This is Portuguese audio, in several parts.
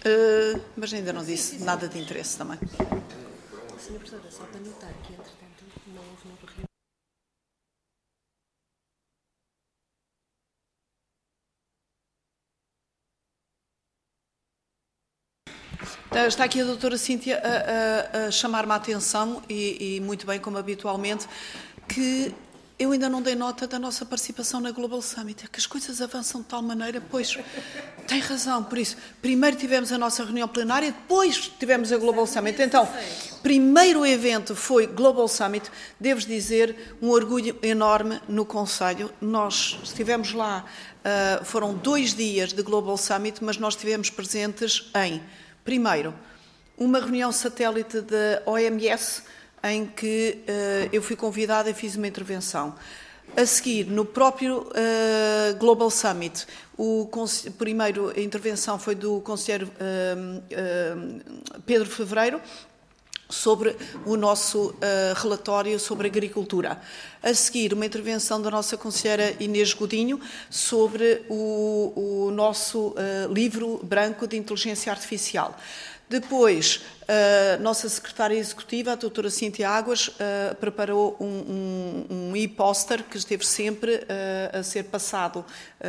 Mas ainda não disse nada de interesse também. Senhora Professora, só para notar que, entretanto, não houve nova reunião. Está aqui a doutora Cíntia a chamar-me a atenção, e muito bem, como habitualmente, que eu ainda não dei nota da nossa participação na Global Summit. É que as coisas avançam de tal maneira, pois tem razão, por isso. Primeiro tivemos a nossa reunião plenária, depois tivemos a Global Summit. Então, primeiro evento foi Global Summit. Devo dizer, um orgulho enorme no Conselho. Nós estivemos lá, foram 2 dias de Global Summit, mas nós estivemos presentes em, primeiro, uma reunião satélite da OMS, em que eu fui convidada e fiz uma intervenção. A seguir, no próprio Global Summit, primeiro a intervenção foi do conselheiro Pedro Fevereiro, sobre o nosso relatório sobre agricultura. A seguir, uma intervenção da nossa conselheira Inês Godinho sobre o nosso livro branco de inteligência artificial. Depois, a nossa secretária executiva, a doutora Cíntia Águas, preparou um e-poster que esteve sempre a ser passado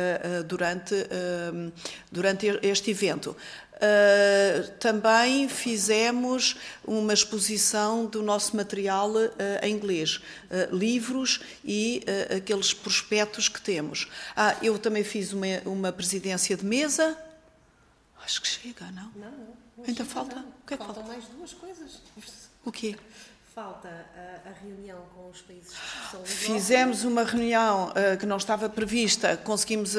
durante este evento. Também fizemos uma exposição do nosso material em inglês, livros e aqueles prospectos que temos. Eu também fiz uma presidência de mesa. Acho que chega, não? Não. Ainda falta? Não. O que é que falta? Faltam mais 2 coisas. O quê? Falta a reunião com os países que são lusófonos. Fizemos uma reunião que não estava prevista, conseguimos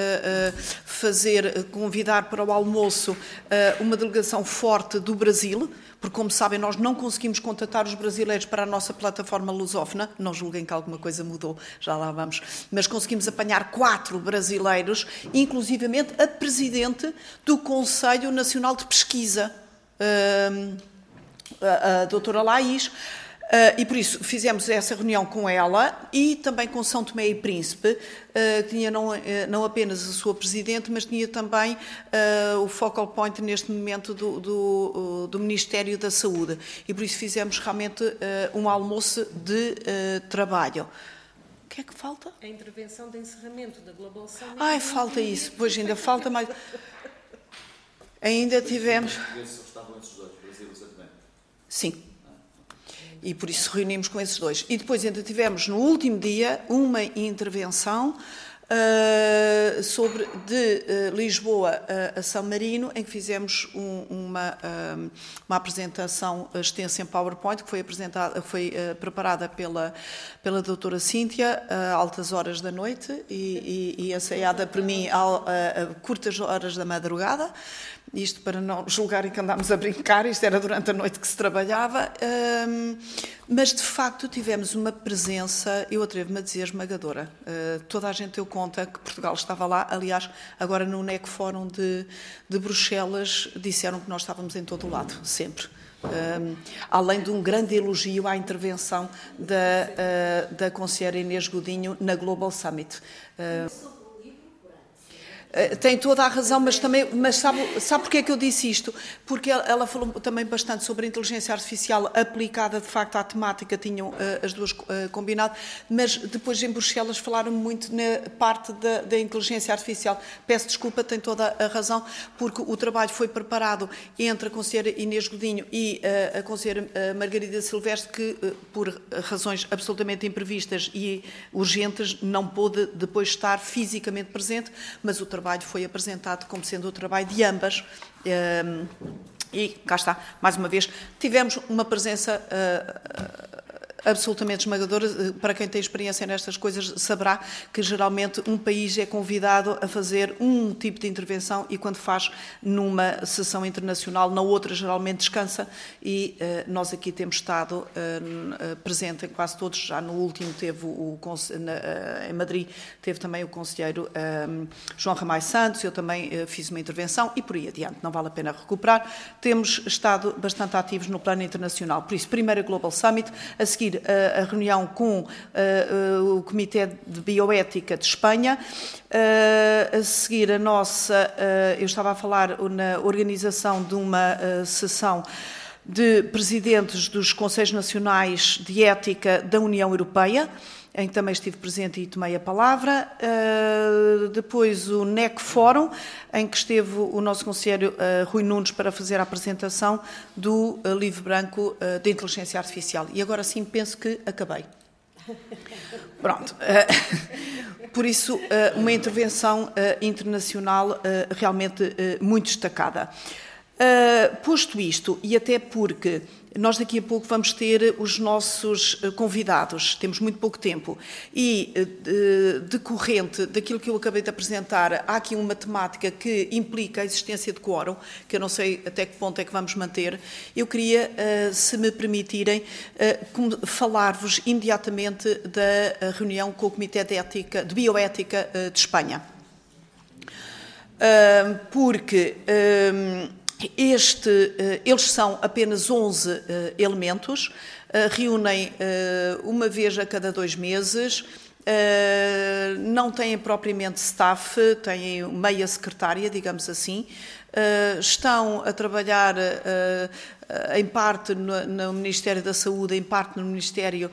convidar para o almoço uma delegação forte do Brasil, porque, como sabem, nós não conseguimos contatar os brasileiros para a nossa plataforma lusófona, não julguem que alguma coisa mudou, já lá vamos, mas conseguimos apanhar 4 brasileiros, inclusivamente a presidente do Conselho Nacional de Pesquisa, a doutora Laís, e por isso fizemos essa reunião com ela e também com São Tomé e Príncipe, que tinha não apenas a sua presidente, mas tinha também o focal point neste momento do Ministério da Saúde. E por isso fizemos realmente um almoço de trabalho. O que é que falta? A intervenção de encerramento da Global Summit. Falta isso, pois ainda falta mais. Ainda tivemos. Estavam esses dois, Brasil e São Tomé? Sim. E por isso reunimos com esses 2. E depois ainda tivemos no último dia uma intervenção de Lisboa a São Marino, em que fizemos uma apresentação extensa em PowerPoint, que foi preparada pela doutora Cíntia a altas horas da noite e ensaiada por mim a curtas horas da madrugada. Isto para não julgarem que andámos a brincar, isto era durante a noite que se trabalhava, mas de facto tivemos uma presença, eu atrevo-me a dizer, esmagadora. Toda a gente deu conta que Portugal estava lá, aliás, agora no NEC Fórum de Bruxelas disseram que nós estávamos em todo o lado, sempre. Além de um grande elogio à intervenção da conselheira Inês Godinho na Global Summit. Tem toda a razão, mas sabe porque é que eu disse isto? Porque ela falou também bastante sobre a inteligência artificial aplicada, de facto, à temática, tinham as duas combinado, mas depois em Bruxelas falaram muito na parte da inteligência artificial. Peço desculpa, tem toda a razão, porque o trabalho foi preparado entre a conselheira Inês Godinho e a conselheira Margarida Silvestre, que por razões absolutamente imprevistas e urgentes não pôde depois estar fisicamente presente, mas o trabalho foi apresentado como sendo o trabalho de ambas e cá está, mais uma vez, tivemos uma presença absolutamente esmagadora. Para quem tem experiência nestas coisas saberá que geralmente um país é convidado a fazer um tipo de intervenção e quando faz numa sessão internacional, na outra geralmente descansa e nós aqui temos estado presente em quase todos. Já no último teve em Madrid teve também o conselheiro João Ramalho Santos, eu também fiz uma intervenção e por aí adiante, não vale a pena recuperar. Temos estado bastante ativos no plano internacional, por isso primeiro a Global Summit, a seguir seguir a reunião com o Comitê de Bioética de Espanha, a seguir eu estava a falar na organização de uma sessão de presidentes dos Conselhos Nacionais de Ética da União Europeia, em que também estive presente e tomei a palavra. Depois o NEC Fórum, em que esteve o nosso conselheiro Rui Nunes para fazer a apresentação do livro branco de inteligência artificial. E agora sim penso que acabei. Pronto. Por isso, uma intervenção internacional realmente muito destacada. Posto isto, e até porque nós daqui a pouco vamos ter os nossos convidados, temos muito pouco tempo, e decorrente daquilo que eu acabei de apresentar, há aqui uma temática que implica a existência de quórum, que eu não sei até que ponto é que vamos manter. Eu queria, se me permitirem, falar-vos imediatamente da reunião com o Comitê de Bioética de Espanha. Porque eles são apenas 11 elementos, reúnem uma vez a cada 2 meses, não têm propriamente staff, têm meia secretária, digamos assim, estão a trabalhar em parte no Ministério da Saúde, em parte no Ministério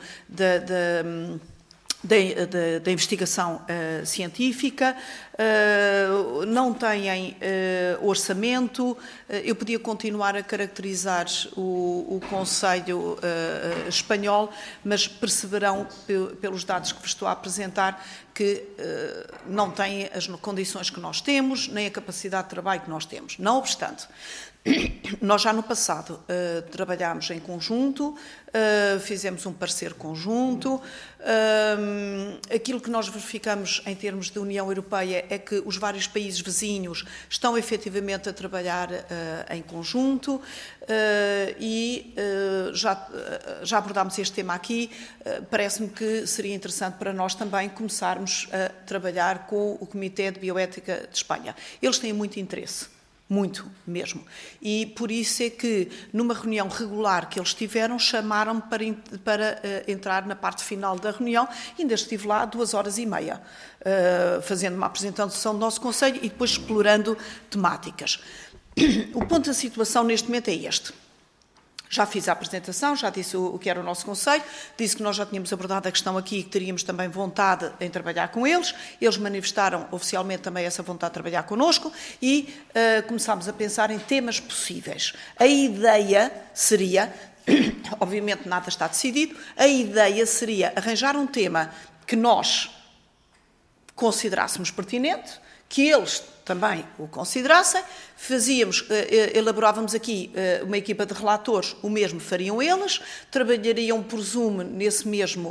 da investigação científica, não têm orçamento. Eu podia continuar a caracterizar o Conselho espanhol, mas perceberão pelos dados que vos estou a apresentar que não têm as condições que nós temos, nem a capacidade de trabalho que nós temos. Não obstante, nós já no passado trabalhámos em conjunto, fizemos um parecer conjunto. Aquilo que nós verificamos em termos de União Europeia é que os vários países vizinhos estão efetivamente a trabalhar em conjunto e já abordámos este tema aqui. Parece-me que seria interessante para nós também começarmos a trabalhar com o Comitê de Bioética de Espanha. Eles têm muito interesse. Muito mesmo. E por isso é que, numa reunião regular que eles tiveram, chamaram-me para entrar na parte final da reunião. Ainda estive lá 2h30, fazendo uma apresentação do nosso Conselho e depois explorando temáticas. O ponto da situação neste momento é este. Já fiz a apresentação, já disse o que era o nosso Conselho, disse que nós já tínhamos abordado a questão aqui e que teríamos também vontade em trabalhar com eles. Eles manifestaram oficialmente também essa vontade de trabalhar connosco e começámos a pensar em temas possíveis. A ideia seria, obviamente nada está decidido, a ideia seria arranjar um tema que nós considerássemos pertinente, que eles também o considerassem, elaborávamos aqui uma equipa de relatores, o mesmo fariam eles, trabalhariam por Zoom nessa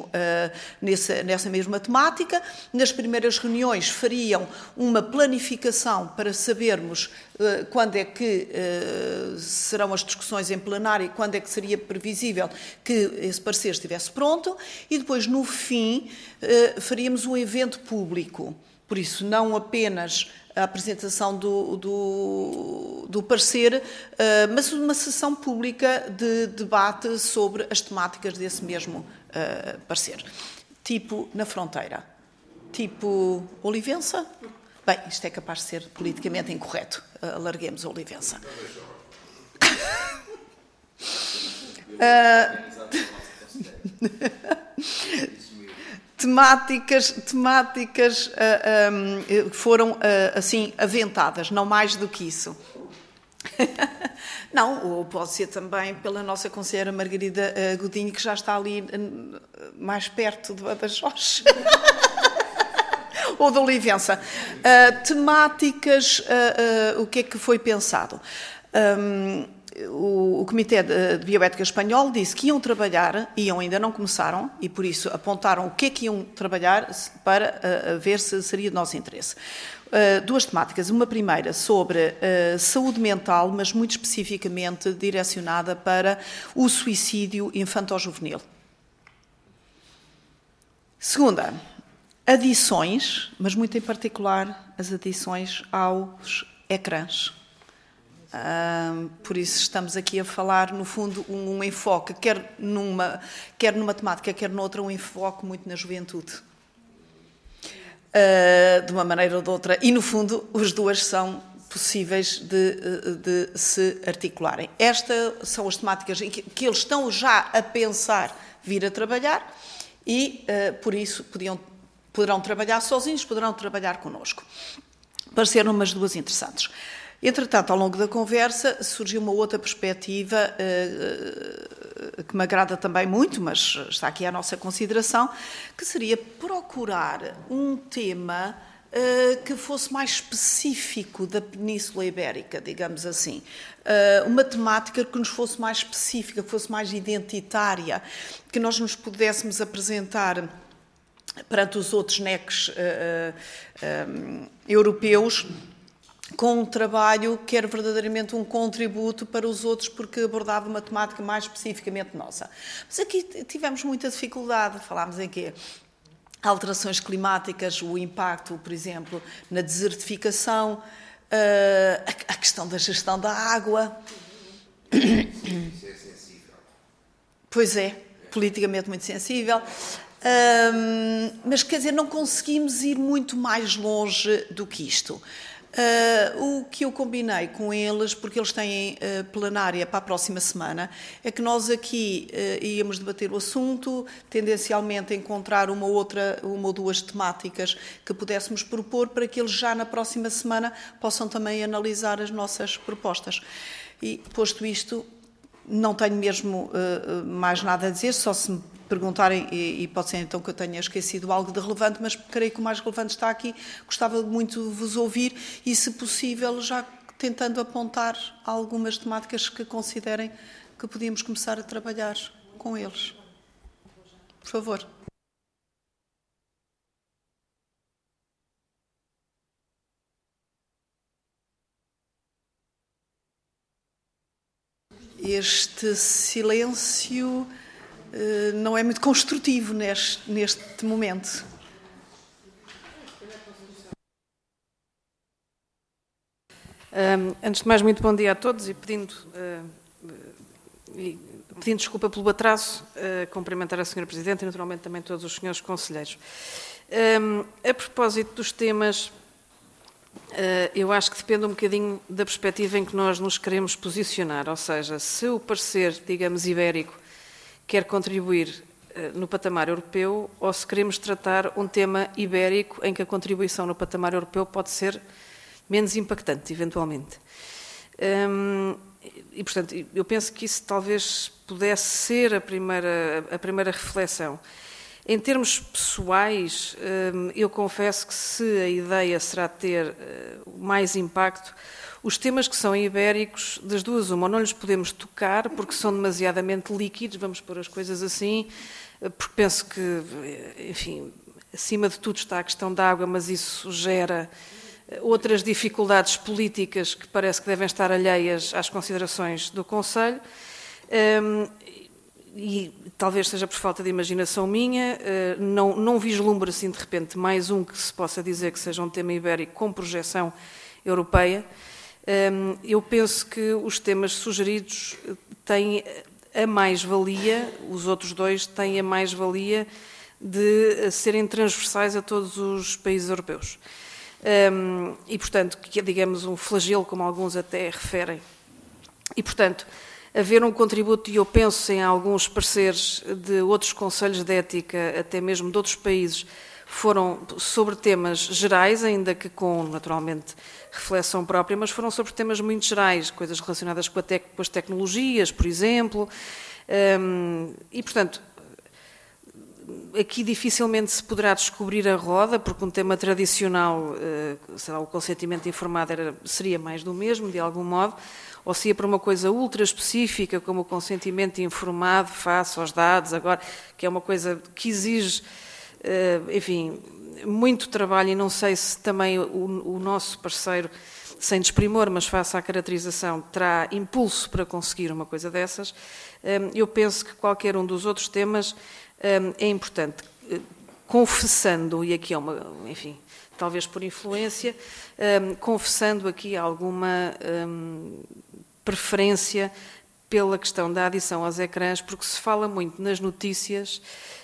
mesma temática. Nas primeiras reuniões fariam uma planificação para sabermos quando é que serão as discussões em plenário e quando é que seria previsível que esse parecer estivesse pronto, e depois, no fim, faríamos um evento público. Por isso, não apenas a apresentação do parecer, mas uma sessão pública de debate sobre as temáticas desse mesmo parecer. Tipo na fronteira. Tipo Olivença. Bem, isto é capaz de ser politicamente incorreto. Alarguemos a Olivença. Temáticas foram assim aventadas, não mais do que isso. Não, ou pode ser também pela nossa conselheira Margarida Godinho, que já está ali mais perto de Badajoz. Ou de Olivença. Temáticas, o que é que foi pensado? O Comitê de Bioética Espanhol disse que iam trabalhar, ainda não começaram, e por isso apontaram o que é que iam trabalhar para ver se seria de nosso interesse. 2 temáticas. Uma primeira sobre saúde mental, mas muito especificamente direcionada para o suicídio infanto-juvenil. Segunda, adições, mas muito em particular as adições aos ecrãs. Por isso estamos aqui a falar, no fundo, um enfoque, quer numa temática, quer noutra, um enfoque muito na juventude. De uma maneira ou de outra. E, no fundo, as duas são possíveis de se articularem. Estas são as temáticas em que eles estão já a pensar vir a trabalhar e, por isso, poderão trabalhar sozinhos, poderão trabalhar connosco. Pareceram-me as duas interessantes. Entretanto, ao longo da conversa, surgiu uma outra perspectiva que me agrada também muito, mas está aqui à nossa consideração, que seria procurar um tema que fosse mais específico da Península Ibérica, digamos assim. Uma temática que nos fosse mais específica, que fosse mais identitária, que nós nos pudéssemos apresentar perante os outros NECs europeus, com um trabalho que era verdadeiramente um contributo para os outros, porque abordava uma temática mais especificamente nossa. Mas aqui tivemos muita dificuldade, falámos em quê? Alterações climáticas, o impacto, por exemplo, na desertificação, a questão da gestão da água. Isso é sensível. Pois é, politicamente muito sensível. Mas, quer dizer, não conseguimos ir muito mais longe do que isto. O que eu combinei com eles, porque eles têm plenária para a próxima semana, é que nós aqui íamos debater o assunto, tendencialmente encontrar uma ou duas temáticas que pudéssemos propor para que eles já na próxima semana possam também analisar as nossas propostas. E, posto isto, não tenho mesmo mais nada a dizer, só se me perguntarem, e pode ser então que eu tenha esquecido algo de relevante, mas creio que o mais relevante está aqui. Gostava muito de vos ouvir e, se possível, já tentando apontar algumas temáticas que considerem que podíamos começar a trabalhar com eles. Por favor. Este silêncio não é muito construtivo neste momento. Antes de mais, muito bom dia a todos e pedindo desculpa pelo atraso, cumprimentar a Sra. Presidente e naturalmente também todos os senhores conselheiros. A propósito dos temas, eu acho que depende um bocadinho da perspectiva em que nós nos queremos posicionar, ou seja, se o parecer, digamos, ibérico quer contribuir no patamar europeu ou se queremos tratar um tema ibérico em que a contribuição no patamar europeu pode ser menos impactante, eventualmente. E, portanto, eu penso que isso talvez pudesse ser a primeira reflexão. Em termos pessoais, eu confesso que se a ideia será ter mais impacto, os temas que são ibéricos, das duas uma, ou não lhes podemos tocar porque são demasiadamente líquidos, vamos pôr as coisas assim, porque penso que, enfim, acima de tudo está a questão da água, mas isso gera outras dificuldades políticas que parece que devem estar alheias às considerações do Conselho. E talvez seja por falta de imaginação minha, não vislumbro assim de repente mais um que se possa dizer que seja um tema ibérico com projeção europeia. Eu penso que os temas sugeridos têm a mais-valia, os outros dois têm a mais-valia de serem transversais a todos os países europeus. E, portanto, que é, digamos, um flagelo, como alguns até referem. E, portanto, haver um contributo, e eu penso em alguns pareceres de outros conselhos de ética, até mesmo de outros países, foram sobre temas gerais, ainda que com, naturalmente, reflexão própria, mas foram sobre temas muito gerais, coisas relacionadas com as tecnologias, por exemplo. E, portanto, aqui dificilmente se poderá descobrir a roda, porque um tema tradicional, sei lá, o consentimento informado seria mais do mesmo, de algum modo, ou se ia para uma coisa ultra específica, como o consentimento informado face aos dados, agora, que é uma coisa que exige, enfim, muito trabalho, e não sei se também o nosso parceiro, sem desprimor, mas face à caracterização, terá impulso para conseguir uma coisa dessas. Eu penso que qualquer um dos outros temas é importante, confessando, e aqui é uma, enfim, talvez por influência, confessando aqui alguma preferência pela questão da adição aos ecrãs, porque se fala muito nas notícias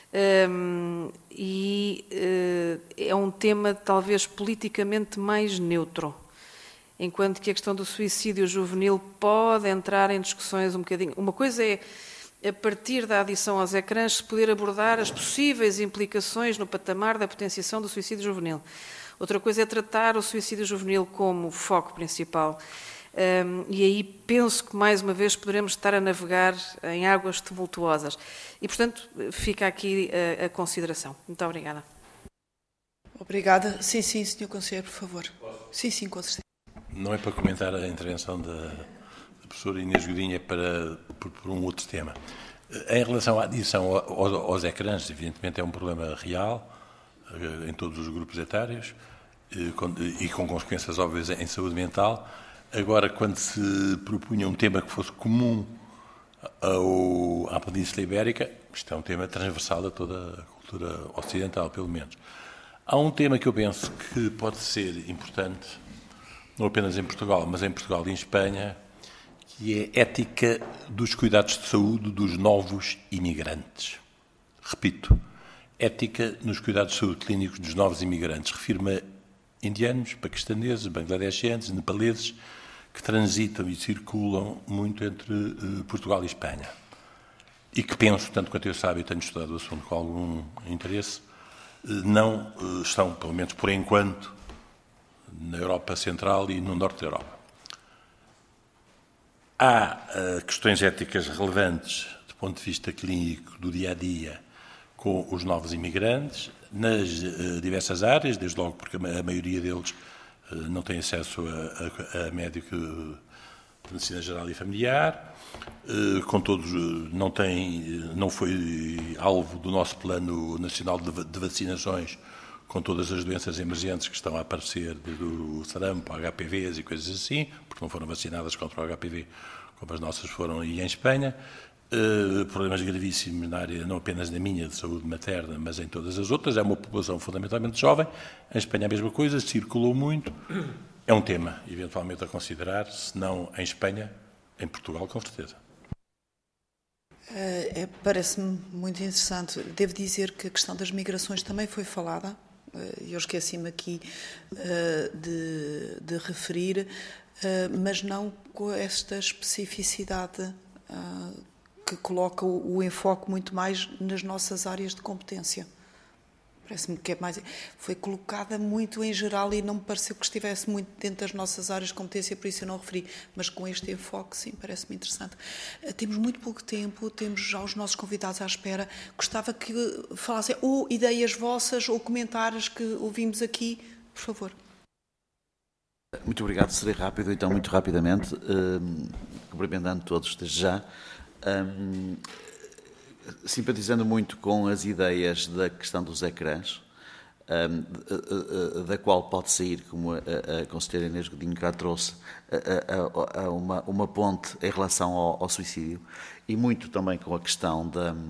e é um tema talvez politicamente mais neutro, enquanto que a questão do suicídio juvenil pode entrar em discussões um bocadinho. Uma coisa é, a partir da adição aos ecrãs, se poder abordar as possíveis implicações no patamar da potenciação do suicídio juvenil. Outra coisa é tratar o suicídio juvenil como foco principal. E aí penso que, mais uma vez, poderemos estar a navegar em águas tumultuosas. E, portanto, fica aqui a consideração. Muito obrigada. Obrigada. Sim, Sr. Conselheiro, por favor. Sim, com certeza. Não é para comentar a intervenção da professora Inês Godinha, por um outro tema. Em relação à adição aos ecrãs, evidentemente é um problema real em todos os grupos etários e com consequências óbvias em saúde mental. Agora, quando se propunha um tema que fosse comum à Península Ibérica, isto é um tema transversal a toda a cultura ocidental, pelo menos. Há um tema que eu penso que pode ser importante, não apenas em Portugal, mas em Portugal e em Espanha, que é ética dos cuidados de saúde dos novos imigrantes. Repito, ética nos cuidados de saúde clínicos dos novos imigrantes. Refiro-me a indianos, paquistaneses, bangladeshianos, nepaleses, que transitam e circulam muito entre Portugal e Espanha. E que penso, tanto quanto eu saiba, e tenho estudado o assunto com algum interesse, não estão, pelo menos por enquanto, na Europa Central e no Norte da Europa. Há questões éticas relevantes do ponto de vista clínico do dia-a-dia com os novos imigrantes, nas diversas áreas, desde logo porque a maioria deles não tem acesso a médico de medicina geral e familiar, com todos não foi alvo do nosso plano nacional de vacinações com todas as doenças emergentes que estão a aparecer, desde o sarampo, HPVs e coisas assim, porque não foram vacinadas contra o HPV, como as nossas foram aí em Espanha. Problemas gravíssimos na área, não apenas na minha, de saúde materna, mas em todas as outras. É uma população fundamentalmente jovem. Em Espanha a mesma coisa, circulou muito. É um tema, eventualmente, a considerar, se não em Espanha, em Portugal, com certeza. Parece-me muito interessante. Devo dizer que a questão das migrações também foi falada. Eu esqueci-me aqui de referir, mas não com esta especificidade que coloca o enfoque muito mais nas nossas áreas de competência. Parece-me que foi colocada muito em geral e não me pareceu que estivesse muito dentro das nossas áreas de competência, por isso eu não referi, mas com este enfoque, sim, parece-me interessante. Temos muito pouco tempo, temos já os nossos convidados à espera. Gostava que falassem ou ideias vossas ou comentários que ouvimos aqui, por favor. Muito obrigado, serei rápido, então, muito rapidamente, cumprimentando todos desde já. Simpatizando muito com as ideias da questão dos ecrãs, da qual pode sair, como a conselheira Inês Godinho cá trouxe, uma ponte em relação ao suicídio, e muito também com a questão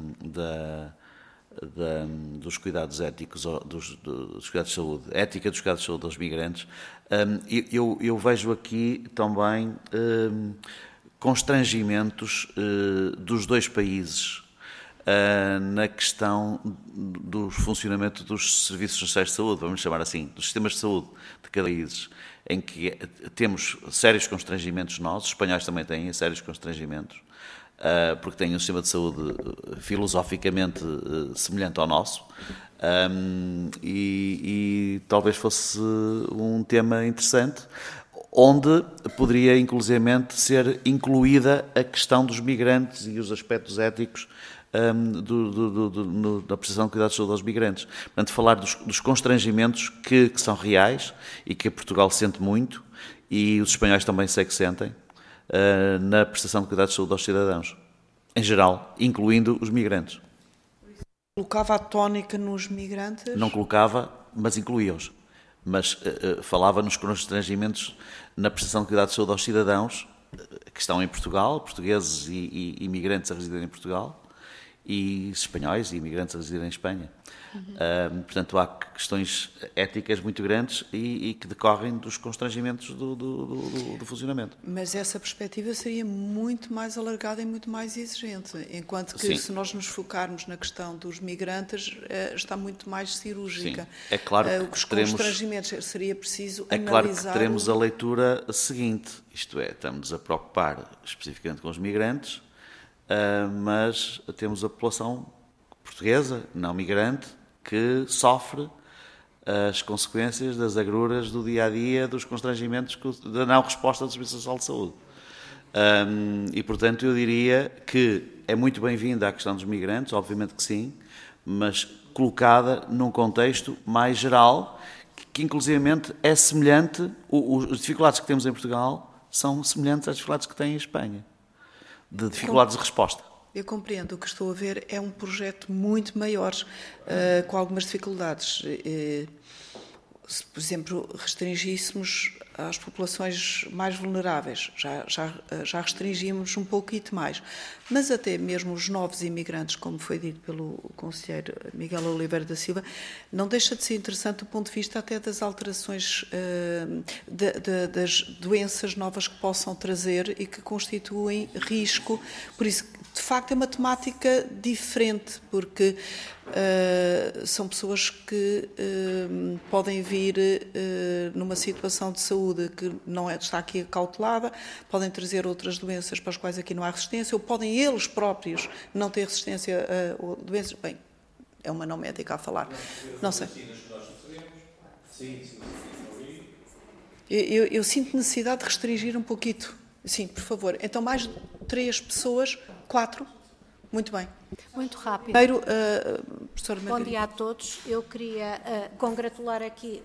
dos cuidados éticos, dos cuidados de saúde, ética dos cuidados de saúde dos migrantes. Eu vejo aqui também constrangimentos dos dois países na questão do funcionamento dos serviços nacionais de saúde, vamos chamar assim, dos sistemas de saúde de cada país, em que temos sérios constrangimentos nós, os espanhóis também têm sérios constrangimentos, porque têm um sistema de saúde filosoficamente semelhante ao nosso, e talvez fosse um tema interessante, onde poderia, inclusivamente, ser incluída a questão dos migrantes e os aspectos éticos da prestação de cuidados de saúde aos migrantes. Portanto, falar dos constrangimentos que são reais e que Portugal sente muito, e os espanhóis também sei que sentem, na prestação de cuidados de saúde aos cidadãos, em geral, incluindo os migrantes. Colocava a tónica nos migrantes? Não colocava, mas incluía-os. Mas falava nos constrangimentos na prestação de cuidados de saúde aos cidadãos que estão em Portugal, portugueses e imigrantes a residir em Portugal, e espanhóis e imigrantes a residir em Espanha. Portanto, há questões éticas muito grandes e que decorrem dos constrangimentos do funcionamento. Mas essa perspectiva seria muito mais alargada e muito mais exigente, enquanto que Sim. se nós nos focarmos na questão dos migrantes, está muito mais cirúrgica. Sim. É claro que os teremos... constrangimentos seria preciso É analisar... claro que teremos a leitura seguinte, isto é, estamos a preocupar especificamente com os migrantes, mas temos a população portuguesa, não migrante, que sofre as consequências das agruras do dia-a-dia, dos constrangimentos da não resposta do Serviço Nacional de Saúde. E, portanto, eu diria que é muito bem-vinda a questão dos migrantes, obviamente que sim, mas colocada num contexto mais geral, que inclusivamente é semelhante, as dificuldades que temos em Portugal são semelhantes às dificuldades que tem em Espanha, de dificuldades de resposta. Eu compreendo. O que estou a ver é um projeto muito maior, com algumas dificuldades. Se, por exemplo, restringíssemos às populações mais vulneráveis, já restringimos um pouquinho mais. Mas até mesmo os novos imigrantes, como foi dito pelo conselheiro Miguel Oliveira da Silva, não deixa de ser interessante do ponto de vista até das alterações, das doenças novas que possam trazer e que constituem risco. Por isso, de facto, é uma temática diferente, porque são pessoas que podem vir numa situação de saúde que não está aqui acautelada, podem trazer outras doenças para as quais aqui não há resistência, ou podem eles próprios não ter resistência a doenças. Bem, é uma não médica a falar. Não sei. Eu sinto necessidade de restringir um pouquinho. Sim, por favor. Então, mais 3 pessoas, 4. Muito bem. Muito rápido. Primeiro, professora Bom Margarida. dia a todos. Eu queria congratular aqui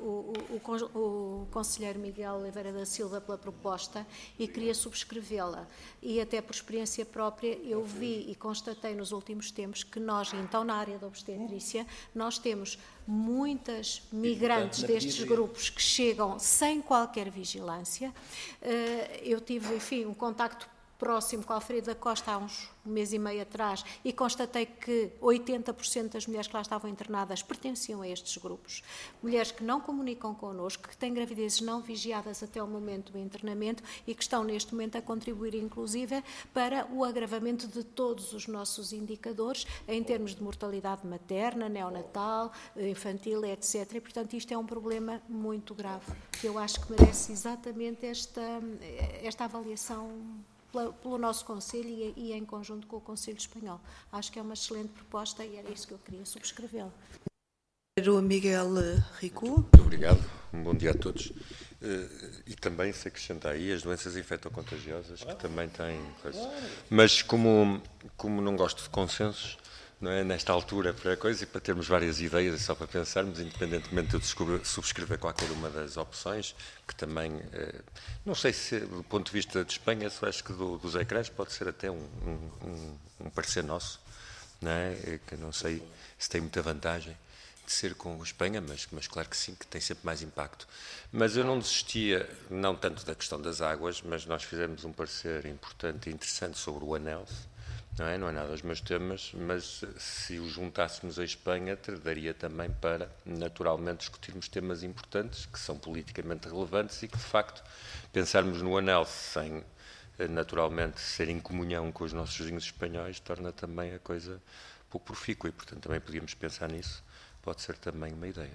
o conselheiro Miguel Oliveira da Silva pela proposta e queria subscrevê-la. E até por experiência própria, eu vi e constatei nos últimos tempos que nós, então na área da obstetrícia, nós temos muitas migrantes destes grupos que chegam sem qualquer vigilância. Eu tive, enfim, um contacto próximo com a Alfredo da Costa há uns mês e meio atrás e constatei que 80% das mulheres que lá estavam internadas pertenciam a estes grupos. Mulheres que não comunicam connosco, que têm gravidezes não vigiadas até o momento do internamento e que estão neste momento a contribuir inclusive para o agravamento de todos os nossos indicadores em termos de mortalidade materna, neonatal, infantil, etc. E, portanto, isto é um problema muito grave que eu acho que merece exatamente esta avaliação pelo nosso Conselho e em conjunto com o Conselho Espanhol. Acho que é uma excelente proposta e era isso que eu queria subscrevê-la. O Miguel Rico. Muito obrigado. Um bom dia a todos. E também se acrescenta aí as doenças infectocontagiosas, que também têm coisas. Mas como não gosto de consensos, não é, nesta altura para a coisa e para termos várias ideias, só para pensarmos, independentemente de eu subscrever qualquer uma das opções, que também, não sei se do ponto de vista de Espanha, só acho que dos ecrãs pode ser até um parecer nosso, não é? Que não sei se tem muita vantagem de ser com a Espanha, mas claro que sim, que tem sempre mais impacto. Mas eu não desistia, não tanto da questão das águas, mas nós fizemos um parecer importante e interessante sobre o anel. Não é nada dos meus temas, mas se o juntássemos à Espanha, daria também para, naturalmente, discutirmos temas importantes, que são politicamente relevantes e que, de facto, pensarmos no anel sem, naturalmente, ser em comunhão com os nossos vizinhos espanhóis, torna também a coisa pouco profícua e, portanto, também podíamos pensar nisso. Pode ser também uma ideia.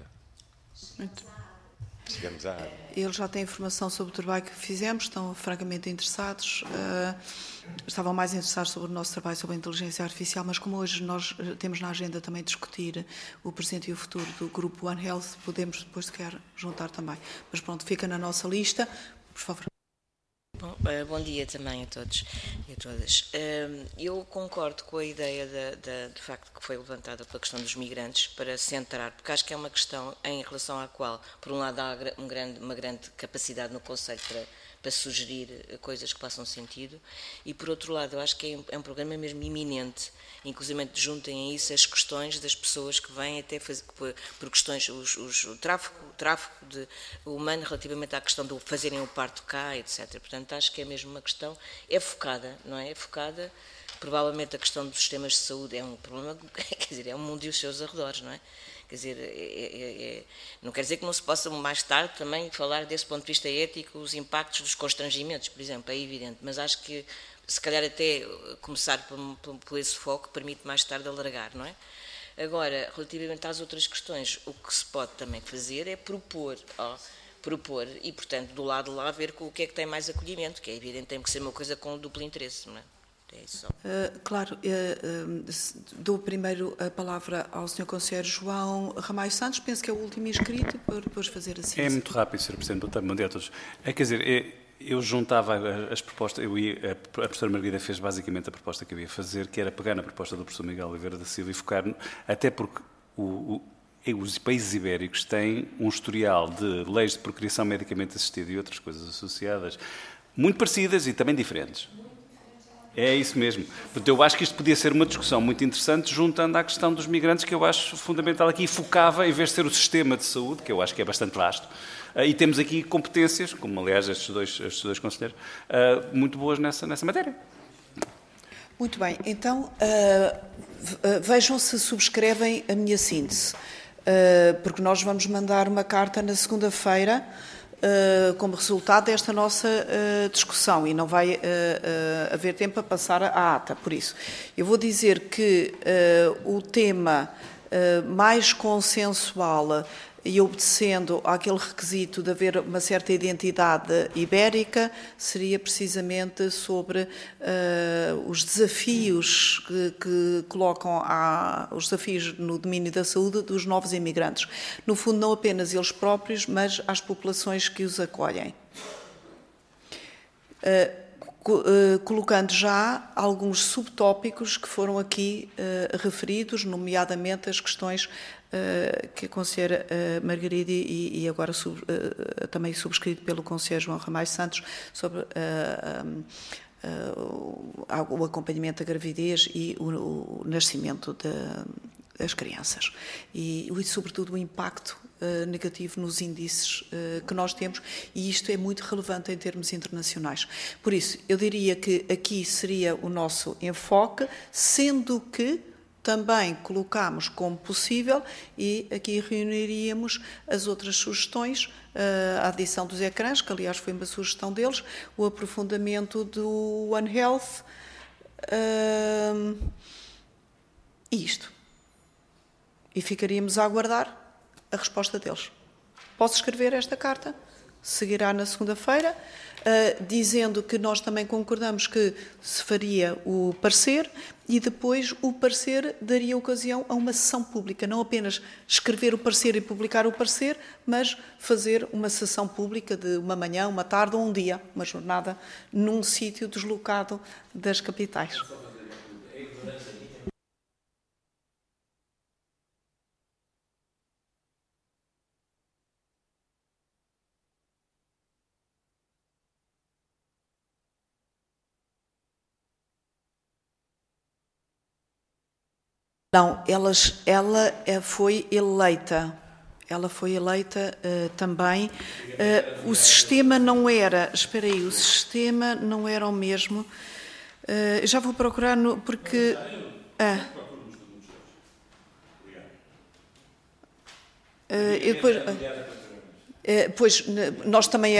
Chegamos à área. Eles já têm informação sobre o trabalho que fizemos, estão francamente interessados. Estavam mais interessados sobre o nosso trabalho sobre a inteligência artificial, mas como hoje nós temos na agenda também discutir o presente e o futuro do grupo One Health, podemos depois sequer juntar também. Mas pronto, fica na nossa lista. Por favor. Bom dia também a todos e a todas. Eu concordo com a ideia de facto que foi levantada pela questão dos migrantes para centrar, porque acho que é uma questão em relação à qual, por um lado, há uma grande capacidade no Conselho para sugerir coisas que façam sentido, e por outro lado eu acho que é um programa mesmo iminente, inclusive juntem a isso as questões das pessoas que vêm até fazer, por questões, o tráfico humano relativamente à questão de fazerem o parto cá, etc. Portanto, acho que é mesmo uma questão, é focada, não é? É focada, provavelmente a questão dos sistemas de saúde é um problema, quer dizer, é um mundo e os seus arredores, não é? Quer dizer, não quer dizer que não se possa mais tarde também falar desse ponto de vista ético, os impactos dos constrangimentos, por exemplo, é evidente, mas acho que se calhar até começar por esse foco permite mais tarde alargar, não é? Agora, relativamente às outras questões, o que se pode também fazer é propor e, portanto, do lado de lá ver o que é que tem mais acolhimento, que é evidente, tem que ser uma coisa com duplo interesse, não é? É isso. Claro, dou primeiro a palavra ao Sr. Conselheiro João Ramalho Santos, penso que é o último inscrito, para depois fazer assim. É muito rápido, Sr. Presidente, bom dia a todos. Quer dizer, eu juntava as propostas, a professora Margarida fez basicamente a proposta que eu ia fazer, que era pegar na proposta do professor Miguel Oliveira da Silva e focar, até porque os países ibéricos têm um historial de leis de procriação medicamente assistida e outras coisas associadas muito parecidas e também diferentes. É isso mesmo. Portanto, eu acho que isto podia ser uma discussão muito interessante, juntando à questão dos migrantes, que eu acho fundamental aqui, e focava, em vez de ser o sistema de saúde, que eu acho que é bastante vasto, e temos aqui competências, como aliás estes dois conselheiros, muito boas nessa matéria. Muito bem, então vejam se subscrevem a minha síntese, porque nós vamos mandar uma carta na segunda-feira, como resultado desta nossa discussão, e não vai haver tempo para passar à ata. Por isso, eu vou dizer que o tema mais consensual e obedecendo àquele requisito de haver uma certa identidade ibérica, seria precisamente sobre os desafios que colocam os desafios no domínio da saúde dos novos imigrantes. No fundo, não apenas eles próprios, mas as populações que os acolhem. Colocando já alguns subtópicos que foram aqui referidos, nomeadamente as questões que a conselheira Margarida e agora também subscrito pelo conselheiro João Ramalho Santos sobre o acompanhamento da gravidez e o nascimento das crianças e sobretudo o impacto negativo nos índices que nós temos, e isto é muito relevante em termos internacionais. Por isso, eu diria que aqui seria o nosso enfoque, sendo que também colocamos como possível, e aqui reuniríamos as outras sugestões, a adição dos ecrãs, que aliás foi uma sugestão deles, o aprofundamento do One Health, e isto. E ficaríamos a aguardar a resposta deles. Posso escrever esta carta? Seguirá na segunda-feira, dizendo que nós também concordamos que se faria o parecer e depois o parecer daria ocasião a uma sessão pública, não apenas escrever o parecer e publicar o parecer, mas fazer uma sessão pública de uma manhã, uma tarde ou um dia, uma jornada, num sítio deslocado das capitais. Não, ela foi eleita. Ela foi eleita também. O sistema não era... Espera aí, o sistema não era o mesmo. Já vou procurar, porque... Pois, nós também...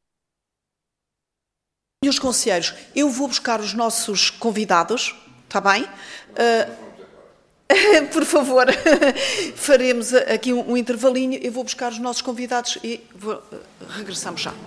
E os conselheiros, eu vou buscar os nossos convidados, está bem? Por favor, faremos aqui um intervalinho. Eu vou buscar os nossos convidados e regressamos já.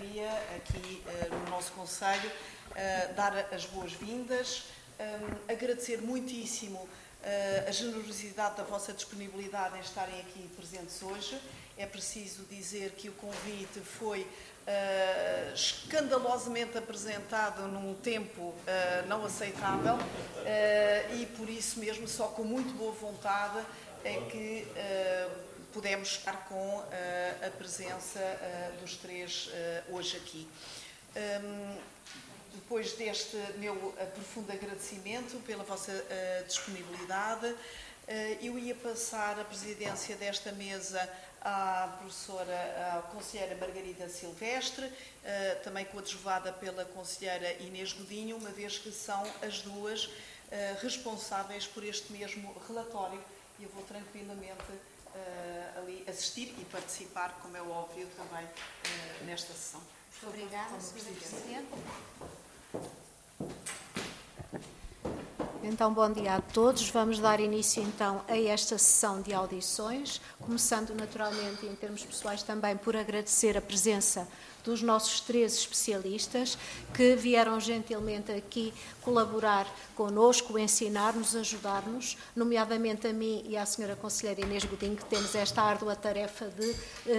queria aqui no nosso Conselho dar as boas-vindas, agradecer muitíssimo a generosidade da vossa disponibilidade em estarem aqui presentes hoje. É preciso dizer que o convite foi escandalosamente apresentado num tempo não aceitável e por isso mesmo, só com muito boa vontade, é que pudemos estar com a presença dos três hoje aqui. Depois deste meu profundo agradecimento pela vossa disponibilidade, eu ia passar a presidência desta mesa à conselheira Margarida Silvestre, também coadjuvada pela conselheira Inês Godinho, uma vez que são as duas responsáveis por este mesmo relatório, e eu vou tranquilamente ali assistir e participar, como é óbvio, também nesta sessão. Muito obrigada, Sra. Presidente. Então, bom dia a todos. Vamos dar início, então, a esta sessão de audições, começando, naturalmente, em termos pessoais também, por agradecer a presença dos nossos três especialistas que vieram gentilmente aqui colaborar connosco, ensinar-nos, ajudar-nos, nomeadamente a mim e à senhora conselheira Inês Godinho, que temos esta árdua tarefa de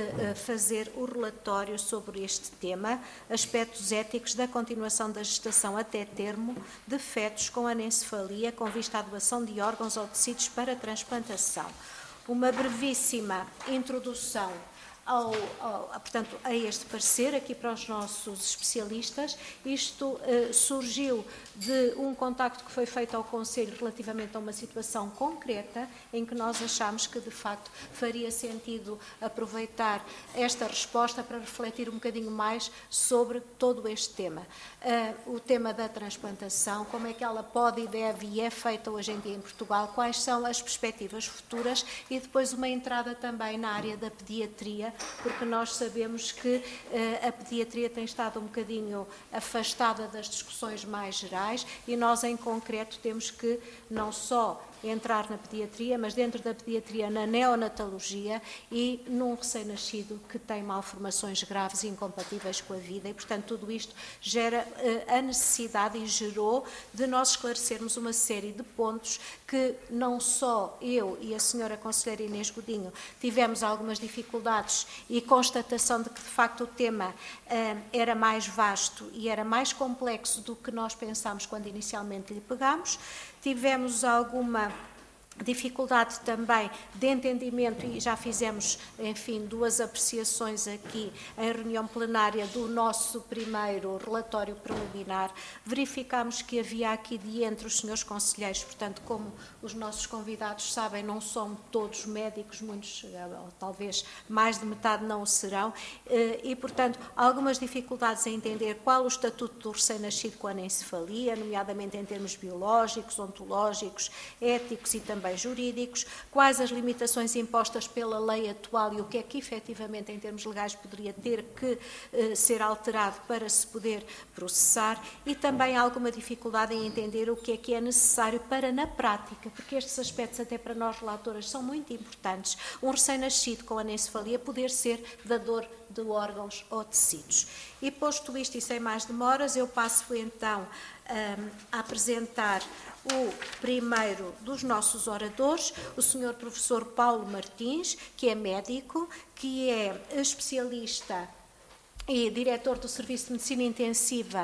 fazer o relatório sobre este tema, aspectos éticos da continuação da gestação até termo de fetos com anencefalia com vista à doação de órgãos ou tecidos para transplantação. Uma brevíssima introdução portanto, a este parecer, aqui para os nossos especialistas. Isto surgiu de um contacto que foi feito ao Conselho relativamente a uma situação concreta em que nós achámos que, de facto, faria sentido aproveitar esta resposta para refletir um bocadinho mais sobre todo este tema. O tema da transplantação, como é que ela pode e deve e é feita hoje em dia em Portugal, quais são as perspectivas futuras e depois uma entrada também na área da pediatria, porque nós sabemos que a pediatria tem estado um bocadinho afastada das discussões mais gerais e nós, em concreto, temos que não só entrar na pediatria, mas dentro da pediatria na neonatologia e num recém-nascido que tem malformações graves e incompatíveis com a vida e, portanto, tudo isto gera a necessidade e gerou de nós esclarecermos uma série de pontos que não só eu e a senhora conselheira Inês Godinho tivemos algumas dificuldades e constatação de que, de facto, o tema era mais vasto e era mais complexo do que nós pensámos quando inicialmente lhe pegámos. Tivemos alguma dificuldade também de entendimento e já fizemos, enfim, duas apreciações aqui em reunião plenária do nosso primeiro relatório preliminar. Verificámos que havia aqui de entre os senhores conselheiros, portanto, como os nossos convidados sabem, não são todos médicos, muitos, talvez mais de metade não o serão, e, portanto, algumas dificuldades em entender qual o estatuto do recém-nascido com anencefalia, nomeadamente em termos biológicos, ontológicos, éticos e também jurídicos, quais as limitações impostas pela lei atual e o que é que efetivamente em termos legais poderia ter que ser alterado para se poder processar e também alguma dificuldade em entender o que é necessário para na prática, porque estes aspectos até para nós relatoras são muito importantes, um recém-nascido com anencefalia poder ser dador de órgãos ou tecidos. E posto isto e sem mais demoras, eu passo então a apresentar o primeiro dos nossos oradores, o Sr. Professor Paulo Martins, que é médico, que é especialista e diretor do Serviço de Medicina Intensiva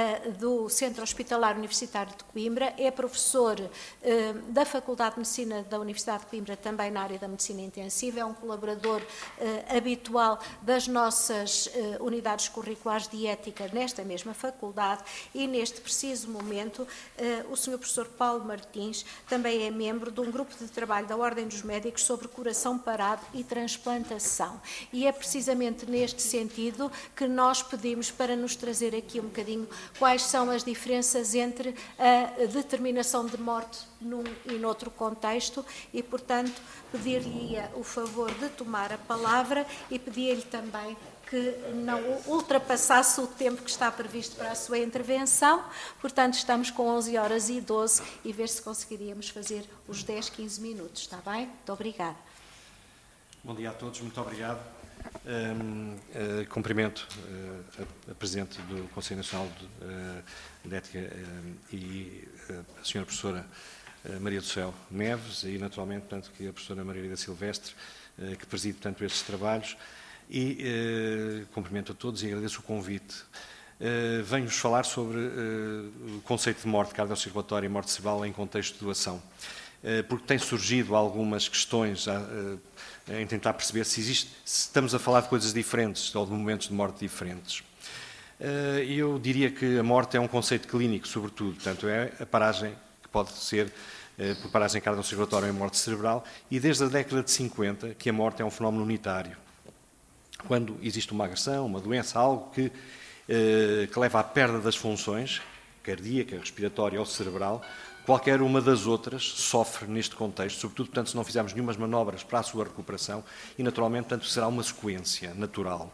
do Centro Hospitalar Universitário de Coimbra, é professor da Faculdade de Medicina da Universidade de Coimbra, também na área da Medicina Intensiva, é um colaborador habitual das nossas unidades curriculares de ética nesta mesma faculdade e neste preciso momento o Sr. Professor Paulo Martins também é membro de um grupo de trabalho da Ordem dos Médicos sobre coração parado e transplantação. E é precisamente neste sentido que nós pedimos para nos trazer aqui um bocadinho quais são as diferenças entre a determinação de morte num e noutro contexto e, portanto, pedir-lhe o favor de tomar a palavra e pedir-lhe também que não ultrapassasse o tempo que está previsto para a sua intervenção. Portanto, estamos com 11h12 e ver se conseguiríamos fazer os 10, 15 minutos, está bem? Muito obrigada. Bom dia a todos, muito obrigado. Cumprimento a Presidente do Conselho Nacional de Ética e a Sra. Professora Maria do Céu Neves e, naturalmente, portanto, que a Professora Margarida Silvestre, que preside, portanto, estes trabalhos, e cumprimento a todos e agradeço o convite. Venho-vos falar sobre o conceito de morte cardiocirculatória e morte cerebral em contexto de doação, porque tem surgido algumas questões em tentar perceber se estamos a falar de coisas diferentes ou de momentos de morte diferentes. Eu diria que a morte é um conceito clínico, sobretudo, portanto, é a paragem que pode ser por paragem cardiocirculatória e morte cerebral, e desde a década de 50 que a morte é um fenómeno unitário. Quando existe uma agressão, uma doença, algo que leva à perda das funções cardíaca, respiratória ou cerebral, qualquer uma das outras sofre neste contexto, sobretudo, portanto, se não fizermos nenhumas manobras para a sua recuperação, e, naturalmente, portanto, será uma sequência natural.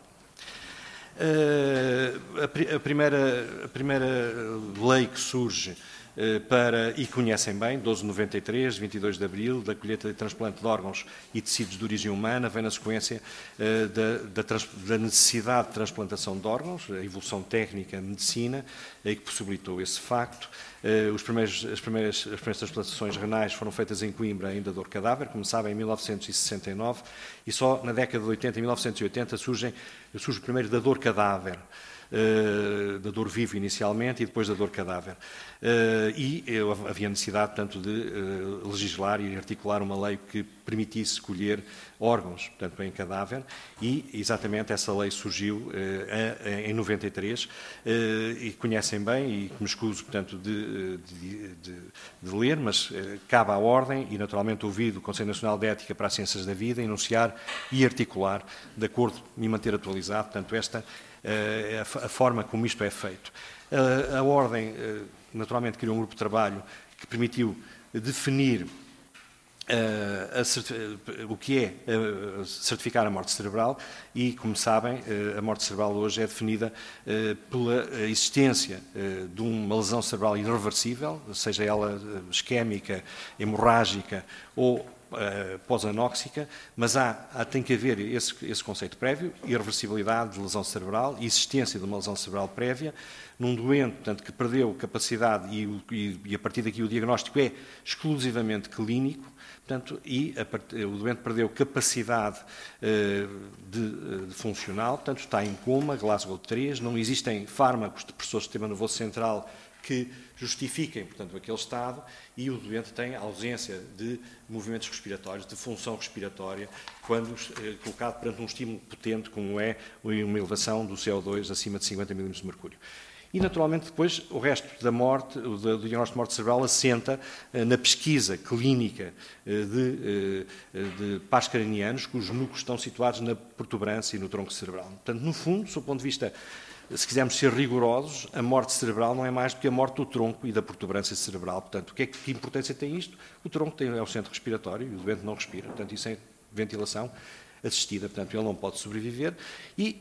A primeira lei que surge e conhecem bem, 1293, 22 de abril, da colheita e transplante de órgãos e tecidos de origem humana, vem na sequência da necessidade de transplantação de órgãos, a evolução técnica de medicina, que possibilitou esse facto. As primeiras transplantações renais foram feitas em Coimbra, ainda dor cadáver, como sabem, em 1969, e só na década de 80, em 1980, surge o primeiro da dor cadáver, da dor vivo inicialmente e depois da dor cadáver. E havia necessidade, portanto, de legislar e articular uma lei que permitisse colher órgãos, portanto, em cadáver, e exatamente essa lei surgiu em 93, e conhecem bem, e me escuso, portanto, de ler, mas cabe à Ordem e, naturalmente, ouvido o Conselho Nacional de Ética para as Ciências da Vida, enunciar e articular, de acordo e manter atualizado, portanto, a forma como isto é feito. A Ordem, naturalmente, criou um grupo de trabalho que permitiu definir o que é certificar a morte cerebral e, como sabem, a morte cerebral hoje é definida pela existência de uma lesão cerebral irreversível, seja ela isquémica, hemorrágica ou pós-anóxica, mas tem que haver esse conceito prévio, irreversibilidade de lesão cerebral, existência de uma lesão cerebral prévia, num doente, portanto, que perdeu capacidade e a partir daqui o diagnóstico é exclusivamente clínico, portanto, o doente perdeu capacidade de funcional, portanto, está em coma, Glasgow 3, não existem fármacos depressores do sistema nervoso central que justifiquem, portanto, aquele estado, e o doente tem ausência de movimentos respiratórios, de função respiratória, quando colocado perante um estímulo potente, como é uma elevação do CO2 acima de 50 mm de mercúrio. E, naturalmente, depois, o resto da morte, do diagnóstico de morte cerebral, assenta na pesquisa clínica de pares cranianos, cujos núcleos estão situados na protuberância e no tronco cerebral. Portanto, no fundo, do ponto de vista, se quisermos ser rigorosos, a morte cerebral não é mais do que a morte do tronco e da protuberância cerebral. Portanto, que importância tem isto? O tronco é o centro respiratório e o doente não respira. Portanto, isso é ventilação assistida, portanto, ele não pode sobreviver, e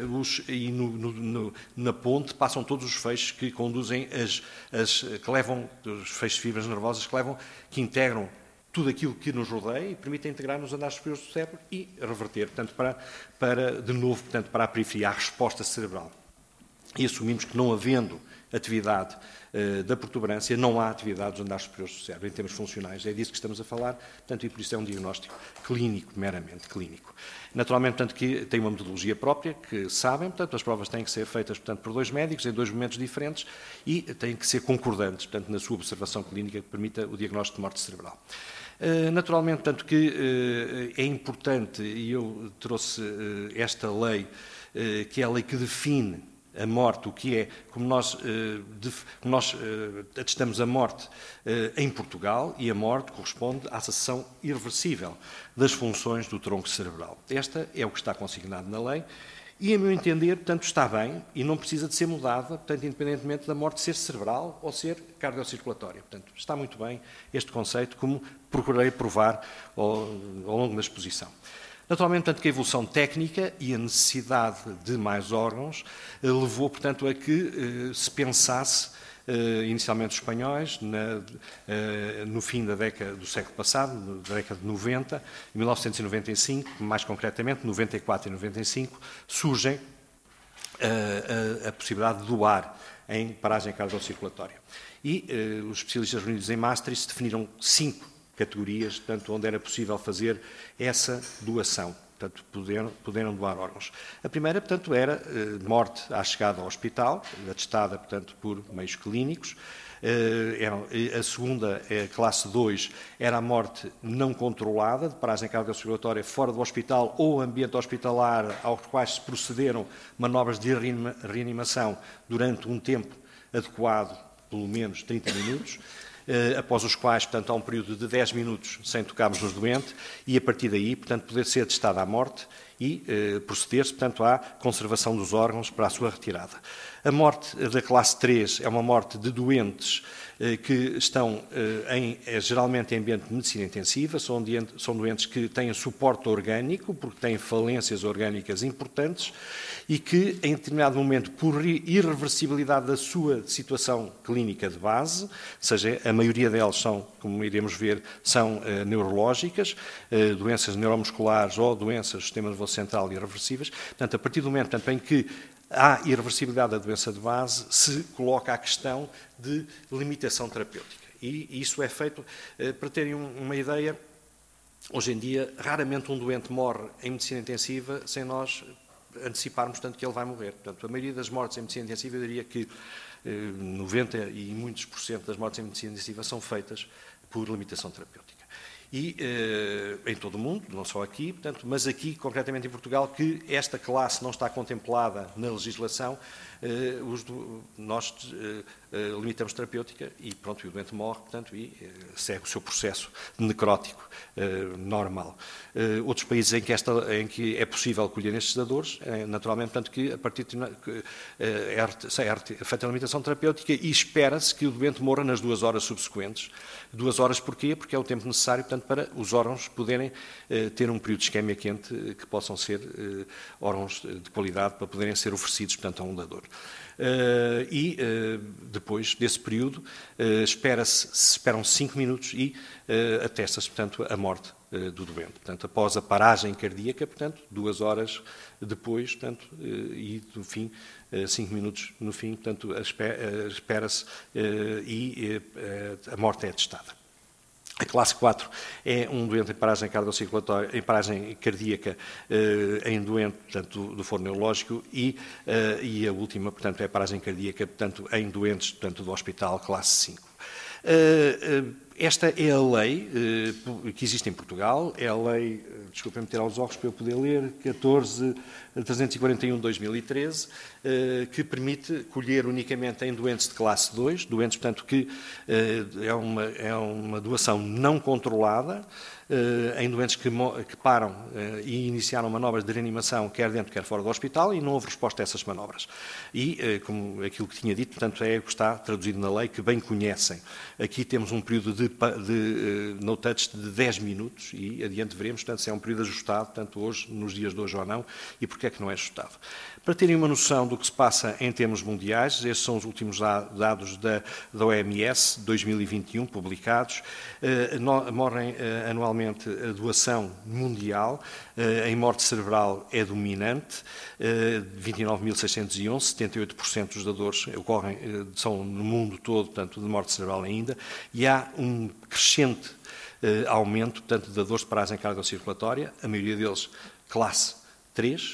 na ponte passam todos os feixes que conduzem que levam, os feixes de fibras nervosas que integram tudo aquilo que nos rodeia e permitem integrar nos andares superiores do cérebro e reverter, portanto, de novo, portanto, para a periferia, a resposta cerebral. E assumimos que, não havendo atividade da protuberância, não há atividade dos andares superiores do cérebro, em termos funcionais. É disso que estamos a falar, portanto, e por isso é um diagnóstico clínico, meramente clínico. Naturalmente, portanto, que tem uma metodologia própria, que sabem, portanto, as provas têm que ser feitas, portanto, por dois médicos, em dois momentos diferentes, e têm que ser concordantes, portanto, na sua observação clínica que permita o diagnóstico de morte cerebral. Naturalmente, tanto que é importante, e eu trouxe esta lei, que é a lei que define a morte, o que é, como nós atestamos a morte em Portugal, e a morte corresponde à cessação irreversível das funções do tronco cerebral. Esta é o que está consignado na lei, e, a meu entender, portanto, está bem e não precisa de ser mudada, portanto, independentemente da morte ser cerebral ou ser cardiocirculatória. Portanto, está muito bem este conceito, como procurei provar ao longo da exposição. Naturalmente, portanto, que a evolução técnica e a necessidade de mais órgãos levou, portanto, a que se pensasse, inicialmente os espanhóis, no fim da década do século passado, da década de 90, em 1995, mais concretamente, 94 e 95, surgem a possibilidade de doar em paragem cardiocirculatória. E os especialistas reunidos em Maastricht definiram 5 categorias, portanto, onde era possível fazer essa doação. Portanto, puderam doar órgãos. A primeira, portanto, era morte à chegada ao hospital, atestada, portanto, por meios clínicos. A segunda, classe 2, era a morte não controlada, de paragem cardiocirculatória fora do hospital ou ambiente hospitalar, aos quais se procederam manobras de reanimação durante um tempo adequado, pelo menos 30 minutos. Após os quais, portanto, há um período de 10 minutos sem tocarmos no doente e, a partir daí, portanto, poder ser atestada à morte e proceder-se, portanto, à conservação dos órgãos para a sua retirada. A morte da classe 3 é uma morte de doentes que estão geralmente em ambiente de medicina intensiva, são doentes que têm suporte orgânico, porque têm falências orgânicas importantes e que, em determinado momento, por irreversibilidade da sua situação clínica de base, ou seja, a maioria delas são, como iremos ver, são neurológicas, doenças neuromusculares ou doenças do sistema nervoso central irreversíveis. Portanto, a partir do momento em que há irreversibilidade da doença de base, se coloca a questão de limitação terapêutica. E isso é feito, para terem uma ideia, hoje em dia, raramente um doente morre em medicina intensiva sem nós anteciparmos, portanto, que ele vai morrer. Portanto, a maioria das mortes em medicina intensiva, eu diria que 90% e muitos por cento das mortes em medicina intensiva são feitas por limitação terapêutica. E em todo o mundo, não só aqui, portanto, mas aqui, concretamente em Portugal, que esta classe não está contemplada na legislação, nós limitamos terapêutica e pronto, o doente morre, portanto, e segue o seu processo necrótico normal. Outros países em que é possível colher estes dadores, naturalmente, portanto, que a partir de é feita a limitação terapêutica e espera-se que o doente morra nas 2 horas subsequentes. 2 horas porquê? Porque é o tempo necessário, portanto, para os órgãos poderem ter um período de isquémia quente que possam ser órgãos de qualidade para poderem ser oferecidos, portanto, a um dador. Depois desse período, esperam 5 minutos e atesta-se, portanto, a morte do doente. Portanto, após a paragem cardíaca, portanto, 2 horas depois, portanto, e no fim, 5 minutos no fim, portanto, espera-se e a morte é atestada. A classe 4 é um doente em paragem cardiocirculatória, em paragem cardíaca, em doente, portanto, do foro neurológico e a última, portanto, é a paragem cardíaca, portanto, em doentes, portanto, do hospital classe 5. Esta é a lei que existe em Portugal, é a lei, desculpem-me ter aos óculos para eu poder ler, 14.341 de 2013, que permite colher unicamente em doentes de classe 2, doentes, portanto, que é uma doação não controlada, em doentes que param e iniciaram manobras de reanimação, quer dentro, quer fora do hospital, e não houve resposta a essas manobras. E, como aquilo que tinha dito, portanto, é o que está traduzido na lei, que bem conhecem. Aqui temos um período de no-touch de 10 minutos, e adiante veremos, portanto, se é um período ajustado, portanto, hoje, nos dias de hoje ou não, e porque é que não é ajustado. Para terem uma noção do que se passa em termos mundiais, estes são os últimos dados da OMS, 2021, publicados. Morrem anualmente a doação mundial, em morte cerebral é dominante, 29.611, 78% dos dadores são no mundo todo, portanto, de morte cerebral ainda, e há um crescente aumento, portanto, de dadores de paragem cardiocirculatória, a maioria deles classe 3,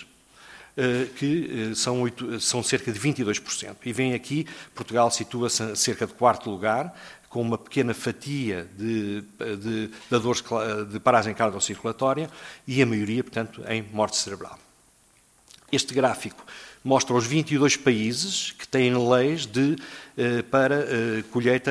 que são cerca de 22%. E vem aqui, Portugal situa-se a cerca de 4º lugar, com uma pequena fatia de dadores de paragem cardiocirculatória e a maioria, portanto, em morte cerebral. Este gráfico mostra os 22 países que têm leis para colheita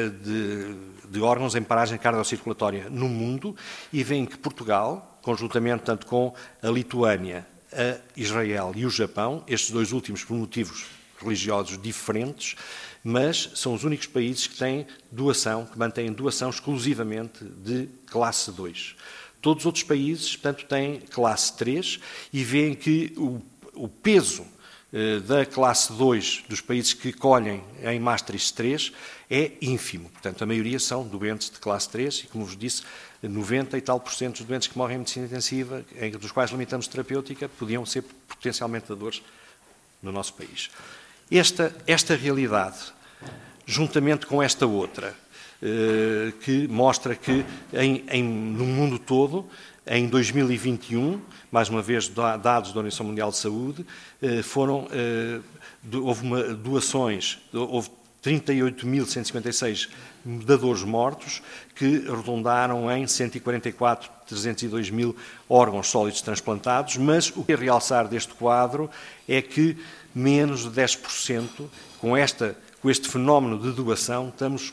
de órgãos em paragem cardiocirculatória no mundo e veem que Portugal, conjuntamente tanto com a Lituânia, a Israel e o Japão, estes 2 últimos por motivos religiosos diferentes, mas são os únicos países que têm que mantêm doação exclusivamente de classe 2. Todos os outros países, portanto, têm classe 3 e veem que o peso da classe 2 dos países que colhem em Maastricht 3 é ínfimo. Portanto, a maioria são doentes de classe 3 e, como vos disse, 90 e tal por cento dos doentes que morrem em medicina intensiva, dos quais limitamos terapêutica, podiam ser potencialmente dadores no nosso país. Esta realidade, juntamente com esta outra, que mostra que no mundo todo, em 2021, mais uma vez dados da Organização Mundial de Saúde, houve doações, houve 38.156 dadores mortos, que redondaram em 144.302 mil órgãos sólidos transplantados, mas o que é realçar deste quadro é que menos de 10%, com este fenómeno de doação, estamos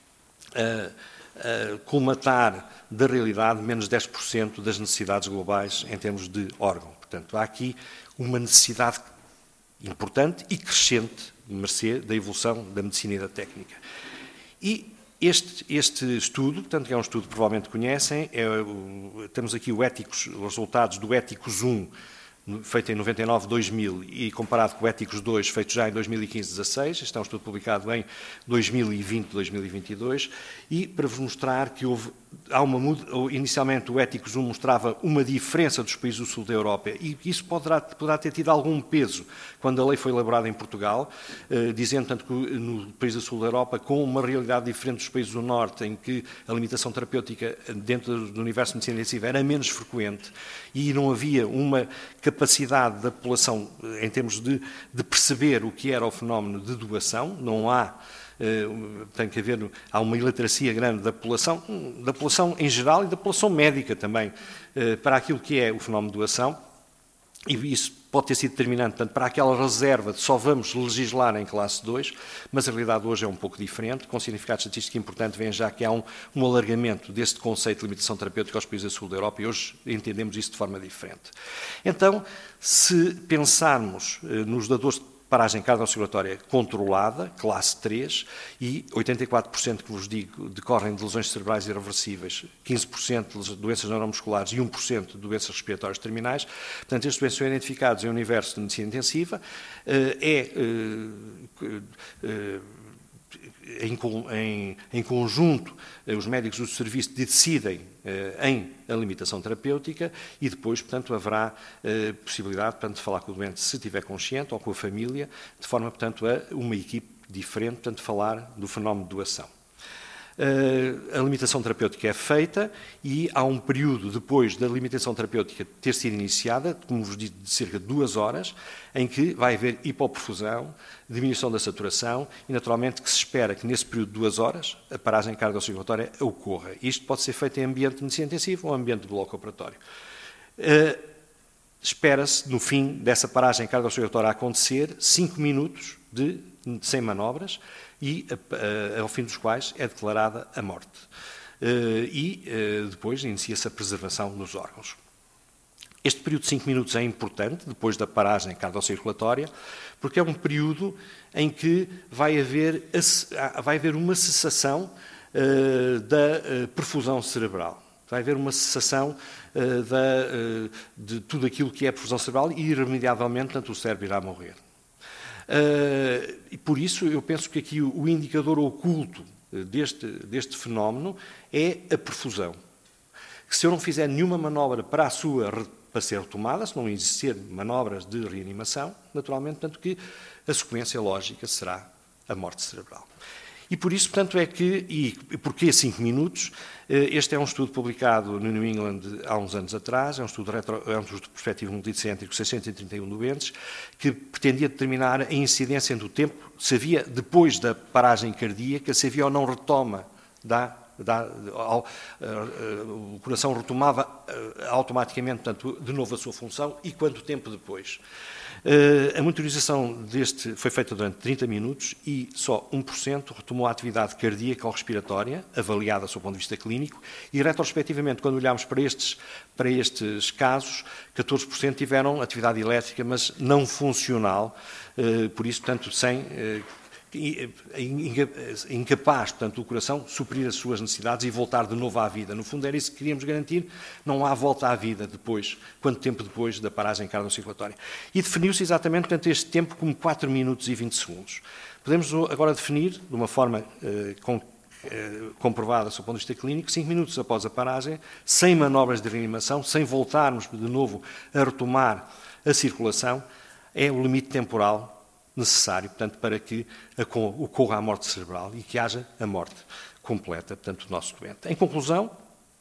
a colmatar da realidade menos de 10% das necessidades globais em termos de órgão. Portanto, há aqui uma necessidade importante e crescente, mercê da evolução da medicina e da técnica. E este estudo, portanto, que é um estudo que provavelmente conhecem, temos aqui os resultados do Éticos 1, feito em 99-2000 e comparado com o Éticos 2, feito já em 2015-16. Este é um estudo publicado em 2020-2022, e para vos mostrar que inicialmente o Éticos 1 mostrava uma diferença dos países do sul da Europa, e isso poderá ter tido algum peso quando a lei foi elaborada em Portugal, dizendo, tanto que no país do sul da Europa, com uma realidade diferente dos países do norte, em que a limitação terapêutica dentro do universo de medicina intensiva era menos frequente e não havia uma capacidade da população em termos de perceber o que era o fenómeno de doação. Não há, há uma iliteracia grande da população em geral e da população médica também, para aquilo que é o fenómeno de doação, e isso pode ter sido determinante, portanto, para aquela reserva de só vamos legislar em classe 2, mas a realidade hoje é um pouco diferente. Com significado estatístico importante, vem já que há um alargamento deste conceito de limitação terapêutica aos países do sul da Europa, e hoje entendemos isso de forma diferente. Então, se pensarmos nos dadores de paragem cardiorrespiratória controlada, classe 3, e 84% que vos digo decorrem de lesões cerebrais irreversíveis, 15% de doenças neuromusculares e 1% de doenças respiratórias terminais. Portanto, estes doentes são identificados em um universo de medicina intensiva, em conjunto, os médicos do serviço decidem em a limitação terapêutica, e depois, portanto, haverá possibilidade, portanto, de falar com o doente se estiver consciente, ou com a família, de forma, portanto, a uma equipe diferente, portanto, falar do fenómeno de doação. A limitação terapêutica é feita e há um período depois da limitação terapêutica ter sido iniciada, como vos disse, de cerca de 2 horas, em que vai haver hipoperfusão, diminuição da saturação e, naturalmente, que se espera que nesse período de 2 horas a paragem cardiorrespiratória ocorra. Isto pode ser feito em ambiente de medicina intensiva ou ambiente de bloco operatório. Espera-se, no fim dessa paragem cardiorrespiratória acontecer, 5 minutos sem manobras, e ao fim dos quais é declarada a morte. Depois inicia-se a preservação dos órgãos. Este período de 5 minutos é importante, depois da paragem cardiocirculatória, porque é um período em que vai haver uma cessação da perfusão cerebral. Vai haver uma cessação de tudo aquilo que é perfusão cerebral e, irremediavelmente, portanto, o cérebro irá morrer. E por isso eu penso que aqui o indicador oculto deste fenómeno é a perfusão. Que se eu não fizer nenhuma manobra para ser retomada, se não existir manobras de reanimação, naturalmente, portanto, que a sequência lógica será a morte cerebral. E por isso, portanto, e porquê 5 minutos? Este é um estudo publicado no New England há uns anos atrás, é um estudo prospectivo multicêntrico, 631 doentes, que pretendia determinar a incidência do tempo, se havia, depois da paragem cardíaca, se havia ou não retoma o coração retomava automaticamente, portanto, de novo a sua função, e quanto tempo depois. A monitorização foi feita durante 30 minutos e só 1% retomou a atividade cardíaca ou respiratória, avaliada do ponto de vista clínico, e retrospectivamente, quando olhamos para estes casos, 14% tiveram atividade elétrica, mas não funcional, por isso, portanto, sem incapaz, portanto, do coração suprir as suas necessidades e voltar de novo à vida. No fundo, era isso que queríamos garantir. Não há volta à vida depois, quanto tempo depois da paragem cardiocirculatória. E definiu-se exatamente, portanto, este tempo como 4 minutos e 20 segundos. Podemos agora definir, de uma forma comprovada, do ponto de vista clínico, 5 minutos após a paragem, sem manobras de reanimação, sem voltarmos de novo a retomar a circulação, é o limite temporal necessário, portanto, para que ocorra a morte cerebral e que haja a morte completa, portanto, do nosso doente. Em conclusão,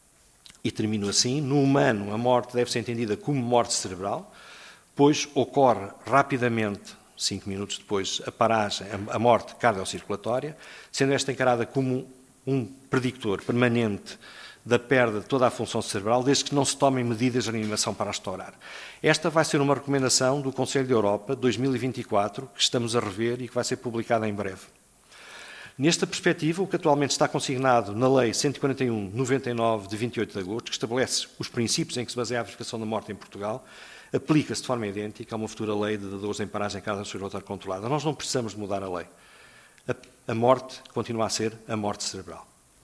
e termino assim, no humano a morte deve ser entendida como morte cerebral, pois ocorre rapidamente, 5 minutos depois, a paragem, a morte cardiocirculatória, sendo esta encarada como um predictor permanente da perda de toda a função cerebral, desde que não se tomem medidas de reanimação para restaurar. Esta vai ser uma recomendação do Conselho da Europa 2024, que estamos a rever e que vai ser publicada em breve. Nesta perspectiva, o que atualmente está consignado na Lei 141/99 de 28 de agosto, que estabelece os princípios em que se baseia a verificação da morte em Portugal, aplica-se de forma idêntica a uma futura lei de dadores em paragem cardiocirculatória controlada. Nós não precisamos de mudar a lei. A morte continua a ser a morte cerebral.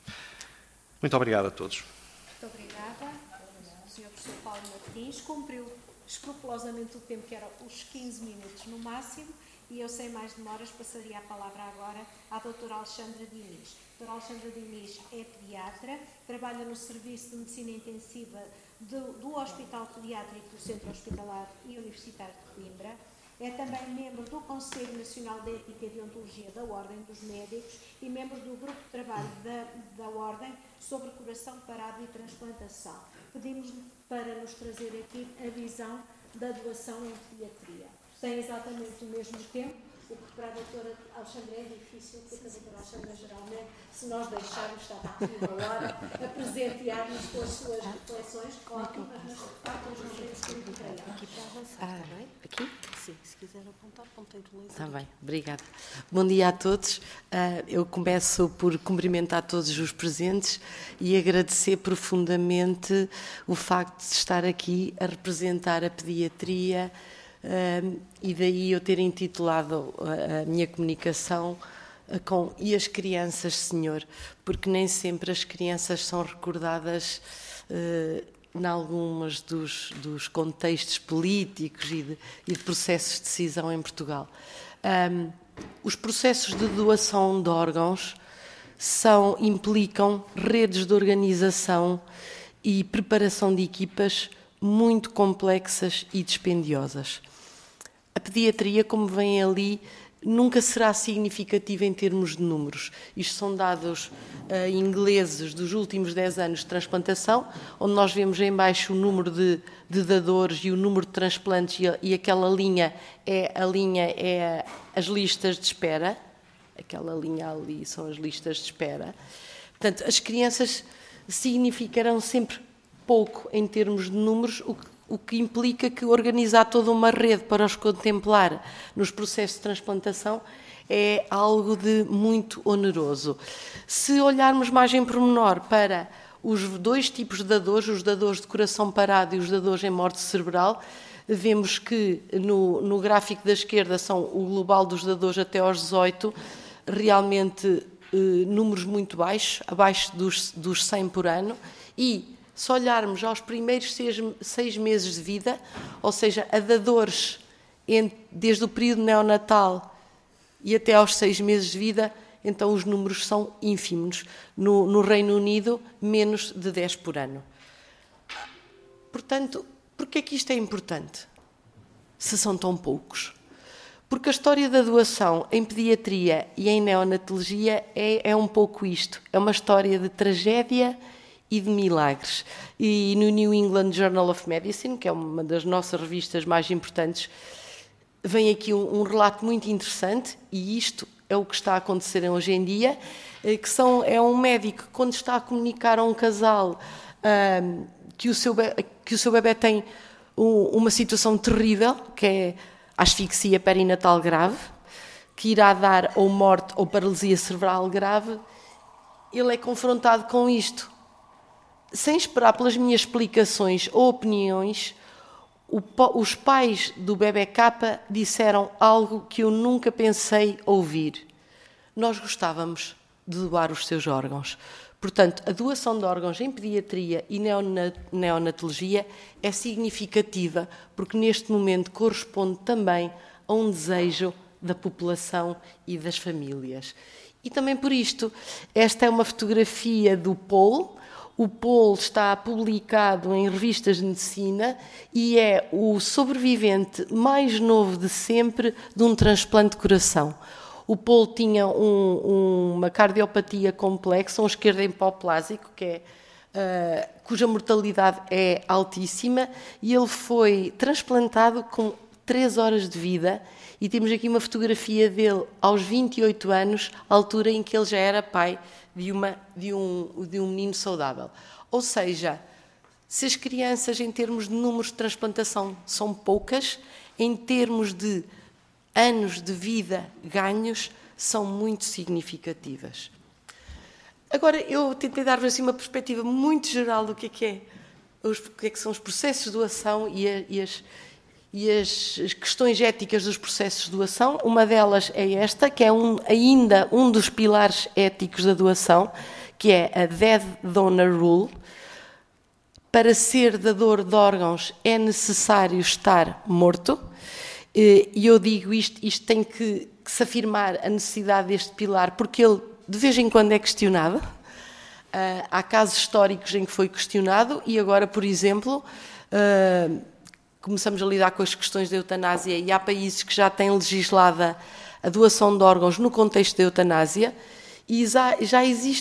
Muito obrigado a todos. Muito obrigada. O Sr. Professor Paulo Martins cumpriu escrupulosamente o tempo, que era os 15 minutos no máximo, e eu, sem mais demoras, passaria a palavra agora à doutora Alexandra Diniz. A doutora Alexandra Diniz é pediatra, trabalha no Serviço de Medicina Intensiva do Hospital Pediátrico do Centro Hospitalar e Universitário de Coimbra. É também membro do Conselho Nacional de Ética e Deontologia da Ordem dos Médicos e membro do Grupo de Trabalho da Ordem sobre Coração Parado e Transplantação. Pedimos-lhe para nos trazer aqui a visão da doação em pediatria. Tem exatamente o mesmo tempo, o que para a doutora Alexandra é difícil, porque a doutora Alexandra, geralmente, se nós deixarmos, está aqui uma hora a presentear-nos com as suas reflexões ótimas, mas de facto hoje não temos tempo para ela. Aqui para avançar, está bem? Aqui? Sim, se quiser apontar, apontei do laser. Está bem, obrigada. Bom dia a todos. Eu começo por cumprimentar todos os presentes e agradecer profundamente o facto de estar aqui a representar a pediatria, e daí eu ter intitulado a minha comunicação com "E as crianças, Senhor?", porque nem sempre as crianças são recordadas em alguns dos contextos políticos e de processos de decisão em Portugal. Os processos de doação de órgãos implicam redes de organização e preparação de equipas muito complexas e dispendiosas. A pediatria, como vem ali, nunca será significativa em termos de números. Isto são dados ingleses dos últimos 10 anos de transplantação, onde nós vemos em baixo o número de dadores e o número de transplantes, e aquela linha é as listas de espera. Aquela linha ali são as listas de espera. Portanto, as crianças significarão sempre pouco em termos de números, o que implica que organizar toda uma rede para os contemplar nos processos de transplantação é algo de muito oneroso. Se olharmos mais em pormenor para os dois tipos de dadores, os dadores de coração parado e os dadores em morte cerebral, vemos que no gráfico da esquerda são o global dos dadores até aos 18, realmente números muito baixos, abaixo dos 100 por ano, e se olharmos aos primeiros 6 meses de vida, ou seja, a dadores desde o período neonatal e até aos 6 meses de vida, então os números são ínfimos. No Reino Unido, menos de 10 por ano. Portanto, por que é que isto é importante, se são tão poucos? Porque a história da doação em pediatria e em neonatologia é um pouco isto. É uma história de tragédia e de milagres. E no New England Journal of Medicine, que é uma das nossas revistas mais importantes, vem aqui um relato muito interessante, e isto é o que está a acontecer hoje em dia, é um médico que, quando está a comunicar a um casal que o seu bebé tem uma situação terrível, que é a asfixia perinatal grave, que irá dar ou morte ou paralisia cerebral grave, ele é confrontado com isto. Sem esperar pelas minhas explicações ou opiniões, os pais do bebé K disseram algo que eu nunca pensei ouvir. nós gostávamos de doar os seus órgãos. Portanto, a doação de órgãos em pediatria e neonatologia é significativa, porque neste momento corresponde também a um desejo da população e das famílias. E também por isto, esta é uma fotografia do Paul. O Paul está publicado em revistas de medicina e é o sobrevivente mais novo de sempre de um transplante de coração. O Paul tinha uma cardiopatia complexa, um esquerdo hemoplásico, cuja mortalidade é altíssima, e ele foi transplantado com 3 horas de vida, e temos aqui uma fotografia dele aos 28 anos, altura em que ele já era pai de um menino saudável. Ou seja, se as crianças, em termos de números de transplantação, são poucas, em termos de anos de vida ganhos, são muito significativas. Agora, eu tentei dar-vos assim uma perspectiva muito geral do que é que são os processos de doação e as questões éticas dos processos de doação. Uma delas é esta, que é ainda um dos pilares éticos da doação, que é a Dead Donor Rule. Para ser dador de órgãos é necessário estar morto. E eu digo isto tem que se afirmar a necessidade deste pilar, porque ele de vez em quando é questionado. Há casos históricos em que foi questionado e agora, por exemplo, começamos a lidar com as questões da eutanásia e há países que já têm legislada a doação de órgãos no contexto da eutanásia e já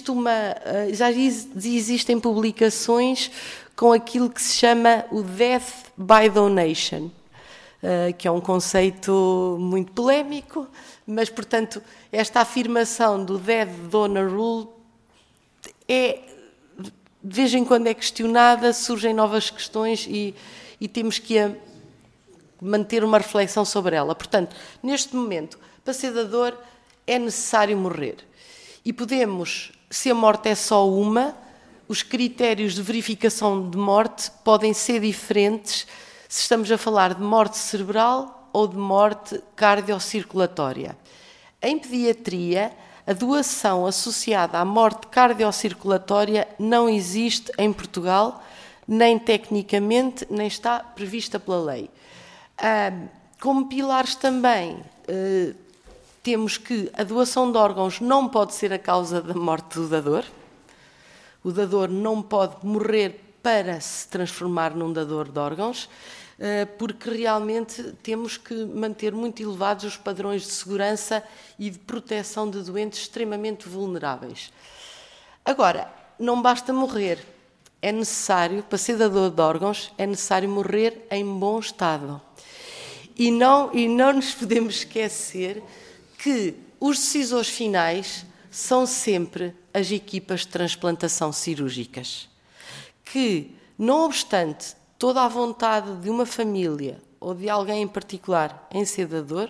existem publicações com aquilo que se chama o Death by Donation, que é um conceito muito polémico, mas, portanto, esta afirmação do Dead Donor Rule de vez em quando é questionada, surgem novas questões e temos que manter uma reflexão sobre ela. Portanto, neste momento, para ser dador é necessário morrer. E podemos, se a morte é só uma, os critérios de verificação de morte podem ser diferentes se estamos a falar de morte cerebral ou de morte cardiocirculatória. Em pediatria, a doação associada à morte cardiocirculatória não existe em Portugal, nem tecnicamente, nem está prevista pela lei. Como pilares também, temos que a doação de órgãos não pode ser a causa da morte do dador. O dador não pode morrer para se transformar num dador de órgãos, porque realmente temos que manter muito elevados os padrões de segurança e de proteção de doentes extremamente vulneráveis. Agora, não basta morrer. É necessário, para ser dador de órgãos, é necessário morrer em bom estado. E não nos podemos esquecer que os decisores finais são sempre as equipas de transplantação cirúrgicas, que, não obstante toda a vontade de uma família ou de alguém em particular em ser dador,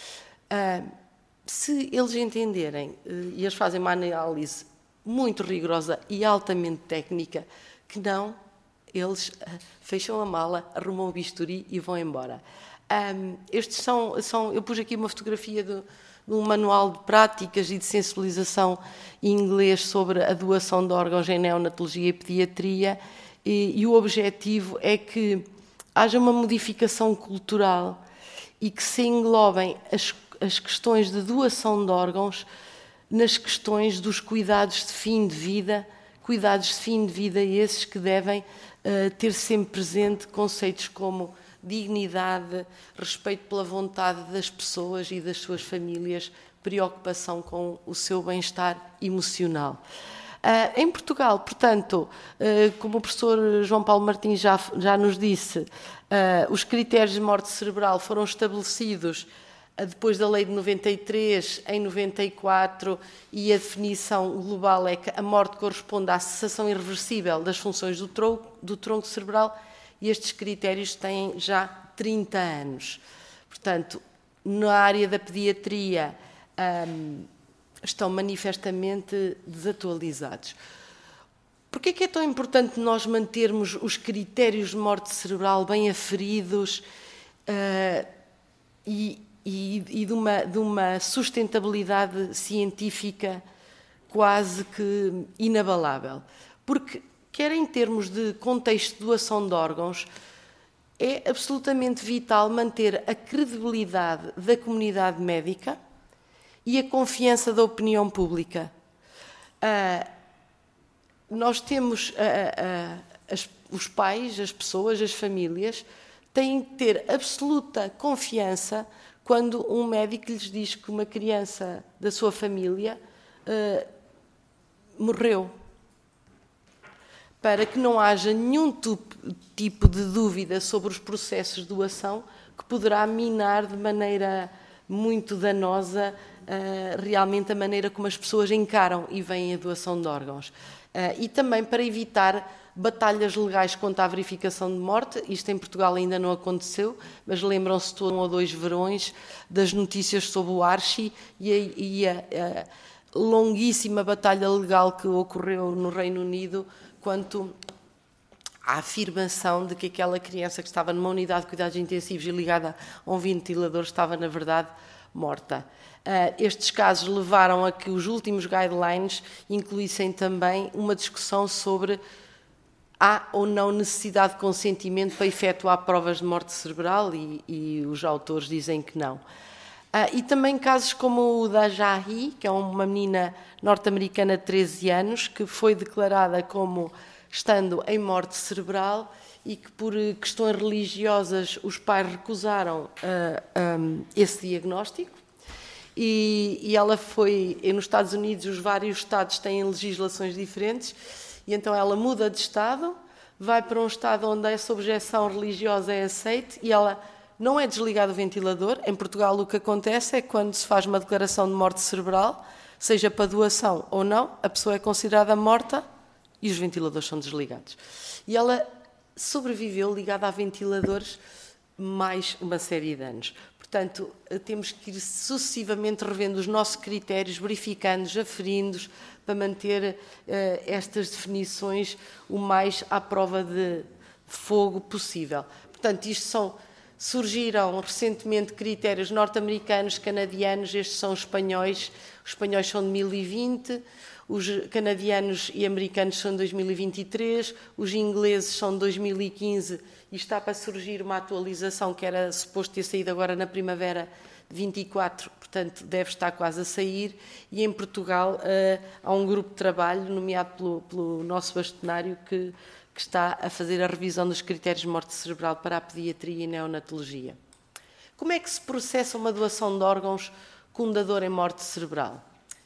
se eles entenderem, e eles fazem uma análise muito rigorosa e altamente técnica, que não, eles fecham a mala, arrumam o bisturi e vão embora. Estes são, eu pus aqui uma fotografia de um manual de práticas e de sensibilização em inglês sobre a doação de órgãos em neonatologia e pediatria, e o objetivo é que haja uma modificação cultural e que se englobem as questões de doação de órgãos nas questões dos cuidados de fim de vida, esses que devem ter sempre presente conceitos como dignidade, respeito pela vontade das pessoas e das suas famílias, preocupação com o seu bem-estar emocional. Em Portugal, portanto, como o professor João Paulo Martins já nos disse, os critérios de morte cerebral foram estabelecidos depois da lei de 93, em 94, e a definição global é que a morte corresponde à cessação irreversível das funções do tronco cerebral, e estes critérios têm já 30 anos. Portanto, na área da pediatria, estão manifestamente desatualizados. Por que é tão importante nós mantermos os critérios de morte cerebral bem aferidos e de uma sustentabilidade científica quase que inabalável. Porque, quer em termos de contexto de doação de órgãos, é absolutamente vital manter a credibilidade da comunidade médica e a confiança da opinião pública. Nós temos os pais, as pessoas, as famílias, têm que ter absoluta confiança quando um médico lhes diz que uma criança da sua família morreu, para que não haja nenhum tipo de dúvida sobre os processos de doação que poderá minar de maneira muito danosa realmente a maneira como as pessoas encaram e veem a doação de órgãos. E também para evitar batalhas legais contra a verificação de morte. Isto em Portugal ainda não aconteceu, mas lembram-se de 1 ou 2 verões das notícias sobre o Archie e a longuíssima batalha legal que ocorreu no Reino Unido quanto à afirmação de que aquela criança que estava numa unidade de cuidados intensivos e ligada a um ventilador estava, na verdade, morta. Estes casos levaram a que os últimos guidelines incluíssem também uma discussão sobre há ou não necessidade de consentimento para efetuar provas de morte cerebral e os autores dizem que não. E também casos como o da Jahi, que é uma menina norte-americana de 13 anos, que foi declarada como estando em morte cerebral e que por questões religiosas os pais recusaram esse diagnóstico. E ela foi, nos Estados Unidos, os vários estados têm legislações diferentes, e então ela muda de estado, vai para um estado onde essa objeção religiosa é aceite e ela não é desligado o ventilador. Em Portugal o que acontece é que quando se faz uma declaração de morte cerebral, seja para doação ou não, a pessoa é considerada morta e os ventiladores são desligados. E ela sobreviveu ligada a ventiladores mais uma série de anos. Portanto, temos que ir sucessivamente revendo os nossos critérios, verificando-os, aferindo-os, para manter estas definições o mais à prova de fogo possível. Portanto, surgiram recentemente critérios norte-americanos, canadianos, estes são espanhóis, os espanhóis são de 2020, os canadianos e americanos são de 2023, os ingleses são de 2015 e está para surgir uma atualização que era suposto ter saído agora na primavera de 24, portanto deve estar quase a sair, e em Portugal há um grupo de trabalho nomeado pelo nosso bastonário que está a fazer a revisão dos critérios de morte cerebral para a pediatria e neonatologia. Como é que se processa uma doação de órgãos com um dador em morte cerebral?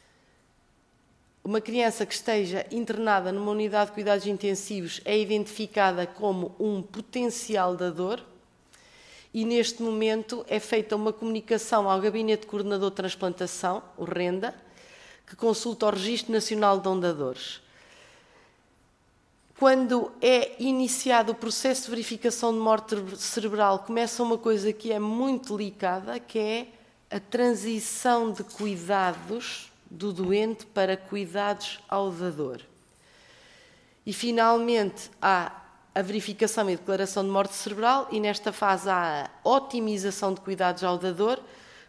Uma criança que esteja internada numa unidade de cuidados intensivos é identificada como um potencial dador e, neste momento, é feita uma comunicação ao Gabinete Coordenador de Transplantação, o RENDA, que consulta o Registro Nacional de Donadores. Quando é iniciado o processo de verificação de morte cerebral, começa uma coisa que é muito delicada, que é a transição de cuidados do doente para cuidados ao dador. E, finalmente, há a verificação e declaração de morte cerebral e, nesta fase, há a otimização de cuidados ao dador,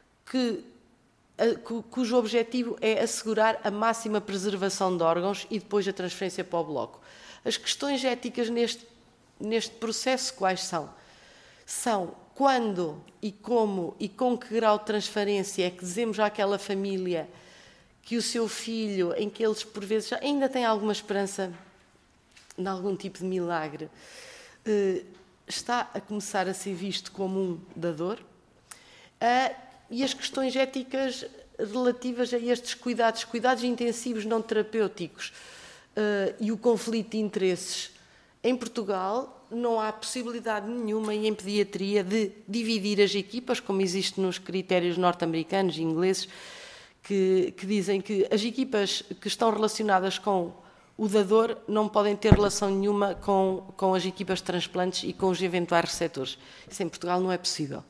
cujo objetivo é assegurar a máxima preservação de órgãos e depois a transferência para o bloco. As questões éticas neste processo quais são? São quando e como e com que grau de transferência é que dizemos àquela família que o seu filho, em que eles por vezes ainda têm alguma esperança em algum tipo de milagre, está a começar a ser visto como um dador, e as questões éticas relativas a estes cuidados intensivos não terapêuticos e o conflito de interesses. Em Portugal não há possibilidade nenhuma e em pediatria de dividir as equipas, como existe nos critérios norte-americanos e ingleses, que dizem que as equipas que estão relacionadas com o dador não podem ter relação nenhuma com as equipas de transplantes e com os eventuais receptores. Isso em Portugal não é possível.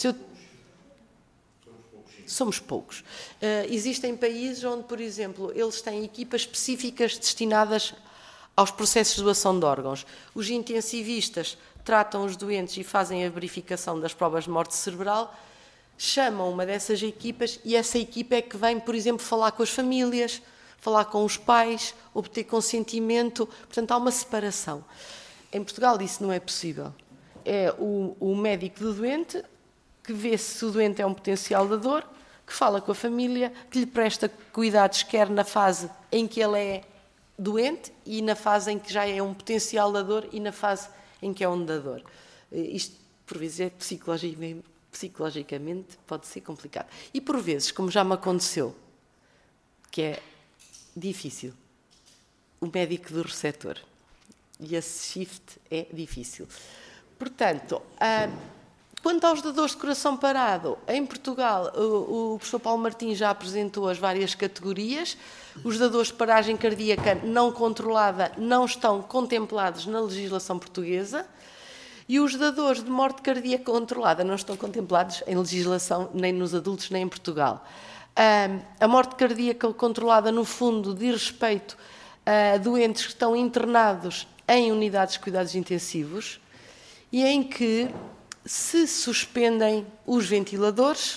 Somos poucos. Existem países onde, por exemplo, eles têm equipas específicas destinadas aos processos de doação de órgãos. Os intensivistas tratam os doentes e fazem a verificação das provas de morte cerebral. chamam uma dessas equipas e essa equipa é que vem, por exemplo, falar com as famílias, falar com os pais, obter consentimento. Portanto, há uma separação. Em Portugal isso não é possível. É o médico do doente que vê se o doente é um potencial dador, que fala com a família, que lhe presta cuidados quer na fase em que ele é doente e na fase em que já é um potencial dador e na fase em que é um dador. Isto, por vezes, é psicologicamente pode ser complicado. E, por vezes, como já me aconteceu, que é difícil, o médico do receptor. E esse shift é difícil. Portanto, quanto aos dadores de coração parado, em Portugal, o professor Paulo Martins já apresentou as várias categorias. Os dadores de paragem cardíaca não controlada não estão contemplados na legislação portuguesa e os dadores de morte cardíaca controlada não estão contemplados em legislação nem nos adultos nem em Portugal. A morte cardíaca controlada, no fundo, diz respeito a doentes que estão internados em unidades de cuidados intensivos e em que se suspendem os ventiladores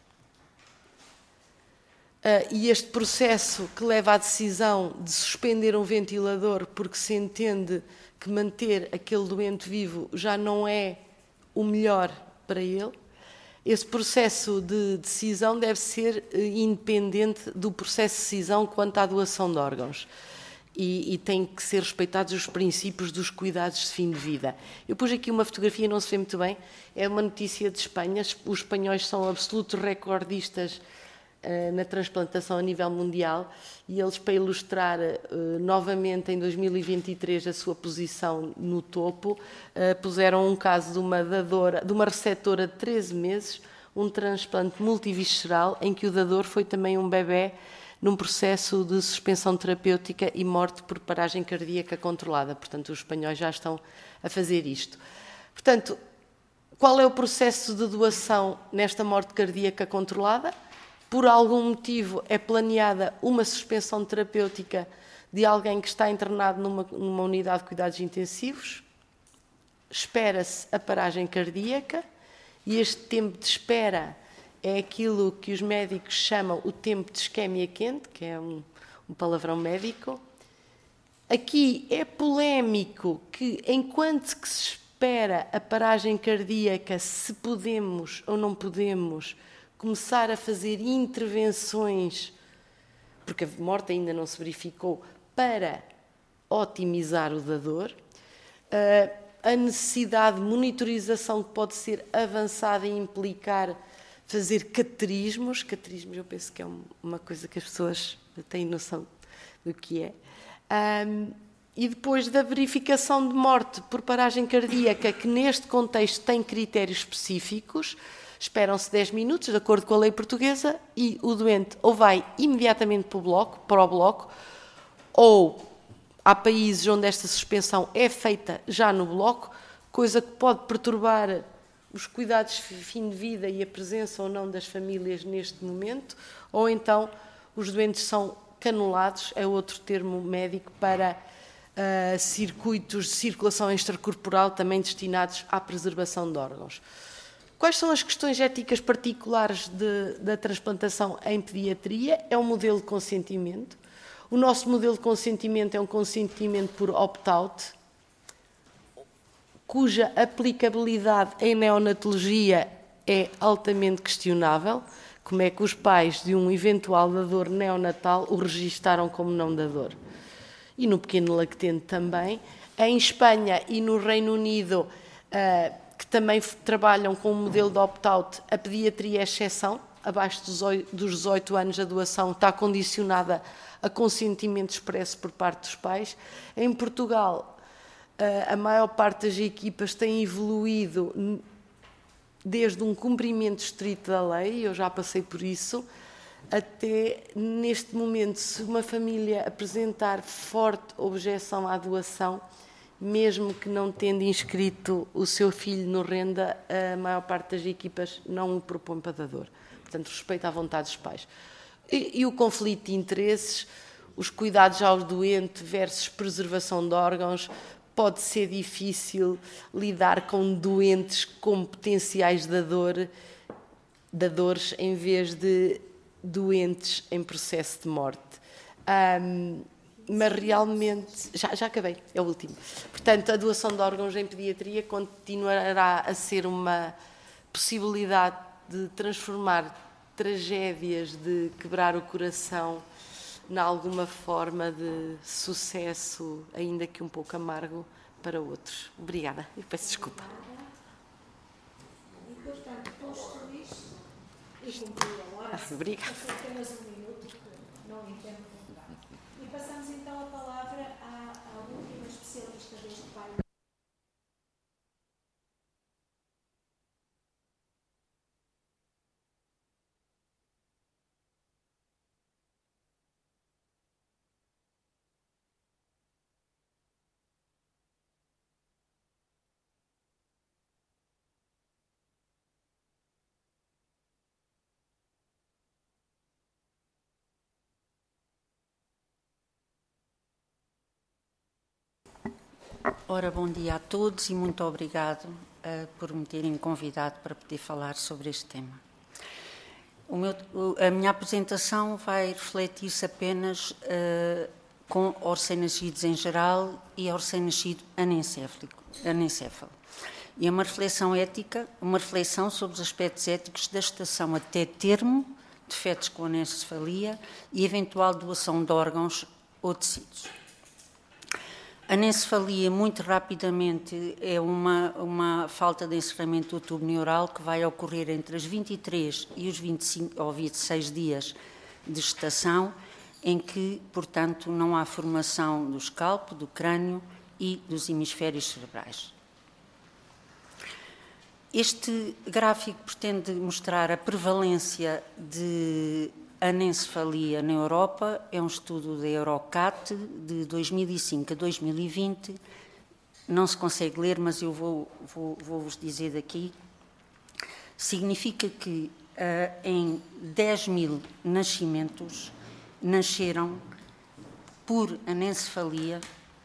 e este processo que leva à decisão de suspender um ventilador porque se entende que manter aquele doente vivo já não é o melhor para ele, esse processo de decisão deve ser independente do processo de decisão quanto à doação de órgãos. E tem que ser respeitados os princípios dos cuidados de fim de vida. Eu pus aqui uma fotografia, não se vê muito bem, é uma notícia de Espanha. Os espanhóis são absolutos recordistas na transplantação a nível mundial e eles, para ilustrar novamente em 2023 a sua posição no topo, puseram um caso de uma receptora de 13 meses, um transplante multivisceral em que o dador foi também um bebé num processo de suspensão terapêutica e morte por paragem cardíaca controlada. Portanto, os espanhóis já estão a fazer isto. Portanto, qual é o processo de doação nesta morte cardíaca controlada? Por algum motivo é planeada uma suspensão terapêutica de alguém que está internado numa unidade de cuidados intensivos, espera-se a paragem cardíaca e este tempo de espera é aquilo que os médicos chamam o tempo de isquémia quente, que é um palavrão médico. Aqui é polémico que, enquanto que se espera a paragem cardíaca, se podemos ou não podemos começar a fazer intervenções, porque a morte ainda não se verificou, para otimizar o dador. A necessidade de monitorização que pode ser avançada e implicar fazer cateterismos. Cateterismos eu penso que é uma coisa que as pessoas têm noção do que é. E depois da verificação de morte por paragem cardíaca, que neste contexto tem critérios específicos, esperam-se 10 minutos, de acordo com a lei portuguesa, e o doente ou vai imediatamente para o bloco, ou há países onde esta suspensão é feita já no bloco, coisa que pode perturbar os cuidados de fim de vida e a presença ou não das famílias neste momento, ou então os doentes são canulados, é outro termo médico para circuitos de circulação extracorporal também destinados à preservação de órgãos. Quais são as questões éticas particulares da transplantação em pediatria? É um modelo de consentimento. O nosso modelo de consentimento é um consentimento por opt-out, cuja aplicabilidade em neonatologia é altamente questionável. Como é que os pais de um eventual dador neonatal o registaram como não dador? E no pequeno lactente também. Em Espanha e no Reino Unido, que também trabalham com o modelo de opt-out, a pediatria é exceção. Abaixo dos 18 anos a doação está condicionada a consentimento expresso por parte dos pais. Em Portugal, a maior parte das equipas tem evoluído desde um cumprimento estrito da lei, eu já passei por isso, até neste momento, se uma família apresentar forte objeção à doação, mesmo que não tendo inscrito o seu filho no renda, a maior parte das equipas não o propõe para dador. Portanto, respeito à vontade dos pais. E o conflito de interesses, os cuidados ao doente versus preservação de órgãos, pode ser difícil lidar com doentes com potenciais dador dadores em vez de doentes em processo de morte. Mas realmente, já acabei, é o último. Portanto, a doação de órgãos em pediatria continuará a ser uma possibilidade de transformar tragédias, de quebrar o coração, em alguma forma de sucesso, ainda que um pouco amargo, para outros. Obrigada, e peço desculpa. E, portanto, posto isto, e concluam. Obrigada. Apenas um minuto, porque não entendo muito bem. E passamos então a palavra à última especialista deste painel. Ora, bom dia a todos e muito obrigado por me terem convidado para poder falar sobre este tema. A minha apresentação vai refletir-se apenas com ao recém-nascidos em geral e ao recém-nascido anencéfalo. E é uma reflexão ética, uma reflexão sobre os aspectos éticos da gestação até termo de fetos com anencefalia e eventual doação de órgãos ou tecidos. A anencefalia, muito rapidamente, é uma falta de encerramento do tubo neural que vai ocorrer entre as 23 e os 25 ou 26 dias de gestação, em que, portanto, não há formação do escalpo, do crânio e dos hemisférios cerebrais. Este gráfico pretende mostrar a prevalência de anencefalia na Europa, é um estudo da Eurocat de 2005 a 2020, não se consegue ler, mas eu vou-vos dizer daqui. Significa que em 10.000 nascimentos nasceram por anencefalia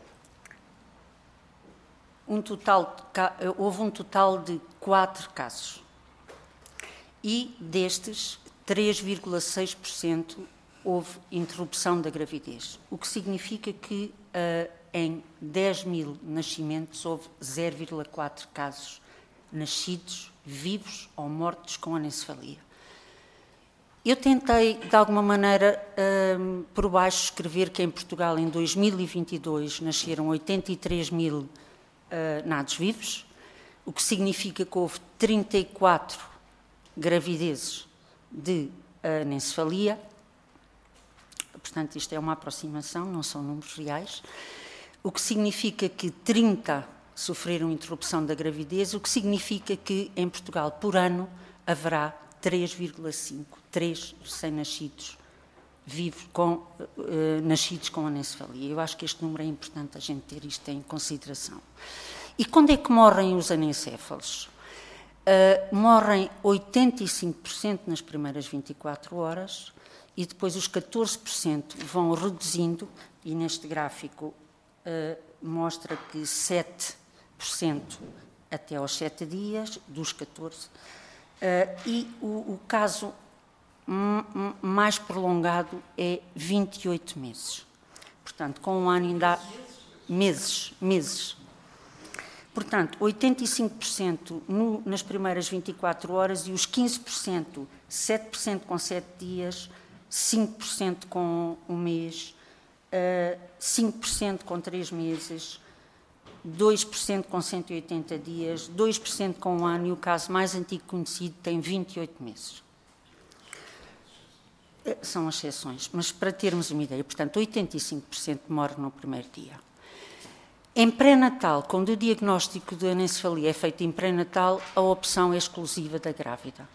houve um total de 4 casos e destes 3,6% houve interrupção da gravidez, o que significa que em 10.000 nascimentos houve 0,4 casos nascidos, vivos ou mortos com anencefalia. Eu tentei, de alguma maneira, por baixo, escrever que em Portugal, em 2022, nasceram 83.000 nados vivos, o que significa que houve 34 gravidezes de anencefalia. Portanto, isto é uma aproximação, não são números reais, o que significa que 30 sofreram interrupção da gravidez, o que significa que em Portugal, por ano, haverá 3,5, 3 recém-nascidos vivos nascidos com anencefalia. Eu acho que este número é importante a gente ter isto em consideração. E quando é que morrem os anencéfalos? Morrem 85% nas primeiras 24 horas e depois os 14% vão reduzindo, e neste gráfico mostra que 7% até aos 7 dias, dos 14%, e o caso mais prolongado é 28 meses. Portanto, com um ano ainda há meses. Portanto, 85% nas primeiras 24 horas e os 15%, 7% com 7 dias, 5% com um mês, 5% com 3 meses, 2% com 180 dias, 2% com um ano e o caso mais antigo conhecido tem 28 meses. São exceções, mas para termos uma ideia, portanto, 85% morre no primeiro dia. Em pré-natal, quando o diagnóstico de anencefalia é feito em pré-natal, a opção é exclusiva da grávida.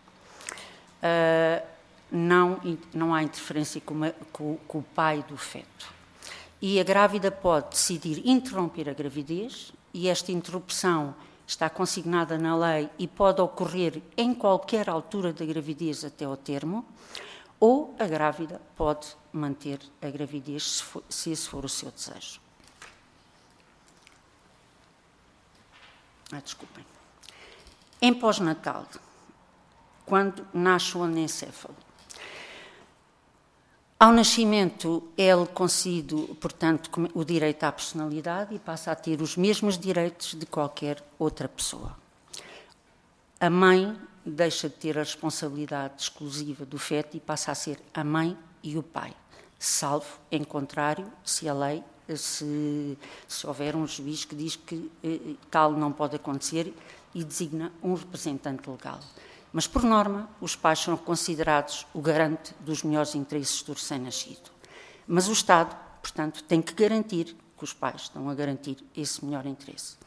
Não há interferência com o pai do feto. E a grávida pode decidir interromper a gravidez, e esta interrupção está consignada na lei e pode ocorrer em qualquer altura da gravidez até ao termo, ou a grávida pode manter a gravidez se esse for o seu desejo. Desculpem. Em pós-natal, quando nasce o anencéfalo. Ao nascimento é-lhe concedido, portanto, o direito à personalidade e passa a ter os mesmos direitos de qualquer outra pessoa. A mãe deixa de ter a responsabilidade exclusiva do feto e passa a ser a mãe e o pai, salvo, em contrário, se a lei, se houver um juiz que diz que tal não pode acontecer e designa um representante legal. Mas, por norma, os pais são considerados o garante dos melhores interesses do recém-nascido. Mas o Estado, portanto, tem que garantir que os pais estão a garantir esse melhor interesse.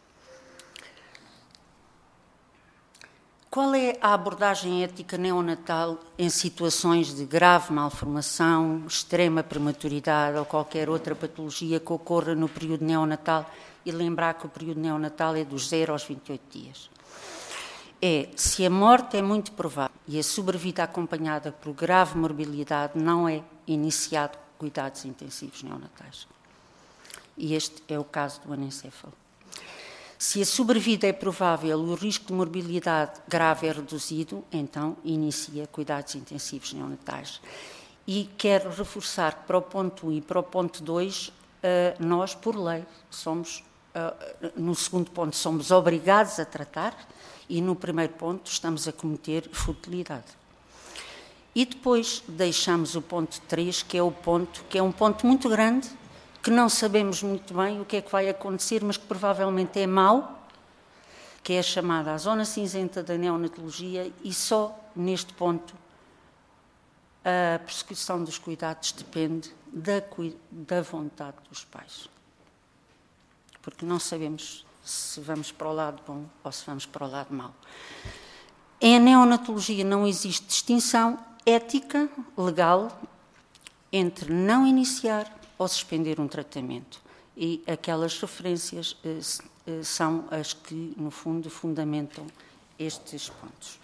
Qual é a abordagem ética neonatal em situações de grave malformação, extrema prematuridade ou qualquer outra patologia que ocorra no período neonatal? E lembrar que o período neonatal é dos 0 aos 28 dias. Se a morte é muito provável e a sobrevida acompanhada por grave morbilidade, não é iniciado cuidados intensivos neonatais. E este é o caso do anencéfalo. Se a sobrevida é provável e o risco de morbilidade grave é reduzido, então inicia cuidados intensivos neonatais. E quero reforçar que para o ponto 1 e para o ponto 2, nós, por lei, somos, no segundo ponto, somos obrigados a tratar e no primeiro ponto estamos a cometer futilidade. E depois deixamos o ponto 3, que é um ponto muito grande, que não sabemos muito bem o que é que vai acontecer, mas que provavelmente é mau, que é a chamada zona cinzenta da neonatologia, e só neste ponto a prescrição dos cuidados depende da vontade dos pais. Porque não sabemos se vamos para o lado bom ou se vamos para o lado mau. Em neonatologia não existe distinção ética, legal, entre não iniciar ou suspender um tratamento. E aquelas referências são as que, no fundo, fundamentam estes pontos.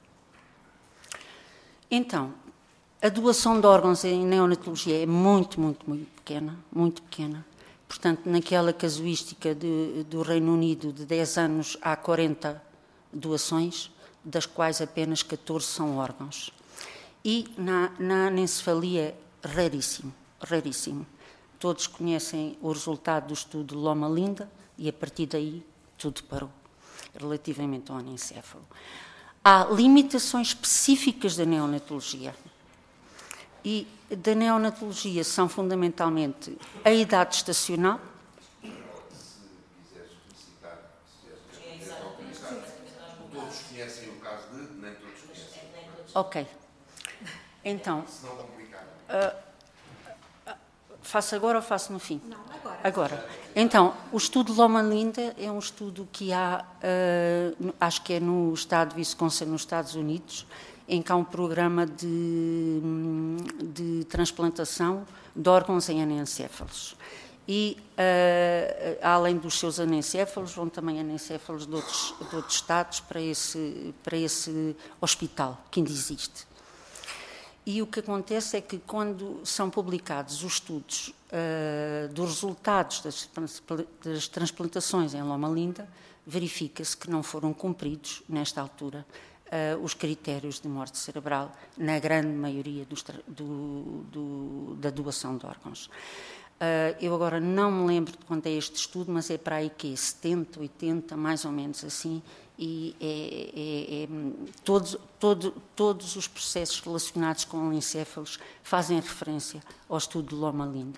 Então, a doação de órgãos em neonatologia é muito pequena, muito pequena. Portanto, naquela casuística do Reino Unido, de 10 anos há 40 doações, das quais apenas 14 são órgãos. E na anencefalia, raríssimo, raríssimo. Todos conhecem o resultado do estudo de Loma Linda e, a partir daí, tudo parou, relativamente ao anencéfalo. Há limitações específicas da neonatologia. E da neonatologia são fundamentalmente a idade estacional. Todos conhecem o caso de, nem todos conhecem. Ok. Então, faço agora ou faço no fim? Não, agora. Agora. Então, o estudo de Loma Linda é um estudo que há, acho que é no estado de Wisconsin, nos Estados Unidos, em que há um programa de transplantação de órgãos em anencéfalos. E, além dos seus anencéfalos, vão também anencéfalos de outros estados para esse hospital que ainda existe. E o que acontece é que, quando são publicados os estudos dos resultados das transplantações em Loma Linda, verifica-se que não foram cumpridos, nesta altura, os critérios de morte cerebral, na grande maioria da doação de órgãos. Eu agora não me lembro de quando é este estudo, mas é para aí que 70, 80, mais ou menos assim, e todos os processos relacionados com anencéfalos fazem referência ao estudo de Loma Linda.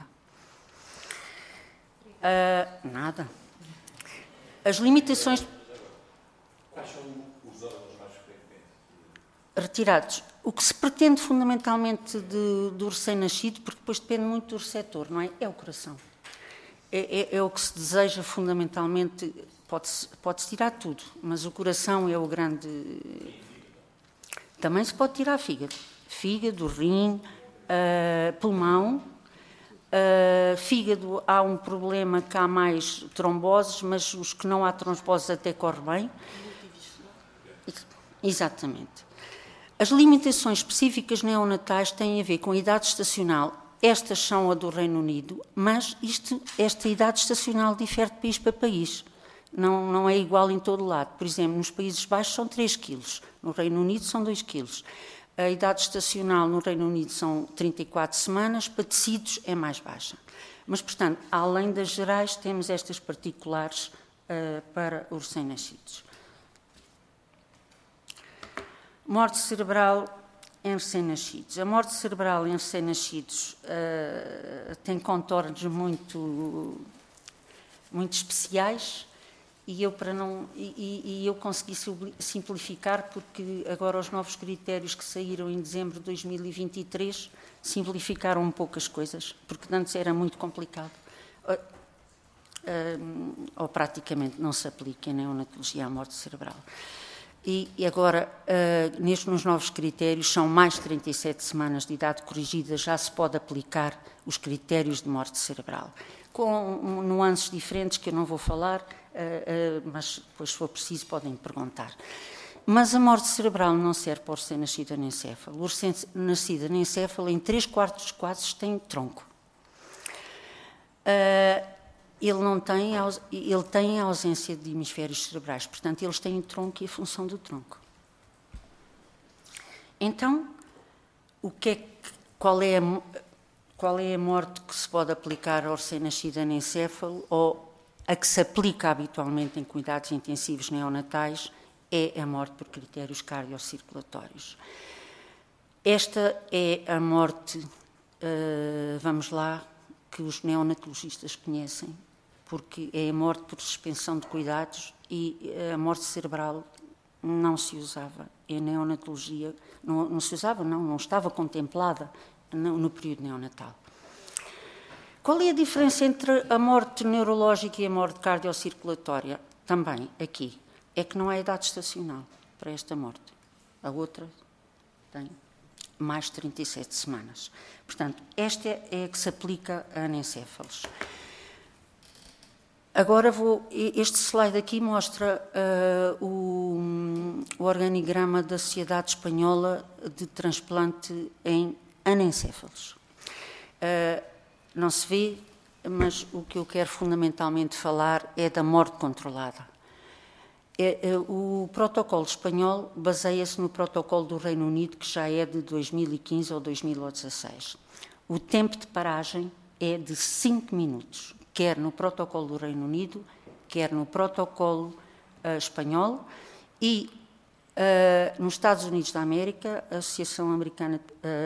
Nada. As limitações... Quais são os órgãos mais frequentes? Retirados. O que se pretende fundamentalmente do recém-nascido, porque depois depende muito do receptor, não é? É o coração. É o que se deseja fundamentalmente. Pode-se tirar tudo, mas o coração é o grande... Também se pode tirar fígado, rim, pulmão. Fígado, há um problema que há mais tromboses, mas os que não há tromboses até corre bem. Exatamente. As limitações específicas neonatais têm a ver com a idade estacional. Estas são a do Reino Unido, mas esta idade estacional difere de país para país. Não é igual em todo o lado. Por exemplo, nos Países Baixos são 3 quilos, no Reino Unido são 2 quilos. A idade estacional no Reino Unido são 34 semanas, para tecidos é mais baixa. Mas, portanto, além das gerais, temos estas particulares para os recém-nascidos. Morte cerebral em recém-nascidos. A morte cerebral em recém-nascidos tem contornos muito especiais e eu consegui simplificar, porque agora os novos critérios que saíram em dezembro de 2023 simplificaram um pouco as coisas, porque antes era muito complicado. Ou praticamente não se aplica em neonatologia à morte cerebral. E agora, nos novos critérios, são mais de 37 semanas de idade corrigida, já se pode aplicar os critérios de morte cerebral, com nuances diferentes que eu não vou falar, mas depois, se for preciso, podem me perguntar. Mas a morte cerebral não serve para o recém-nascido anencéfalo. O recém-nascido anencéfalo, em 3/4 dos casos, tem tronco. Ele tem a ausência de hemisférios cerebrais, portanto, eles têm o tronco e a função do tronco. Então, qual é a morte que se pode aplicar ao recém-nascido anencéfalo, ou a que se aplica habitualmente em cuidados intensivos neonatais? É a morte por critérios cardiocirculatórios. Esta é a morte, vamos lá, que os neonatologistas conhecem, porque é a morte por suspensão de cuidados, e a morte cerebral não se usava em neonatologia, não estava contemplada no período neonatal. Qual é a diferença entre a morte neurológica e a morte cardiocirculatória? Também, aqui, é que não há idade estacional para esta morte. A outra tem mais de 37 semanas. Portanto, esta é a que se aplica a anencéfalos. Agora este slide aqui mostra o organigrama da Sociedade Espanhola de Transplante em Anencéfalos. Não se vê, mas o que eu quero fundamentalmente falar é da morte controlada. O protocolo espanhol baseia-se no protocolo do Reino Unido, que já é de 2015 ou 2016. O tempo de paragem é de 5 minutos, quer no protocolo do Reino Unido, quer no protocolo espanhol, e nos Estados Unidos da América, a Associação Americana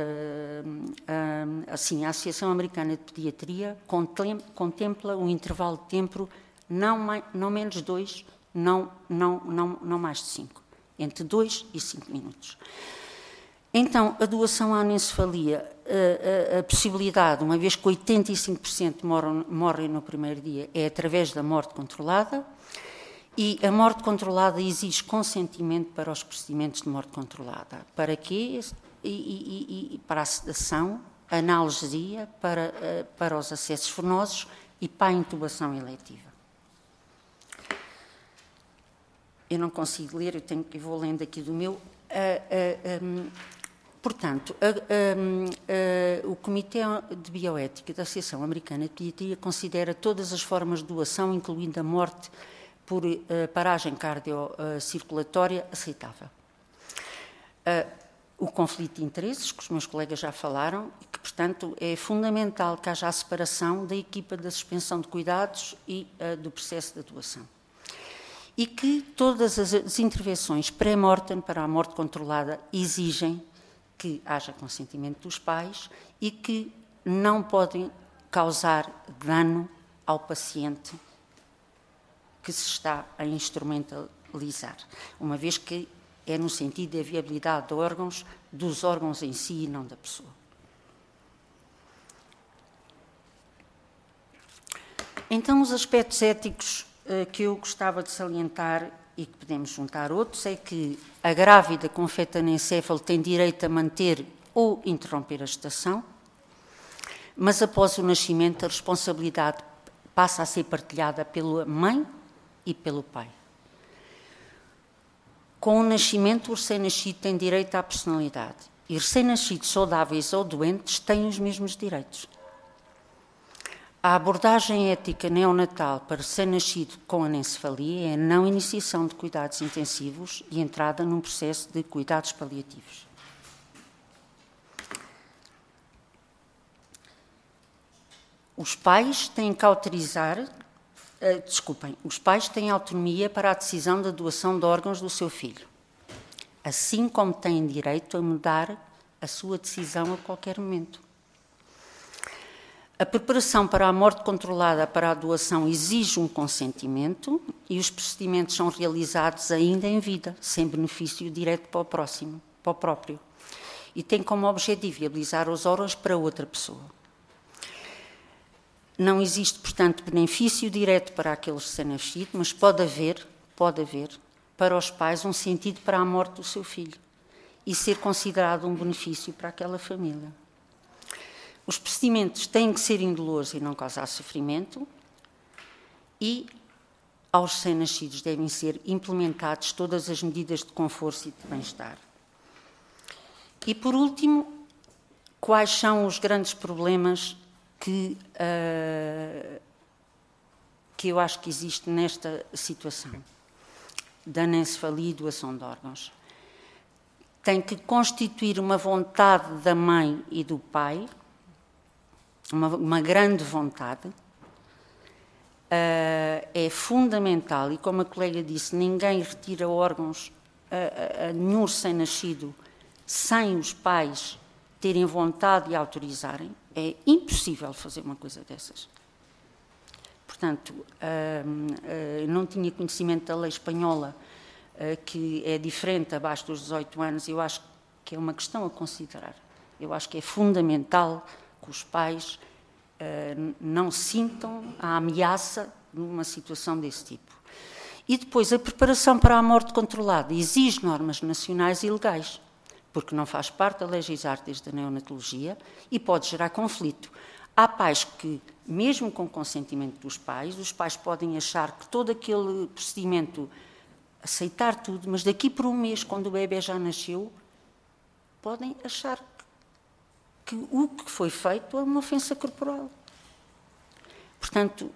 de Pediatria contempla um intervalo de tempo não menos de 2, não mais de 5, entre 2 e 5 minutos. Então, a doação à anencefalia, a possibilidade, uma vez que 85% morrem no primeiro dia, é através da morte controlada, e a morte controlada exige consentimento para os procedimentos de morte controlada. Para quê? Para a sedação, analgesia, para os acessos venosos e para a intubação eletiva. Eu não consigo ler, eu vou lendo aqui do meu. Portanto, o Comitê de Bioética da Associação Americana de Pediatria considera todas as formas de doação, incluindo a morte por paragem cardiocirculatória, aceitável. O conflito de interesses, que os meus colegas já falaram, e que, portanto, é fundamental que haja a separação da equipa da suspensão de cuidados e do processo da doação. E que todas as intervenções pré-mortem para a morte controlada exigem que haja consentimento dos pais e que não podem causar dano ao paciente que se está a instrumentalizar, uma vez que é no sentido da viabilidade dos órgãos em si e não da pessoa. Então, os aspectos éticos que eu gostava de salientar, e que podemos juntar outros, é que a grávida com feto anencéfalo tem direito a manter ou interromper a gestação, mas após o nascimento a responsabilidade passa a ser partilhada pela mãe e pelo pai. Com o nascimento, o recém-nascido tem direito à personalidade, e recém-nascidos saudáveis ou doentes têm os mesmos direitos. A abordagem ética neonatal para recém-nascido com anencefalia é a não iniciação de cuidados intensivos e entrada num processo de cuidados paliativos. Os pais têm que autorizar, os pais têm autonomia para a decisão da doação de órgãos do seu filho, assim como têm direito a mudar a sua decisão a qualquer momento. A preparação para a morte controlada para a doação exige um consentimento e os procedimentos são realizados ainda em vida, sem benefício direto para o próprio, e tem como objetivo viabilizar os órgãos para outra pessoa. Não existe, portanto, benefício direto para aquele recém-nascido, mas pode haver para os pais um sentido para a morte do seu filho e ser considerado um benefício para aquela família. Os procedimentos têm que ser indolores e não causar sofrimento e aos recém-nascidos devem ser implementadas todas as medidas de conforto e de bem-estar. E, por último, quais são os grandes problemas que eu acho que existe nesta situação da anencefalia e doação de órgãos? Tem que constituir uma vontade da mãe e do pai, uma grande vontade, é fundamental, e como a colega disse, ninguém retira órgãos a nenhum recém-nascido sem os pais terem vontade e autorizarem. É impossível fazer uma coisa dessas. Portanto, não tinha conhecimento da lei espanhola, que é diferente abaixo dos 18 anos, eu acho que é uma questão a considerar. Eu acho que é fundamental que os pais não sintam a ameaça numa situação desse tipo. E depois, a preparação para a morte controlada exige normas nacionais e legais, porque não faz parte da legislar desde a neonatologia e pode gerar conflito. Há pais que, mesmo com consentimento dos pais, os pais podem achar que todo aquele procedimento, aceitar tudo, mas daqui por um mês, quando o bebê já nasceu, podem achar que o que foi feito é uma ofensa corporal. Portanto,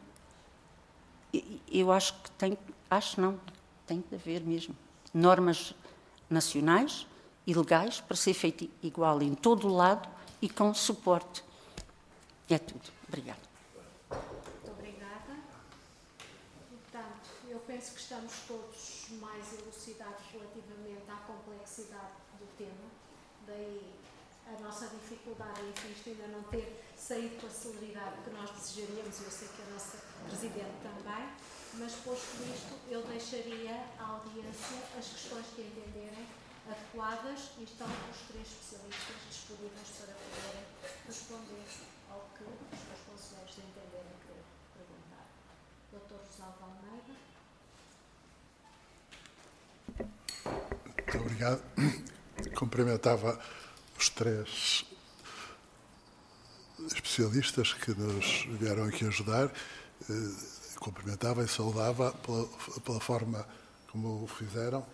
eu acho que tem que haver mesmo normas nacionais e legais para ser feito igual em todo o lado e com suporte. É tudo. Obrigada. Muito obrigada. Portanto, eu penso que estamos todos mais elucidados relativamente à complexidade do tema, daí a nossa dificuldade em isto ainda não ter saído com a celeridade que nós desejaríamos, e eu sei que a nossa Presidente também, mas posto isto, eu deixaria à audiência as questões que entenderem adequadas e estão os três especialistas disponíveis para poderem responder ao que os meus conselheiros entenderem querer perguntar. Dr. Rosalvo Almeida. Muito obrigado. Cumprimentava os três especialistas que nos vieram aqui ajudar. Cumprimentava e saudava pela forma como o fizeram,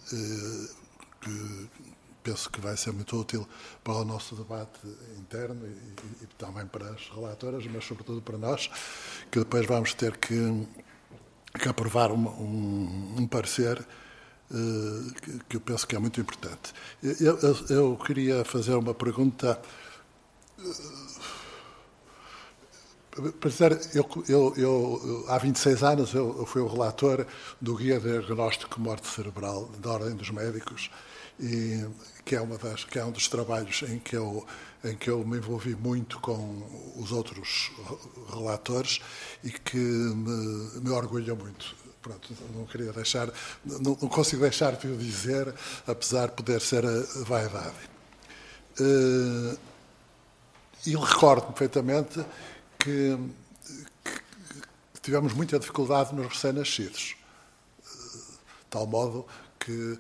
que penso que vai ser muito útil para o nosso debate interno e também para as relatoras, mas sobretudo para nós, que depois vamos ter que aprovar um parecer que eu penso que é muito importante. Eu queria fazer uma pergunta. Para dizer, há 26 anos eu fui o relator do Guia de Diagnóstico de Morte Cerebral da Ordem dos Médicos, e que é um dos trabalhos em que eu me envolvi muito com os outros relatores e que me orgulha muito. Pronto, não consigo deixar de o dizer, apesar de poder ser a vaidade. E recordo-me perfeitamente que tivemos muita dificuldade nos recém-nascidos, de tal modo que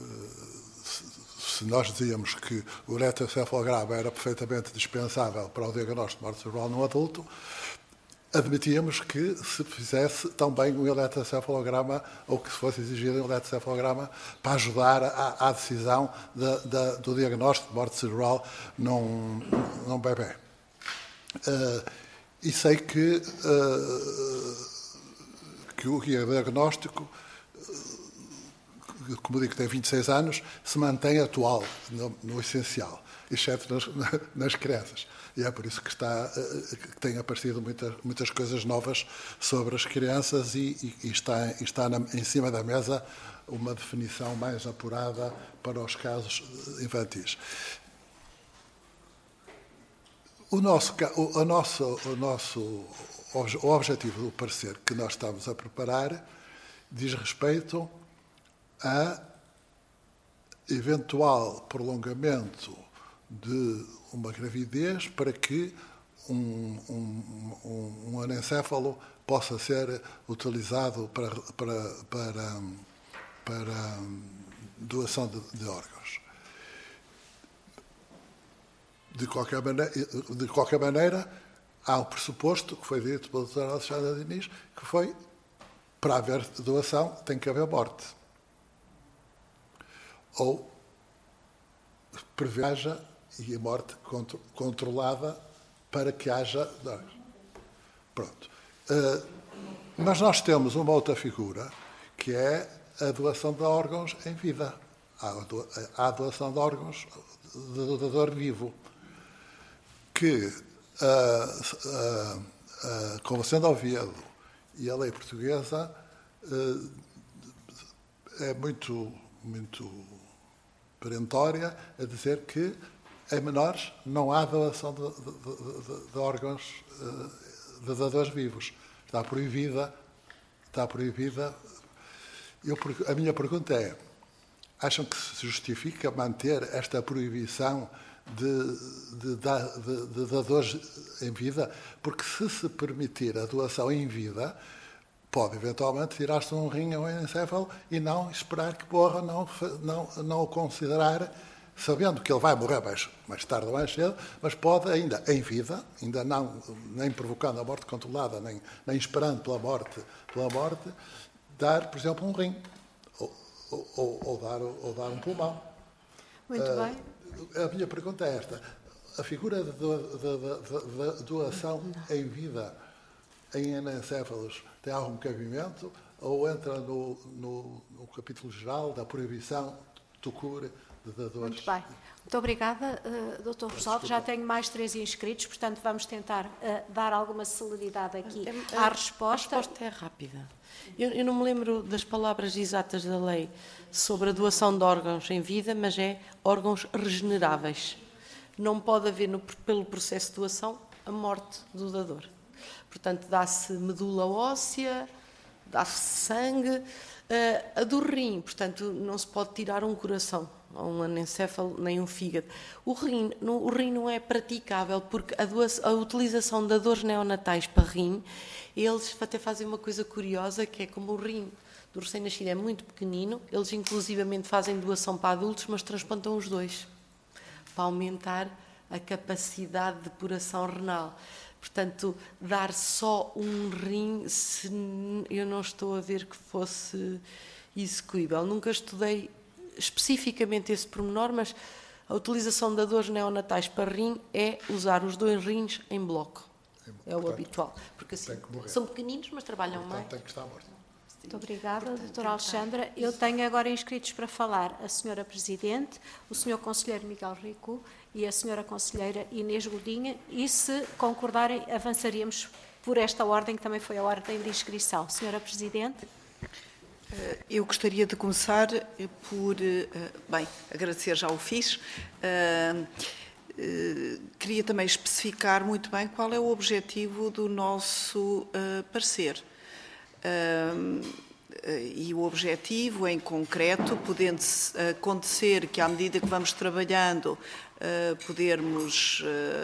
se nós dizíamos que o eletroencefalograma era perfeitamente dispensável para o diagnóstico de morte cerebral num adulto, admitíamos que se fizesse também um eletroencefalograma, ou que se fosse exigido um eletroencefalograma para ajudar à decisão do diagnóstico de morte cerebral num bebê. E sei que o guia diagnóstico, como digo, tem 26 anos, se mantém atual no essencial, exceto nas crianças. E é por isso que têm aparecido muitas coisas novas sobre as crianças e está em cima da mesa uma definição mais apurada para os casos infantis. O objetivo do parecer que nós estamos a preparar diz respeito a eventual prolongamento de uma gravidez para que um anencéfalo possa ser utilizado para doação de órgãos. De qualquer maneira, há um pressuposto que foi dito pelo Dr. Alexandre Diniz, que foi, para haver doação, tem que haver morte. Ou preveja e a morte controlada para que haja... Pronto. Mas nós temos uma outra figura, que é a doação de órgãos em vida. Há a doação de órgãos do doador vivo, que a Convenção de Oviedo e a lei portuguesa é muito perentória a dizer que em menores não há doação de órgãos de doadores vivos. Está proibida. A minha pergunta é: acham que se justifica manter esta proibição de doadores em vida? Porque se permitir a doação em vida, pode eventualmente tirar-se um rim ou um encéfalo e não esperar que morra, não o considerar, sabendo que ele vai morrer mais tarde ou mais cedo, mas pode ainda, em vida, ainda não, nem provocando a morte controlada, nem esperando pela morte, dar, por exemplo, um rim ou dar um pulmão. Muito bem. A minha pergunta é esta: a figura de doação em vida em anencéfalos tem algum cabimento ou entra no capítulo geral da proibição do cura de doadores? Muito bem. Muito obrigada, Dr. Rosalvo. Já tenho mais 3 inscritos, portanto vamos tentar dar alguma celeridade aqui à resposta. A resposta é rápida. Eu não me lembro das palavras exatas da lei sobre a doação de órgãos em vida, mas é órgãos regeneráveis. Não pode haver, pelo processo de doação, a morte do doador. Portanto, dá-se medula óssea, dá-se sangue, a do rim, portanto, não se pode tirar um coração, um anencéfalo, nem um fígado. O rim não é praticável, porque a utilização de dadores neonatais para rim, eles até fazem uma coisa curiosa, que é como o rim do recém-nascido é muito pequenino, eles inclusivamente fazem doação para adultos, mas transplantam os dois, para aumentar a capacidade de depuração renal. Portanto, dar só um rim, eu não estou a ver que fosse execuível. Nunca estudei especificamente esse pormenor, mas a utilização de dadores neonatais para rim é usar os 2 rins em bloco. É o habitual. Porque assim, são pequeninos, mas trabalham mais. Tem que estar morto. Muito obrigada, doutora Alexandra. Eu tenho agora inscritos para falar a senhora Presidente, o senhor Conselheiro Miguel Rico e a senhora Conselheira Inês Godinha, e se concordarem avançaríamos por esta ordem, que também foi a ordem de inscrição. Senhora Presidente. Eu gostaria de começar por, agradecer, já o fiz. Queria também especificar muito bem qual é o objetivo do nosso parecer. E o objetivo, em concreto, podendo acontecer que, à medida que vamos trabalhando, podermos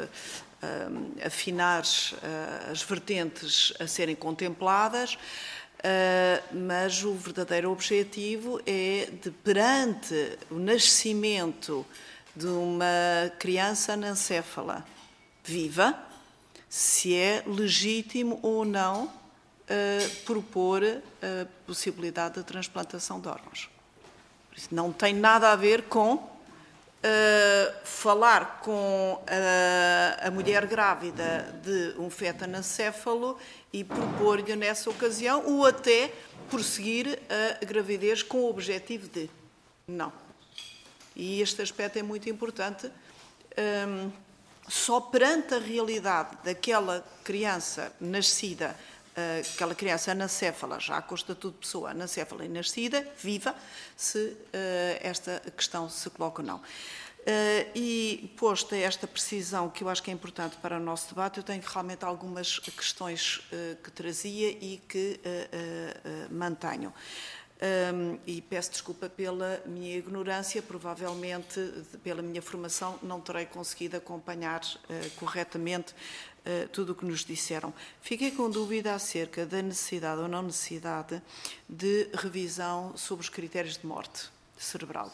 afinar as vertentes a serem contempladas, mas o verdadeiro objetivo é de, perante o nascimento de uma criança anencéfala viva, se é legítimo ou não propor a possibilidade da transplantação de órgãos. Isso não tem nada a ver com falar com a mulher grávida de um feto anencéfalo e propor-lhe nessa ocasião, ou até prosseguir a gravidez com o objetivo de não. E este aspecto é muito importante. Só perante a realidade daquela criança nascida, aquela criança anencéfala, já com o estatuto de pessoa anencéfala e nascida, viva, se esta questão se coloca ou não. E posta esta precisão, que eu acho que é importante para o nosso debate, eu tenho realmente algumas questões que trazia e que mantenho. E peço desculpa pela minha ignorância, provavelmente pela minha formação não terei conseguido acompanhar corretamente tudo o que nos disseram. Fiquei com dúvida acerca da necessidade ou não necessidade de revisão sobre os critérios de morte cerebral.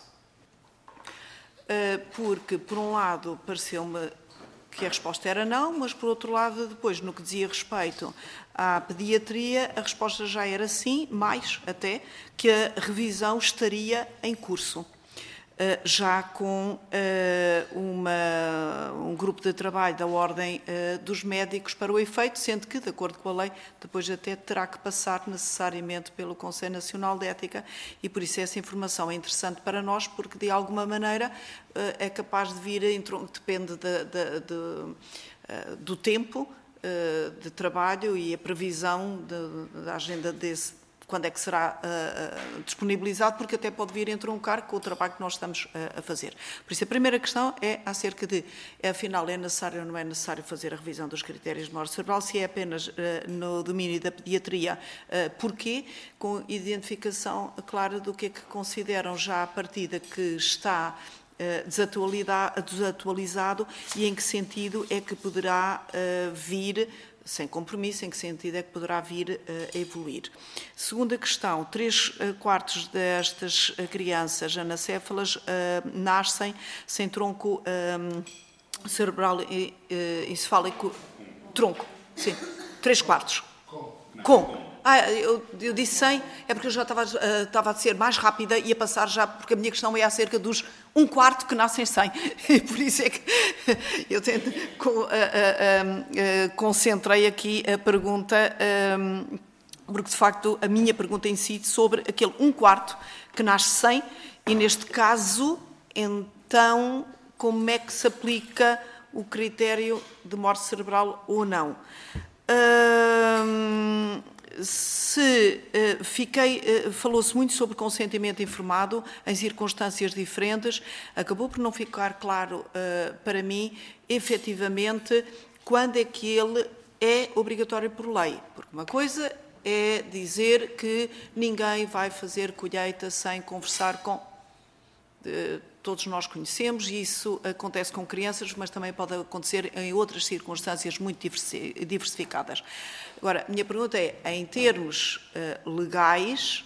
Porque, por um lado, pareceu-me que a resposta era não, mas, por outro lado, depois, no que dizia respeito à pediatria, a resposta já era sim, mais até, que a revisão estaria em curso, já com um grupo de trabalho da Ordem dos Médicos para o efeito, sendo que, de acordo com a lei, depois até terá que passar necessariamente pelo Conselho Nacional de Ética, e por isso essa informação é interessante para nós, porque de alguma maneira é capaz de vir, depende do tempo de trabalho e a previsão da agenda desse, quando é que será disponibilizado, porque até pode vir entroncar com o trabalho que nós estamos a fazer. Por isso, a primeira questão é acerca de, afinal, é necessário ou não é necessário fazer a revisão dos critérios de morte cerebral, se é apenas no domínio da pediatria, porquê, com identificação clara do que é que consideram já à partida que está desatualizado e em que sentido é que poderá vir, sem compromisso, em que sentido é que poderá vir a evoluir. Segunda questão, 3/4 destas crianças anencéfalas nascem sem tronco cerebral encefálico. Tronco, sim, 3/4. Com. Eu disse 100, é porque eu já estava a ser mais rápida e a passar já, porque a minha questão é acerca dos 1/4 que nascem 100. E por isso é que eu concentrei aqui a pergunta, porque de facto a minha pergunta incide sobre aquele 1/4 que nasce 100 e neste caso, então, como é que se aplica o critério de morte cerebral ou não? Falou-se muito sobre consentimento informado em circunstâncias diferentes, acabou por não ficar claro para mim, efetivamente, quando é que ele é obrigatório por lei. Porque uma coisa é dizer que ninguém vai fazer colheita sem conversar com... Todos nós conhecemos e isso acontece com crianças, mas também pode acontecer em outras circunstâncias muito diversificadas. Agora, a minha pergunta é, em termos legais,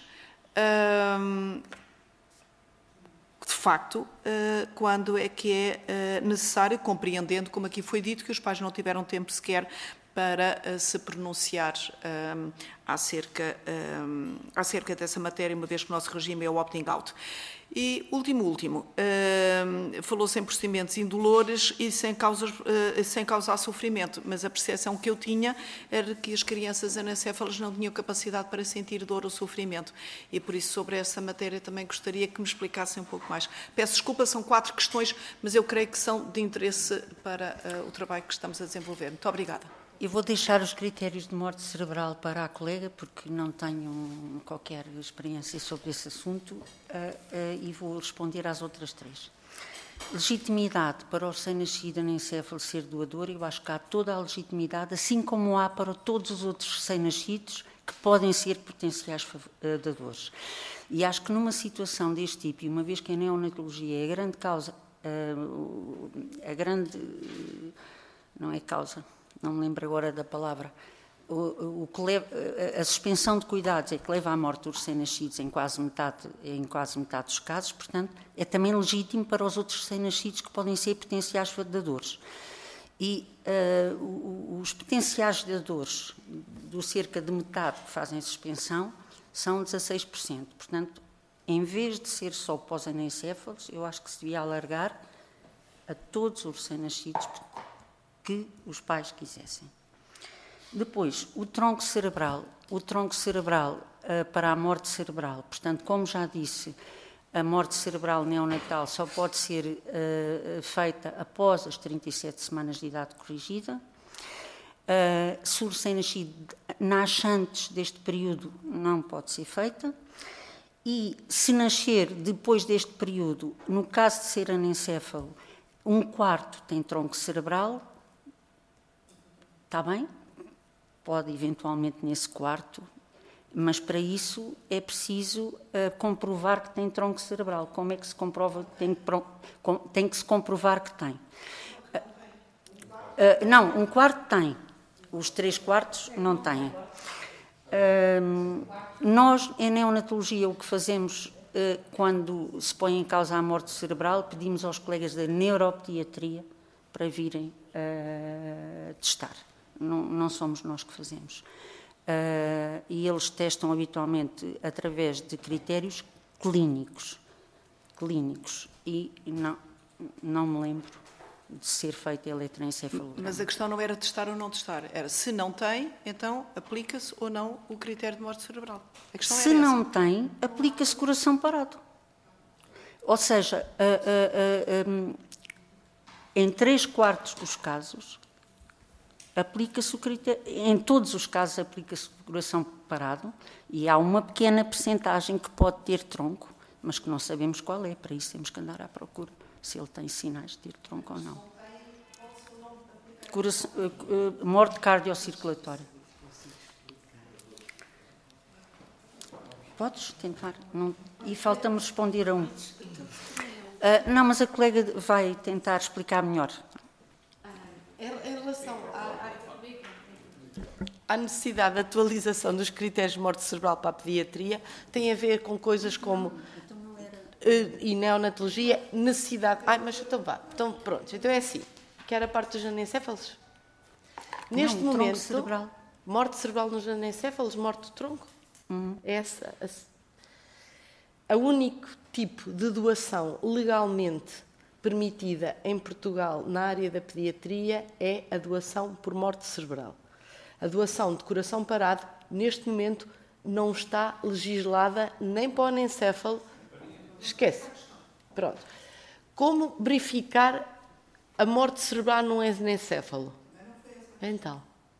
de facto, quando é que é necessário, compreendendo, como aqui foi dito, que os pais não tiveram tempo sequer para se pronunciar acerca dessa matéria, uma vez que o nosso regime é o opting-out. E, último, falou-se em procedimentos indolores e sem causar sofrimento, mas a percepção que eu tinha era que as crianças anencéfalas não tinham capacidade para sentir dor ou sofrimento. E, por isso, sobre essa matéria também gostaria que me explicassem um pouco mais. Peço desculpa, são 4 questões, mas eu creio que são de interesse para o trabalho que estamos a desenvolver. Muito obrigada. Eu vou deixar os critérios de morte cerebral para a colega, porque não tenho qualquer experiência sobre esse assunto, e vou responder às outras 3. Legitimidade para o recém-nascido anencéfalo ser doador, eu acho que há toda a legitimidade, assim como há para todos os outros recém-nascidos que podem ser potenciais dadores. E acho que numa situação deste tipo, e uma vez que a neonatologia é a grande causa, não é causa, não me lembro agora da palavra, a suspensão de cuidados é que leva à morte dos recém-nascidos em quase metade dos casos, portanto, é também legítimo para os outros recém-nascidos que podem ser potenciais dadores. E os potenciais dadores, do cerca de metade que fazem suspensão, são 16%. Portanto, em vez de ser só para os anencéfalos, eu acho que se devia alargar a todos os recém-nascidos que os pais quisessem. Depois, o tronco cerebral. O tronco cerebral para a morte cerebral. Portanto, como já disse, a morte cerebral neonatal só pode ser feita após as 37 semanas de idade corrigida. Se o recém-nascido nasce antes deste período, não pode ser feita. E se nascer depois deste período, no caso de ser anencéfalo, 1/4 tem tronco cerebral, está bem? Pode eventualmente nesse quarto, mas para isso é preciso comprovar que tem tronco cerebral. Como é que se comprova? Tem que se comprovar que tem. Não, 1/4 tem. Os 3/4 não têm. Nós, em neonatologia, o que fazemos quando se põe em causa a morte cerebral, pedimos aos colegas da neuropediatria para virem testar. Não somos nós que fazemos. E eles testam habitualmente através de critérios clínicos. E não me lembro de ser feito eletroencefalograma. Mas a questão não era testar ou não testar, era se não tem, então aplica-se ou não o critério de morte cerebral. A questão se não tem, aplica-se coração parado. Ou seja, em 3/4 dos casos, aplica-se o critério, em todos os casos aplica-se o coração parado, e há uma pequena percentagem que pode ter tronco, mas que não sabemos qual é, para isso temos que andar à procura, se ele tem sinais de ter tronco ou não. Morte cardiocirculatória. Podes tentar? Não. E falta-me responder a um. Não, mas a colega vai tentar explicar melhor. Em relação à necessidade de atualização dos critérios de morte cerebral para a pediatria, tem a ver com coisas como e neonatologia, necessidade... mas então vá, então pronto, então é assim, que era a parte dos anencéfalos. Neste momento, cerebral. Morte cerebral nos anencéfalos, morte do tronco, essa... O único tipo de doação legalmente permitida em Portugal na área da pediatria é a doação por morte cerebral. A doação de coração parado, neste momento, não está legislada nem para o anencéfalo. Esquece. Pronto. Como verificar a morte cerebral num anencéfalo? Então.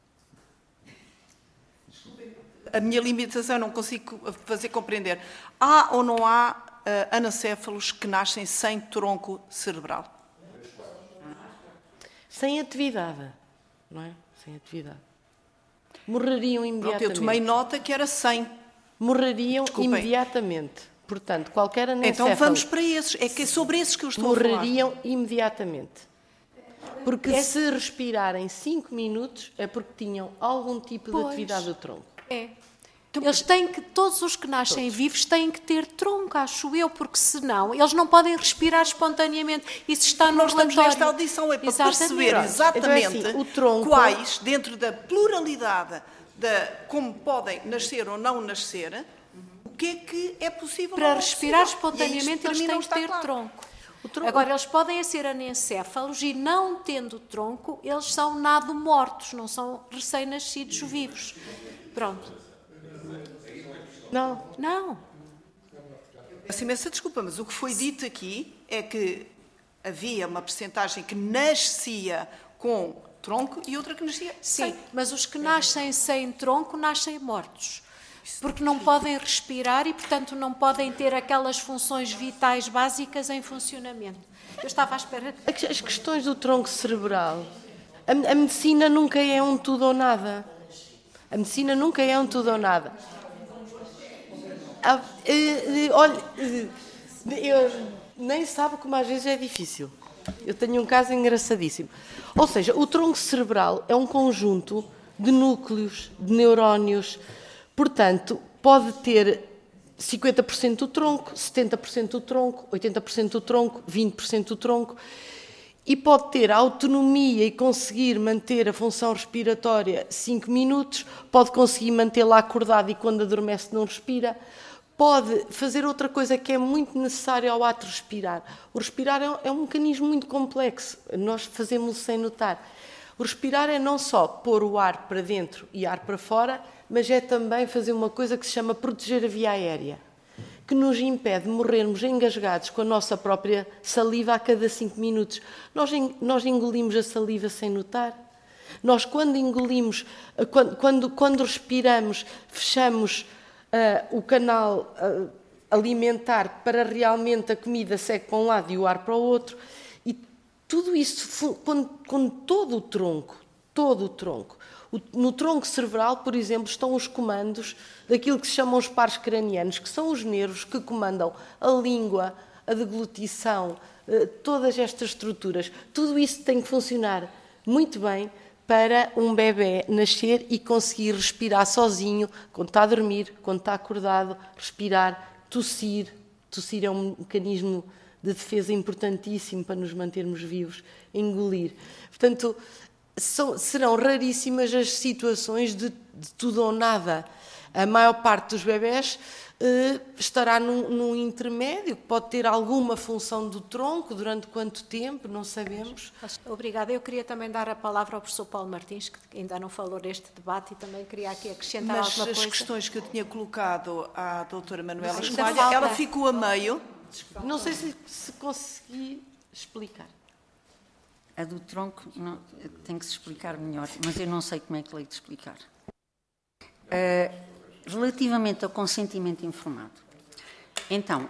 A minha limitação, não consigo fazer compreender. Há ou não há anencéfalos que nascem sem tronco cerebral? Sem atividade, não é? Sem atividade. Morreriam imediatamente. Pronto, eu tomei nota que era 100. Morreriam imediatamente. Portanto, qualquer anencéfalo... Então vamos para esses. É que é sobre esses que eu estou a falar. Morreriam imediatamente. Porque se respirarem 5 minutos é porque tinham algum tipo de atividade do tronco. Eles têm que, todos os que nascem vivos têm que ter tronco, acho eu, porque senão eles não podem respirar espontaneamente. Isso está no relatório. Nós estamos nesta audição, é para perceber exatamente então, assim, o tronco... quais, dentro da pluralidade de como podem nascer ou não nascer, o que é possível para respirar espontaneamente eles têm que ter claro. Tronco. Agora, eles podem ser anencéfalos e, não tendo tronco, eles são nado mortos, não são recém-nascidos vivos. Pronto. Não. Peço imensa desculpa, mas o que foi dito aqui é que havia uma percentagem que nascia com tronco e outra que nascia sem. Sim, mas os que nascem sem tronco nascem mortos. Porque não podem respirar e, portanto, não podem ter aquelas funções vitais básicas em funcionamento. Eu estava à espera... As questões do tronco cerebral... A medicina nunca é um tudo ou nada. A medicina nunca é um tudo ou nada. Olha, nem sabe como às vezes é difícil. Eu tenho um caso engraçadíssimo. Ou seja, o tronco cerebral é um conjunto de núcleos, de neurónios... Portanto, pode ter 50% do tronco, 70% do tronco, 80% do tronco, 20% do tronco, e pode ter a autonomia e conseguir manter a função respiratória 5 minutos, pode conseguir mantê-la acordada e quando adormece não respira, pode fazer outra coisa que é muito necessária ao ato de respirar. O respirar é um mecanismo muito complexo, nós fazemos-lo sem notar. O respirar é não só pôr o ar para dentro e ar para fora, mas é também fazer uma coisa que se chama proteger a via aérea, que nos impede de morrermos engasgados com a nossa própria saliva a cada 5 minutos. Nós engolimos a saliva sem notar. Nós, quando engolimos, quando respiramos, fechamos o canal alimentar para realmente a comida segue para um lado e o ar para o outro. E tudo isso com todo o tronco. No tronco cerebral, por exemplo, estão os comandos daquilo que se chamam os pares cranianos, que são os nervos que comandam a língua, a deglutição, todas estas estruturas. Tudo isso tem que funcionar muito bem para um bebê nascer e conseguir respirar sozinho, quando está a dormir, quando está acordado, respirar, tossir. Tossir é um mecanismo de defesa importantíssimo para nos mantermos vivos, engolir. Portanto, serão raríssimas as situações de tudo ou nada. A maior parte dos bebés estará num intermédio, que pode ter alguma função do tronco, durante quanto tempo, não sabemos. Obrigada. Eu queria também dar a palavra ao professor Paulo Martins, que ainda não falou neste debate, e também queria aqui acrescentar alguma coisa. Mas as questões que eu tinha colocado à doutora Manuela Escoalha, ela ficou a meio. Não sei se consegui explicar. A do tronco não, tem que se explicar melhor, mas eu não sei como é que lhe de explicar. Relativamente ao consentimento informado, então,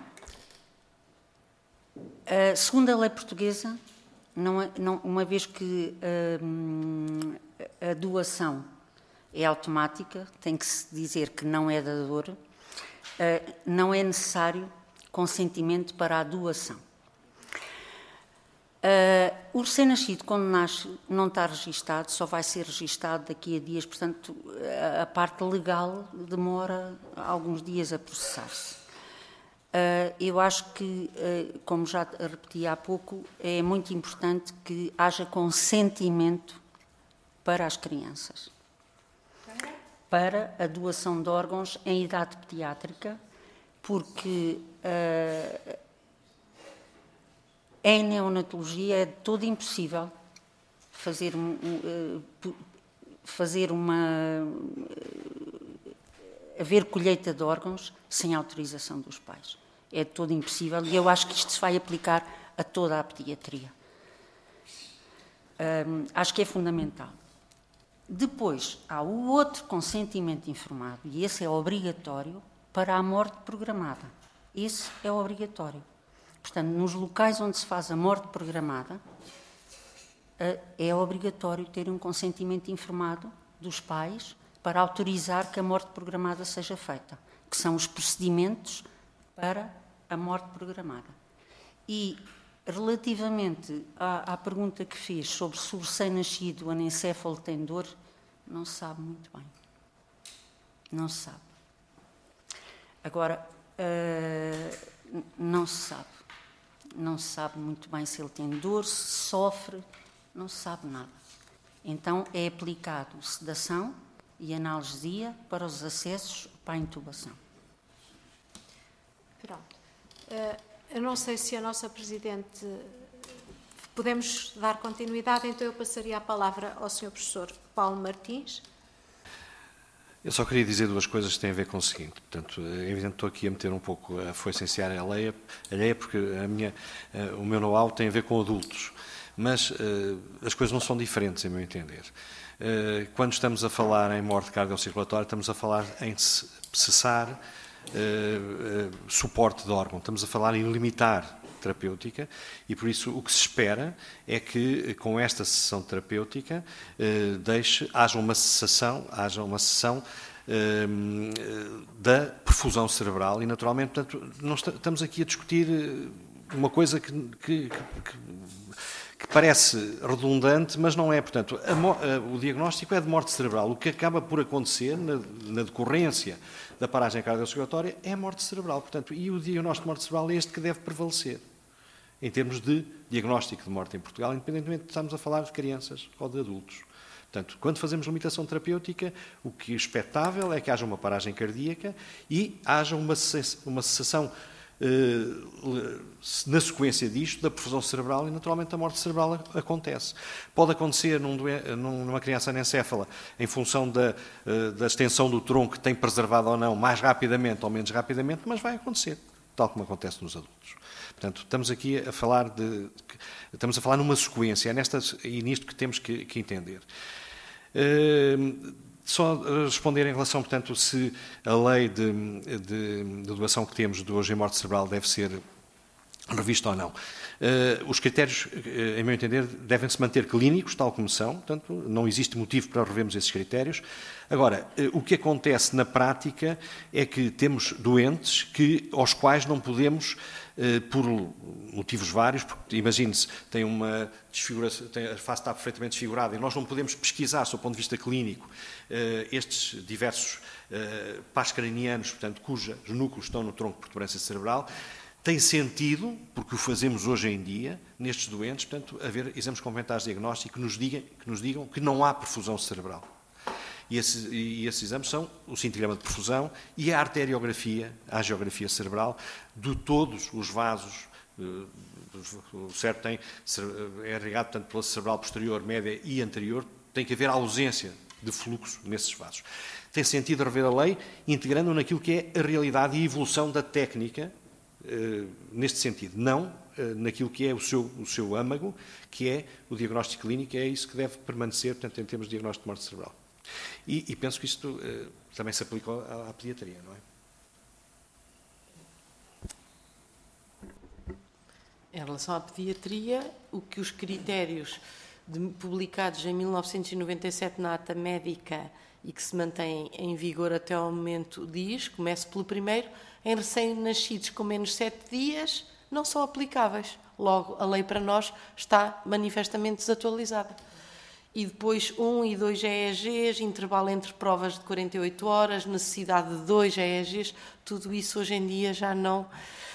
segundo a lei portuguesa, uma vez que a doação é automática, tem que se dizer que não é dador, não é necessário consentimento para a doação. O recém-nascido, quando nasce, não está registado, só vai ser registado daqui a dias, portanto, a parte legal demora alguns dias a processar-se. Eu acho que, como já repeti há pouco, é muito importante que haja consentimento para as crianças, para a doação de órgãos em idade pediátrica, porque em neonatologia é de todo impossível haver colheita de órgãos sem autorização dos pais. É de todo impossível e eu acho que isto se vai aplicar a toda a pediatria. Acho que é fundamental. Depois, há o outro consentimento informado, e esse é obrigatório para a morte programada. Esse é obrigatório. Portanto, nos locais onde se faz a morte programada, é obrigatório ter um consentimento informado dos pais para autorizar que a morte programada seja feita, que são os procedimentos para a morte programada. E, relativamente à pergunta que fez sobre se o recém-nascido anencéfalo tem dor, não se sabe muito bem. Não se sabe. Agora, não se sabe. Não se sabe muito bem se ele tem dor, se sofre, não se sabe nada. Então é aplicado sedação e analgesia para os acessos para a intubação. Pronto. Eu não sei se a nossa Presidente... Podemos dar continuidade, então eu passaria a palavra ao Sr. Professor Paulo Martins. Eu só queria dizer duas coisas que têm a ver com o seguinte. Portanto, é evidente que estou aqui a meter um pouco a foice alheia, porque o meu know-how tem a ver com adultos. Mas as coisas não são diferentes, em meu entender. Quando estamos a falar em morte cardiocirculatória, estamos a falar em cessar suporte de órgão. Estamos a falar em limitar terapêutica e, por isso, o que se espera é que, com esta sessão terapêutica, haja uma cessação da perfusão cerebral e, naturalmente, portanto, não estamos aqui a discutir uma coisa que parece redundante, mas não é. Portanto, o diagnóstico é de morte cerebral. O que acaba por acontecer na decorrência da paragem cardiocirculatória é a morte cerebral. Portanto, e o diagnóstico de morte cerebral é este que deve prevalecer, em termos de diagnóstico de morte em Portugal, independentemente de estarmos a falar de crianças ou de adultos. Portanto, quando fazemos limitação terapêutica, o que é expectável é que haja uma paragem cardíaca e haja uma cessação na sequência disto, da perfusão cerebral, e naturalmente a morte cerebral acontece. Pode acontecer numa criança anencéfala, em função da extensão do tronco, que tem preservado ou não, mais rapidamente ou menos rapidamente, mas vai acontecer, tal como acontece nos adultos. Portanto, estamos aqui a falar numa sequência, é nisto que temos que entender. Só responder em relação, portanto, se a lei de doação que temos de hoje em morte cerebral deve ser revista ou não. Os critérios, em meu entender, devem-se manter clínicos, tal como são, portanto, não existe motivo para revermos esses critérios. Agora, o que acontece na prática é que temos doentes aos quais não podemos, por motivos vários, porque imagine-se, tem uma desfiguração, a face está perfeitamente desfigurada e nós não podemos pesquisar, do ponto de vista clínico, estes diversos pares cranianos, portanto, cujos núcleos estão no tronco de protuberância cerebral. Tem sentido, porque o fazemos hoje em dia, nestes doentes, portanto, haver exames complementares de diagnóstico que nos digam que não há perfusão cerebral. E esses exames são o cintilograma de perfusão e a arteriografia, a angiografia cerebral, de todos os vasos. O cérebro é irrigado, portanto, pela cerebral posterior, média e anterior, tem que haver ausência de fluxo nesses vasos. Tem sentido rever a lei, integrando naquilo que é a realidade e a evolução da técnica, neste sentido, não naquilo que é o seu âmago, que é o diagnóstico clínico, é isso que deve permanecer, portanto, em termos de diagnóstico de morte cerebral. E penso que isto também se aplica à pediatria, não é? Em relação à pediatria, o que os critérios publicados em 1997 na Ata Médica e que se mantêm em vigor até ao momento diz, começo pelo primeiro, em recém-nascidos com menos de 7 dias, não são aplicáveis. Logo, a lei para nós está manifestamente desatualizada. E depois 1 e 2 EEGs, intervalo entre provas de 48 horas, necessidade de 2 EEGs, tudo isso hoje em dia já não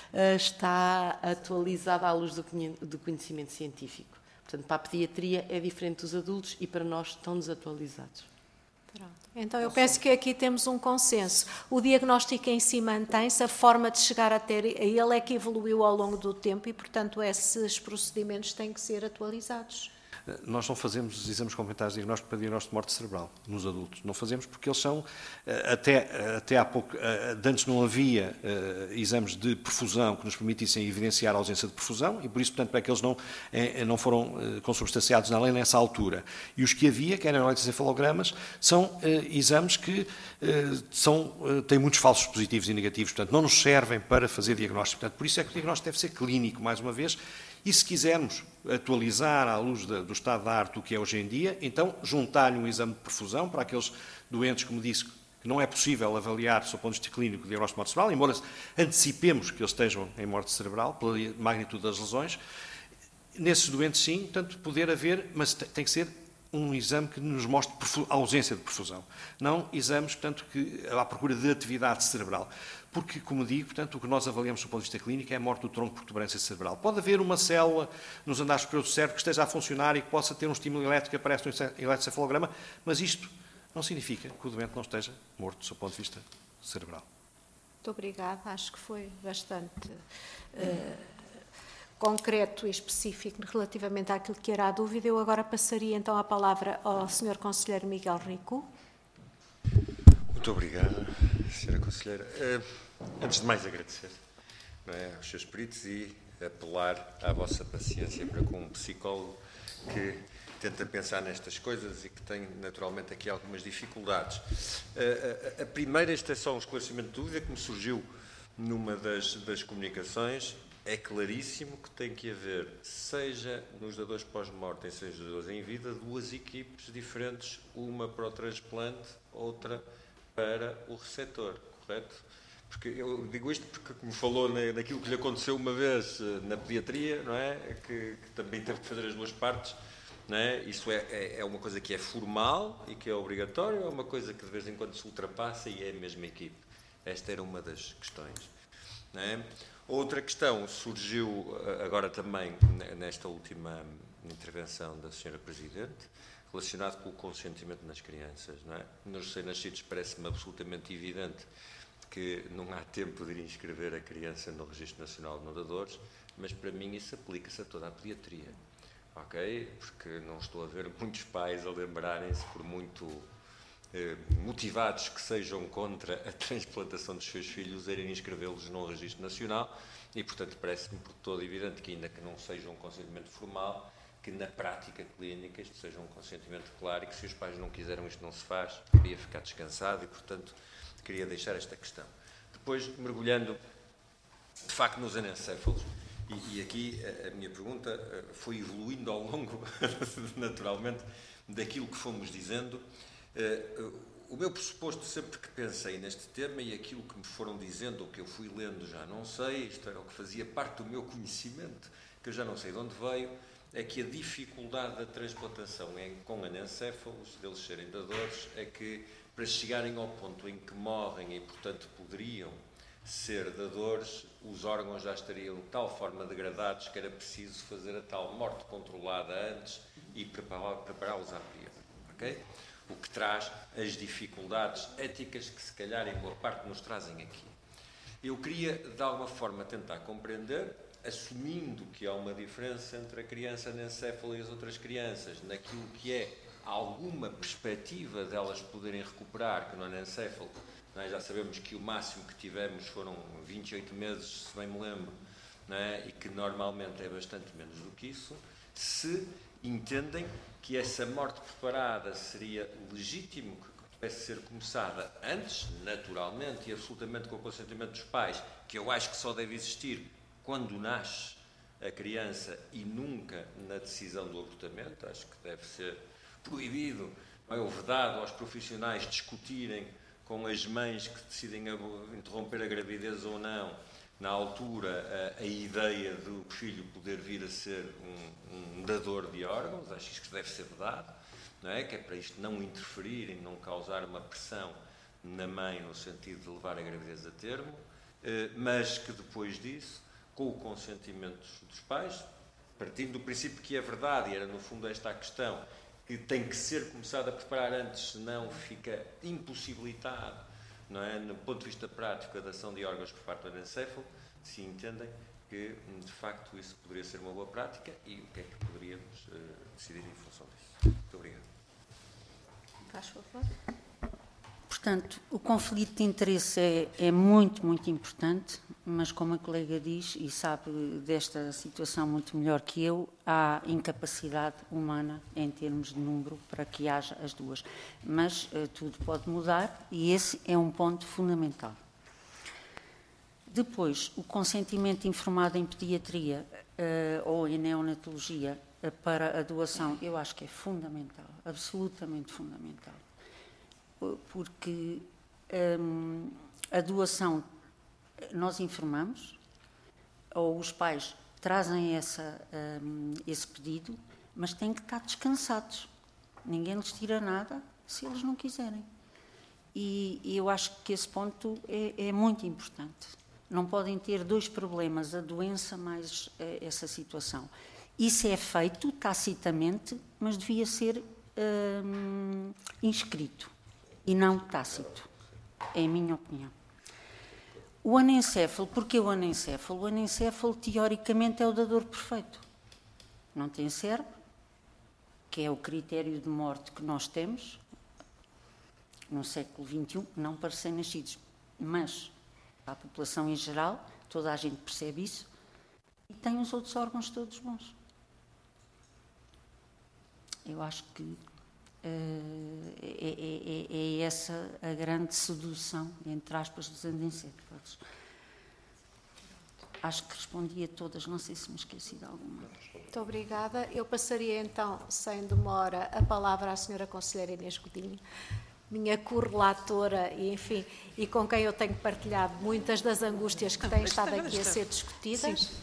está atualizado à luz do conhecimento científico. Portanto, para a pediatria é diferente dos adultos e para nós estão desatualizados. Pronto. Então, eu penso que aqui temos um consenso. O diagnóstico em si mantém-se, a forma de chegar até ele é que evoluiu ao longo do tempo e, portanto, esses procedimentos têm que ser atualizados. Nós não fazemos exames complementares de diagnóstico para diagnóstico de morte cerebral nos adultos. Não fazemos porque eles são, até há pouco, antes não havia exames de perfusão que nos permitissem evidenciar a ausência de perfusão e por isso, portanto, para que eles não foram consubstanciados na lei nessa altura. E os que havia, que eram eletroencefalogramas, são exames que têm muitos falsos positivos e negativos, portanto, não nos servem para fazer diagnóstico. Portanto, por isso é que o diagnóstico deve ser clínico, mais uma vez. E se quisermos atualizar à luz do estado da arte o que é hoje em dia, então juntar-lhe um exame de perfusão para aqueles doentes, como disse, que não é possível avaliar, do ponto de vista clínico, o diagnóstico de morte cerebral, embora antecipemos que eles estejam em morte cerebral, pela magnitude das lesões. Nesses doentes, sim, portanto, poder haver, mas tem que ser um exame que nos mostre a ausência de perfusão. Não exames, portanto, à procura de atividade cerebral. Porque, como digo, portanto, o que nós avaliamos do ponto de vista clínico é a morte do tronco de protuberância cerebral. Pode haver uma célula nos andares superiores do cérebro que esteja a funcionar e que possa ter um estímulo elétrico que aparece no eletroencefalograma, mas isto não significa que o doente não esteja morto do ponto de vista cerebral. Muito obrigada. Acho que foi bastante concreto e específico relativamente àquilo que era a dúvida. Eu agora passaria então a palavra ao Sr. Conselheiro Miguel Rico. Muito obrigado, Sra. Conselheira. Antes de mais, agradecer aos seus peritos e apelar à vossa paciência para com um psicólogo que tenta pensar nestas coisas e que tem, naturalmente, aqui algumas dificuldades. A primeira, este é só um esclarecimento de dúvida que me surgiu numa das comunicações. É claríssimo que tem que haver, seja nos dadores pós-mortem, seja nos dadores em vida, duas equipes diferentes, uma para o transplante, outra para o receptor, correto? Porque eu digo isto porque, como falou naquilo que lhe aconteceu uma vez na pediatria, não é? Que também teve que fazer as duas partes, não é? Isso é uma coisa que é formal e que é obrigatório, é uma coisa que de vez em quando se ultrapassa e é a mesma equipe. Esta era uma das questões, não é? Outra questão surgiu agora também nesta última intervenção da Sra. Presidente, relacionado com o consentimento nas crianças. Não é? Nos recém-nascidos parece-me absolutamente evidente que não há tempo de ir inscrever a criança no Registro Nacional de Nadadores, mas para mim isso aplica-se a toda a pediatria. Ok? Porque não estou a ver muitos pais a lembrarem-se, por muito motivados que sejam contra a transplantação dos seus filhos, a irem inscrevê-los no Registro Nacional e, portanto, parece-me por todo evidente que, ainda que não seja um consentimento formal, que na prática clínica isto seja um consentimento claro e que, se os pais não quiseram, isto não se faz, queria ficar descansado e, portanto, queria deixar esta questão. Depois, mergulhando, de facto, nos anencéfalos, e aqui a minha pergunta foi evoluindo ao longo, naturalmente, daquilo que fomos dizendo. O meu pressuposto, sempre que pensei neste tema, e aquilo que me foram dizendo, ou que eu fui lendo, já não sei, isto era o que fazia parte do meu conhecimento, que eu já não sei de onde veio, é que a dificuldade da transplantação com anencéfalos, deles serem dadores, é que para chegarem ao ponto em que morrem e, portanto, poderiam ser dadores, os órgãos já estariam de tal forma degradados que era preciso fazer a tal morte controlada antes e prepará-los à priori. Okay? O que traz as dificuldades éticas que, se calhar, em boa parte nos trazem aqui. Eu queria, de alguma forma, tentar compreender, assumindo que há uma diferença entre a criança anencéfala e as outras crianças, naquilo que é alguma perspectiva delas poderem recuperar, que no anencéfalo, nós já sabemos que o máximo que tivemos foram 28 meses, se bem me lembro, não é? E que normalmente é bastante menos do que isso, se entendem que essa morte preparada seria legítimo que pudesse ser começada antes, naturalmente e absolutamente com o consentimento dos pais, que eu acho que só deve existir quando nasce a criança e nunca na decisão do abortamento. Acho que deve ser proibido ou vedado aos profissionais discutirem com as mães que decidem interromper a gravidez ou não, na altura, a ideia do filho poder vir a ser um dador de órgãos. Acho que isto deve ser vedado, não é? Que é para isto não interferir e não causar uma pressão na mãe no sentido de levar a gravidez a termo, mas que depois disso, com o consentimento dos pais, partindo do princípio que é verdade, e era no fundo esta a questão, que tem que ser começado a preparar antes, senão fica impossibilitado, não é, no ponto de vista prático, a dação de órgãos por parte do anencéfalo, se entendem que, de facto, isso poderia ser uma boa prática e o que é que poderíamos decidir em função disso. Muito obrigado. Faz favor. Portanto, o conflito de interesse é muito, muito importante, mas como a colega diz, e sabe desta situação muito melhor que eu, há incapacidade humana em termos de número para que haja as duas. Mas tudo pode mudar e esse é um ponto fundamental. Depois, o consentimento informado em pediatria ou em neonatologia para a doação, eu acho que é fundamental, absolutamente fundamental. Porque a doação nós informamos, ou os pais trazem esse pedido, mas têm que estar descansados. Ninguém lhes tira nada se eles não quiserem. E eu acho que esse ponto é muito importante. Não podem ter dois problemas, a doença mais essa situação. Isso é feito tacitamente, mas devia ser inscrito e não tácito, é a minha opinião. O anencéfalo, porquê o anencéfalo? O anencéfalo, teoricamente, é o dador perfeito. Não tem cérebro, que é o critério de morte que nós temos no século XXI, não para recém-nascidos, mas para a população em geral, toda a gente percebe isso, e tem os outros órgãos todos bons. Eu acho que é essa a grande sedução, entre aspas, dos anencéfalos. Acho que respondi a todas, não sei se me esqueci de alguma. Muito obrigada. Eu passaria então, sem demora, a palavra à senhora conselheira Inês Godinho, minha correlatora e, enfim, e com quem eu tenho partilhado muitas das angústias que têm estado aqui a ser discutidas. Sim.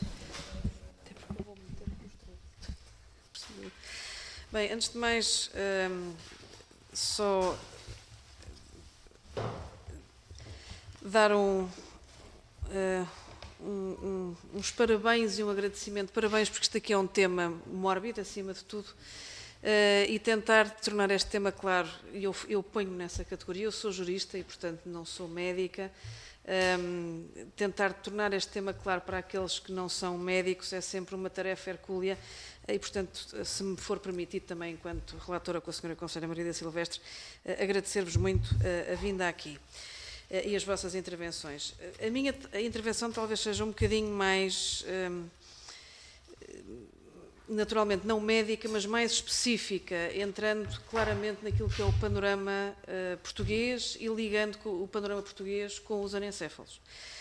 Bem, antes de mais, só dar uns parabéns e um agradecimento. Parabéns, porque isto aqui é um tema mórbido, acima de tudo, e tentar tornar este tema claro. Eu ponho-me nessa categoria, eu sou jurista e, portanto, não sou médica. Tentar tornar este tema claro para aqueles que não são médicos é sempre uma tarefa hercúlea e, portanto, se me for permitido também, enquanto relatora com a Sra. Conselheira Margarida Silvestre, agradecer-vos muito a vinda aqui e as vossas intervenções. A minha intervenção talvez seja um bocadinho mais, naturalmente não médica, mas mais específica, entrando claramente naquilo que é o panorama português e ligando o panorama português com os anencéfalos.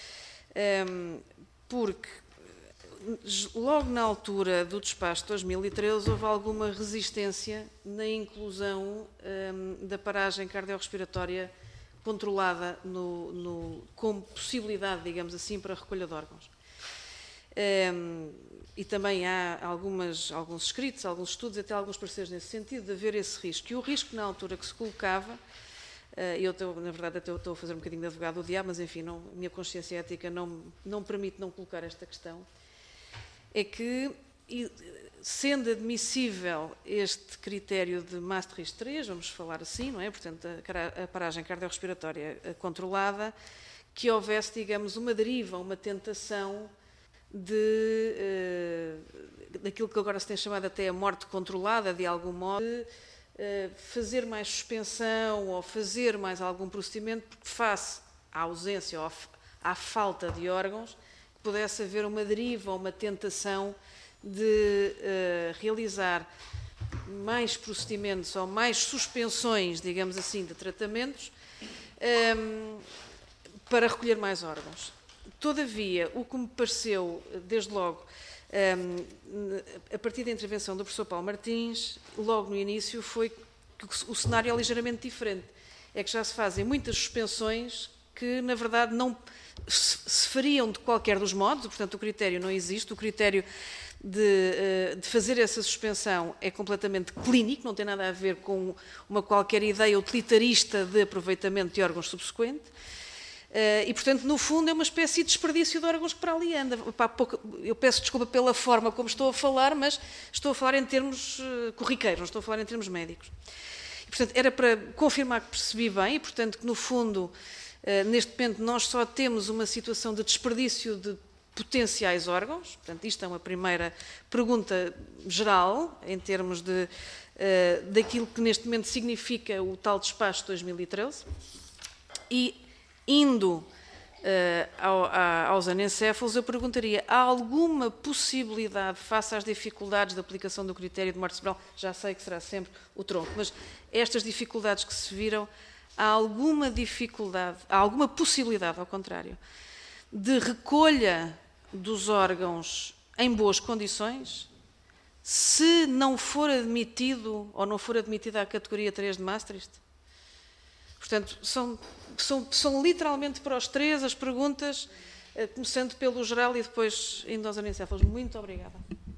Porque logo na altura do despacho de 2013 houve alguma resistência na inclusão da paragem cardiorrespiratória controlada como possibilidade, digamos assim, para a recolha de órgãos. E também há alguns escritos, alguns estudos, até alguns pareceres nesse sentido, de haver esse risco. E o risco na altura que se colocava, na verdade até estou a fazer um bocadinho de advogado do diabo, mas enfim, a minha consciência ética não permite não colocar esta questão, é que, sendo admissível este critério de Maastricht 3, vamos falar assim, não é? Portanto, a paragem cardiorrespiratória controlada, que houvesse, digamos, uma deriva, uma tentação daquilo que agora se tem chamado até a morte controlada, de algum modo, de fazer mais suspensão ou fazer mais algum procedimento, porque face à ausência ou à falta de órgãos, pudesse haver uma deriva ou uma tentação de realizar mais procedimentos ou mais suspensões, digamos assim, de tratamentos para recolher mais órgãos. Todavia, o que me pareceu, desde logo, a partir da intervenção do professor Paulo Martins, logo no início, foi que o cenário é ligeiramente diferente. É que já se fazem muitas suspensões que, na verdade, não se fariam de qualquer dos modos, portanto, o critério não existe, o critério de fazer essa suspensão é completamente clínico, não tem nada a ver com uma qualquer ideia utilitarista de aproveitamento de órgãos subsequente. E, portanto, no fundo, é uma espécie de desperdício de órgãos que para ali anda. Eu peço desculpa pela forma como estou a falar, mas estou a falar em termos corriqueiros, não estou a falar em termos médicos. E, portanto, era para confirmar que percebi bem, e, portanto, que, no fundo, neste momento, nós só temos uma situação de desperdício de potenciais órgãos. Portanto, isto é uma primeira pergunta geral, em termos daquilo que, neste momento, significa o tal despacho de 2013. E, indo aos anencéfalos, eu perguntaria, há alguma possibilidade, face às dificuldades da aplicação do critério de morte cerebral, já sei que será sempre o tronco, mas estas dificuldades que se viram, há alguma dificuldade, há alguma possibilidade, ao contrário, de recolha dos órgãos em boas condições, se não for admitido ou não for admitida a categoria 3 de Maastricht? Portanto, são literalmente para os três as perguntas, começando pelo geral e depois indo aos anencéfalos. Muito obrigada.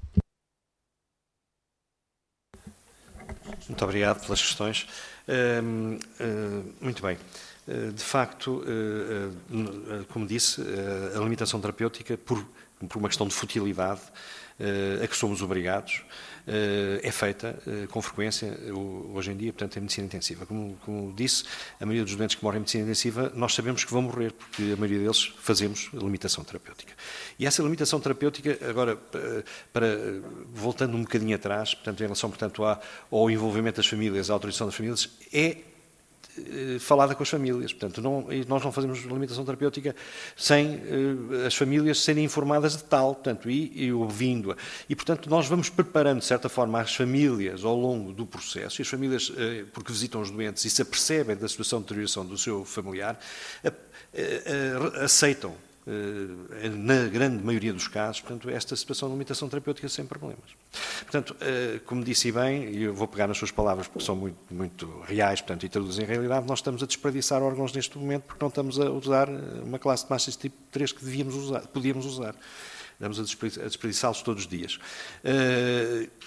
Muito obrigado pelas questões. Muito bem. De facto, como disse, a limitação terapêutica, por uma questão de futilidade, a que somos obrigados, é feita com frequência hoje em dia, portanto, em medicina intensiva. Como disse, a maioria dos doentes que morrem em medicina intensiva, nós sabemos que vão morrer, porque a maioria deles fazemos limitação terapêutica. E essa limitação terapêutica, agora, voltando um bocadinho atrás, portanto, em relação, portanto, ao envolvimento das famílias, à autorização das famílias, é falada com as famílias. Portanto, nós não fazemos limitação terapêutica sem as famílias serem informadas de tal, portanto, e ouvindo-a. E, portanto, nós vamos preparando, de certa forma, as famílias ao longo do processo, e as famílias, porque visitam os doentes e se apercebem da situação de deterioração do seu familiar, aceitam, na grande maioria dos casos, portanto, esta situação de limitação terapêutica sem problemas. Portanto, como disse bem, e eu vou pegar nas suas palavras porque são muito, muito reais, portanto, e traduzem em realidade, nós estamos a desperdiçar órgãos neste momento porque não estamos a usar uma classe de Maastricht tipo 3 que podíamos usar. Estamos a desperdiçá-los todos os dias.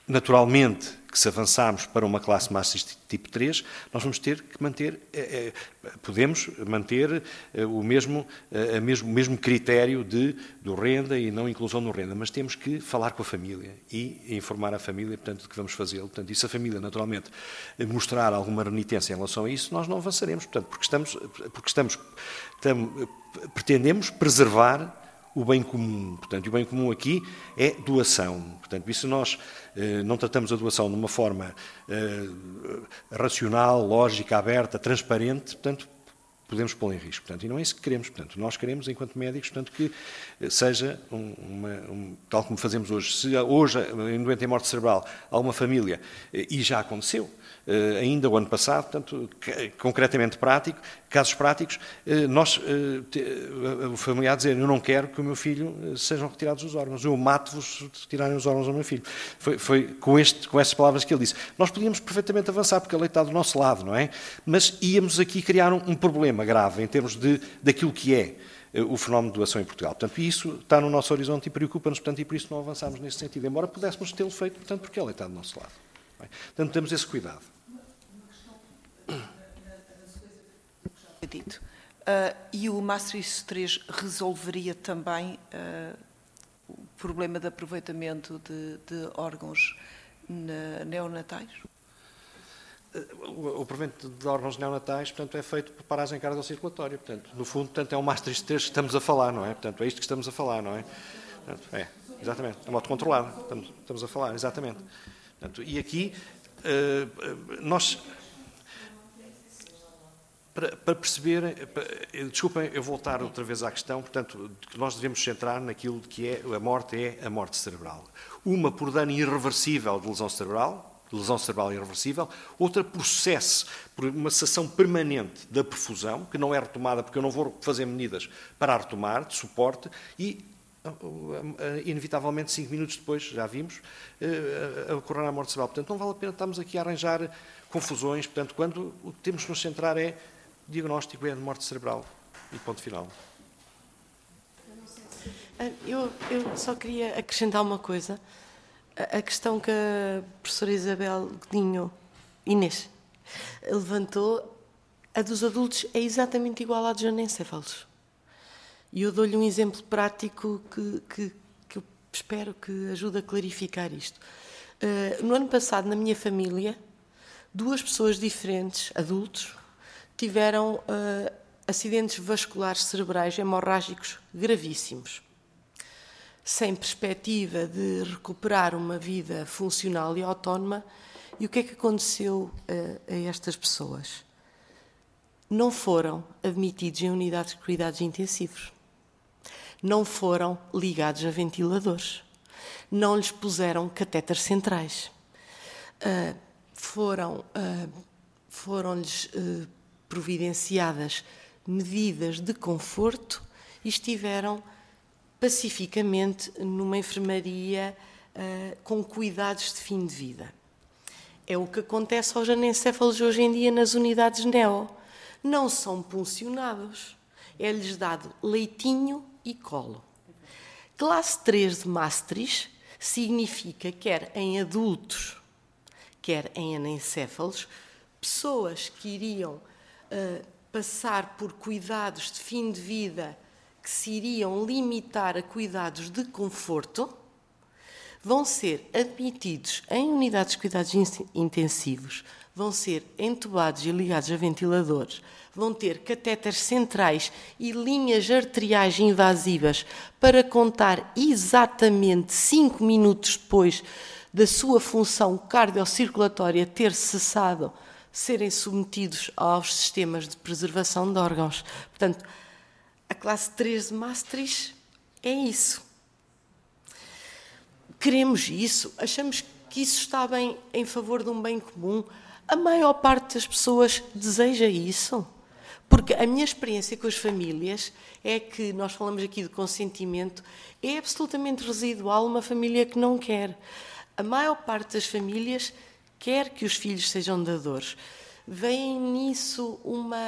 Naturalmente, que se avançarmos para uma classe Maastricht tipo 3, nós vamos ter que manter, podemos manter o mesmo critério do renda e não inclusão no renda, mas temos que falar com a família e informar a família, portanto, de que vamos fazê-lo. Portanto, e se a família, naturalmente, mostrar alguma renitência em relação a isso, nós não avançaremos, portanto, porque pretendemos preservar o bem comum. Portanto, o bem comum aqui é doação. Portanto, e se nós não tratamos a doação de uma forma racional, lógica, aberta, transparente, portanto, podemos pô-la em risco. Portanto, e não é isso que queremos. Portanto, nós queremos, enquanto médicos, portanto, que seja, tal como fazemos hoje. Se hoje, em doente em morte cerebral, há uma família, e já aconteceu, ainda o ano passado, portanto, concretamente prático, casos práticos, o familiar dizer, eu não quero que o meu filho sejam retirados os órgãos, eu mato-vos se tirarem os órgãos ao meu filho. Foi com essas palavras que ele disse. Nós podíamos perfeitamente avançar, porque a lei está do nosso lado, não é? Mas íamos aqui criar um problema grave em termos daquilo que é o fenómeno de doação em Portugal. Portanto, isso está no nosso horizonte e preocupa-nos, portanto, e por isso não avançamos nesse sentido, embora pudéssemos tê-lo feito, portanto, porque a lei está do nosso lado. Portanto, temos esse cuidado. Dito. E o Maastricht 3 resolveria também o problema de aproveitamento de órgãos neonatais? O aproveitamento de órgãos neonatais, portanto, é feito por paragem cardiocirculatória. Portanto, no fundo, portanto, é um Maastricht 3 que estamos a falar, não é? Portanto, é isto que estamos a falar, não é? Portanto, exatamente. É modo controlado. Estamos a falar, exatamente. Portanto, e aqui, nós... Para perceber, desculpem, eu voltar outra vez à questão, portanto, que nós devemos centrar naquilo que é a morte cerebral. Uma por dano irreversível de lesão cerebral irreversível, outra por cesse, por uma cessação permanente da perfusão, que não é retomada porque eu não vou fazer medidas para a retomar, de suporte, e inevitavelmente 5 minutos depois, já vimos, ocorrer a morte cerebral. Portanto, não vale a pena estarmos aqui a arranjar confusões, portanto, quando o que temos que nos centrar é diagnóstico é de morte cerebral e ponto final. Eu só queria acrescentar uma coisa. A questão que a professora Isabel Godinho Inês levantou, a dos adultos é exatamente igual à dos anencéfalos. E eu dou-lhe um exemplo prático que eu espero que ajude a clarificar isto. No ano passado, na minha família, 2 pessoas diferentes, adultos, tiveram acidentes vasculares cerebrais hemorrágicos gravíssimos, sem perspectiva de recuperar uma vida funcional e autónoma. E o que é que aconteceu a estas pessoas? Não foram admitidos em unidades de cuidados intensivos, não foram ligados a ventiladores, não lhes puseram catéteres centrais, foram-lhes providenciadas medidas de conforto e estiveram pacificamente numa enfermaria com cuidados de fim de vida. É o que acontece aos anencéfalos hoje em dia nas unidades NEO. Não são puncionados, é-lhes dado leitinho e colo. Classe 3 de Maastricht significa, quer em adultos, quer em anencéfalos, pessoas que iriam passar por cuidados de fim de vida que se iriam limitar a cuidados de conforto, vão ser admitidos em unidades de cuidados intensivos, vão ser entubados e ligados a ventiladores, vão ter catéteres centrais e linhas arteriais invasivas para contar exatamente 5 minutos depois da sua função cardiocirculatória ter cessado, serem submetidos aos sistemas de preservação de órgãos. Portanto, a classe 3 de Maastricht é isso. Queremos isso? Achamos que isso está bem em favor de um bem comum? A maior parte das pessoas deseja isso. Porque a minha experiência com as famílias é que, nós falamos aqui de consentimento, é absolutamente residual uma família que não quer. A maior parte das famílias quer que os filhos sejam dadores. Vem nisso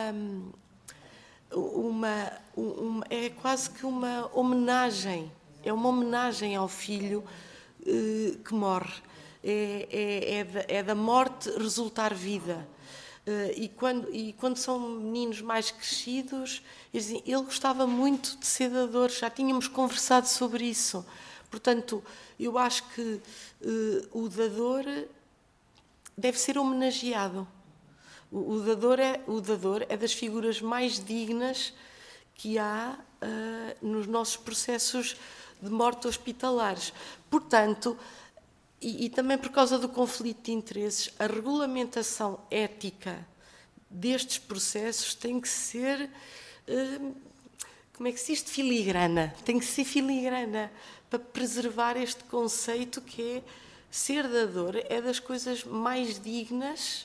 é quase que uma homenagem. É uma homenagem ao filho que morre. é da morte resultar vida. E quando são meninos mais crescidos, eles dizem, ele gostava muito de ser dador, já tínhamos conversado sobre isso. Portanto, eu acho que o dador deve ser homenageado. O dador é das figuras mais dignas que há nos nossos processos de morte hospitalares. Portanto, e também por causa do conflito de interesses, a regulamentação ética destes processos tem que ser, como é que se diz, de filigrana. Tem que ser filigrana para preservar este conceito que é ser dador, é das coisas mais dignas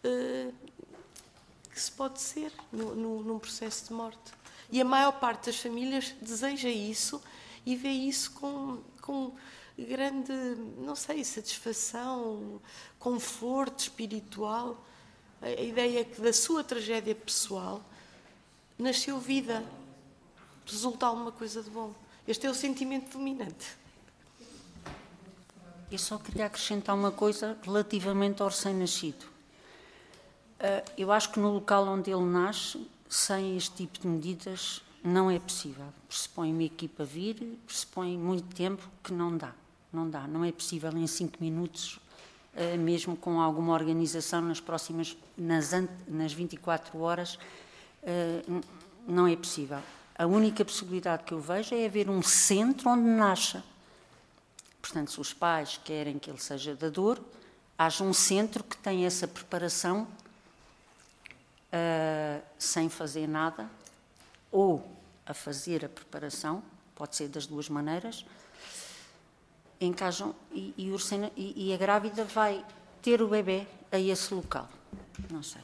que se pode ser num processo de morte. E a maior parte das famílias deseja isso e vê isso com grande, não sei, satisfação, conforto espiritual. A ideia é que da sua tragédia pessoal nasceu vida, resulta alguma coisa de bom. Este é o sentimento dominante. Eu só queria acrescentar uma coisa relativamente ao recém-nascido. Eu acho que no local onde ele nasce, sem este tipo de medidas, não é possível. Pressupõe uma equipa vir, pressupõe muito tempo que não dá. Não é possível em 5 minutos, mesmo com alguma organização nas 24 horas, não é possível. A única possibilidade que eu vejo é haver um centro onde nasça. Portanto, se os pais querem que ele seja dador, haja um centro que tenha essa preparação sem fazer nada, ou a fazer a preparação, pode ser das duas maneiras, encajam e a grávida vai ter o bebê a esse local. Não sei.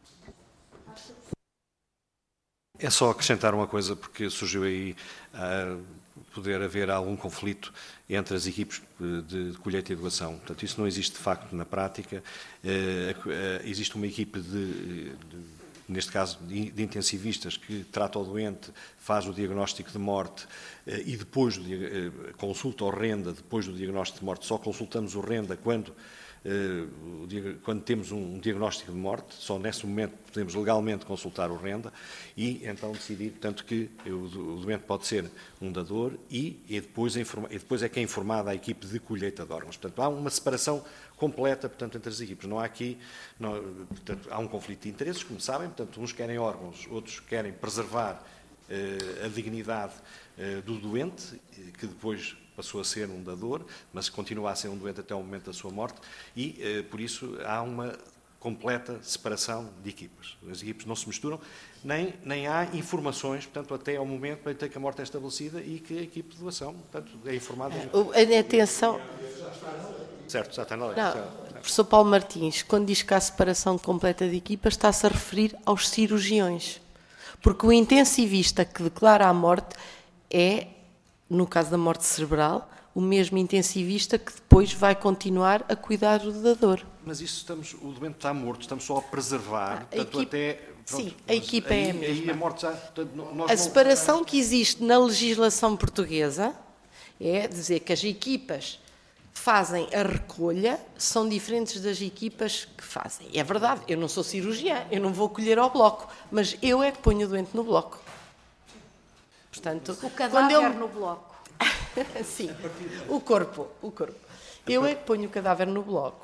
É só acrescentar uma coisa, porque surgiu aí poder haver algum conflito entre as equipes de colheita e doação. Portanto, isso não existe de facto na prática. Existe uma equipe neste caso, de intensivistas que trata o doente, faz o diagnóstico de morte e depois consulta o renda depois do diagnóstico de morte. Só consultamos o renda quando temos um diagnóstico de morte, só nesse momento podemos legalmente consultar o renda e então decidir, portanto, que o doente pode ser um dador e depois é que é informada a equipe de colheita de órgãos. Portanto, há uma separação completa, portanto, entre as equipes. Não há aqui, portanto, há um conflito de interesses, como sabem, portanto, uns querem órgãos, outros querem preservar a dignidade do doente, que depois passou a ser um dador, mas continua a ser um doente até o momento da sua morte e, por isso, há uma completa separação de equipas. As equipes não se misturam, nem há informações, portanto, até ao momento para que a morte é estabelecida e que a equipe de doação, portanto, é informada. Atenção. Certo, já está na lei. Professor Paulo Martins, quando diz que há separação completa de equipas, está-se a referir aos cirurgiões. Porque o intensivista que declara a morte é, no caso da morte cerebral, o mesmo intensivista que depois vai continuar a cuidar do dador. Mas isso o doente está morto, estamos só a preservar, portanto, até... Pronto, sim, a equipa é a mesma. Aí a morte já... Portanto, a separação que existe na legislação portuguesa é dizer que as equipas fazem a recolha são diferentes das equipas que fazem. É verdade, eu não sou cirurgiã, eu não vou colher ao bloco, mas eu é que ponho o doente no bloco. Portanto, o cadáver no bloco. Sim, o corpo. Eu é que ponho o cadáver no bloco.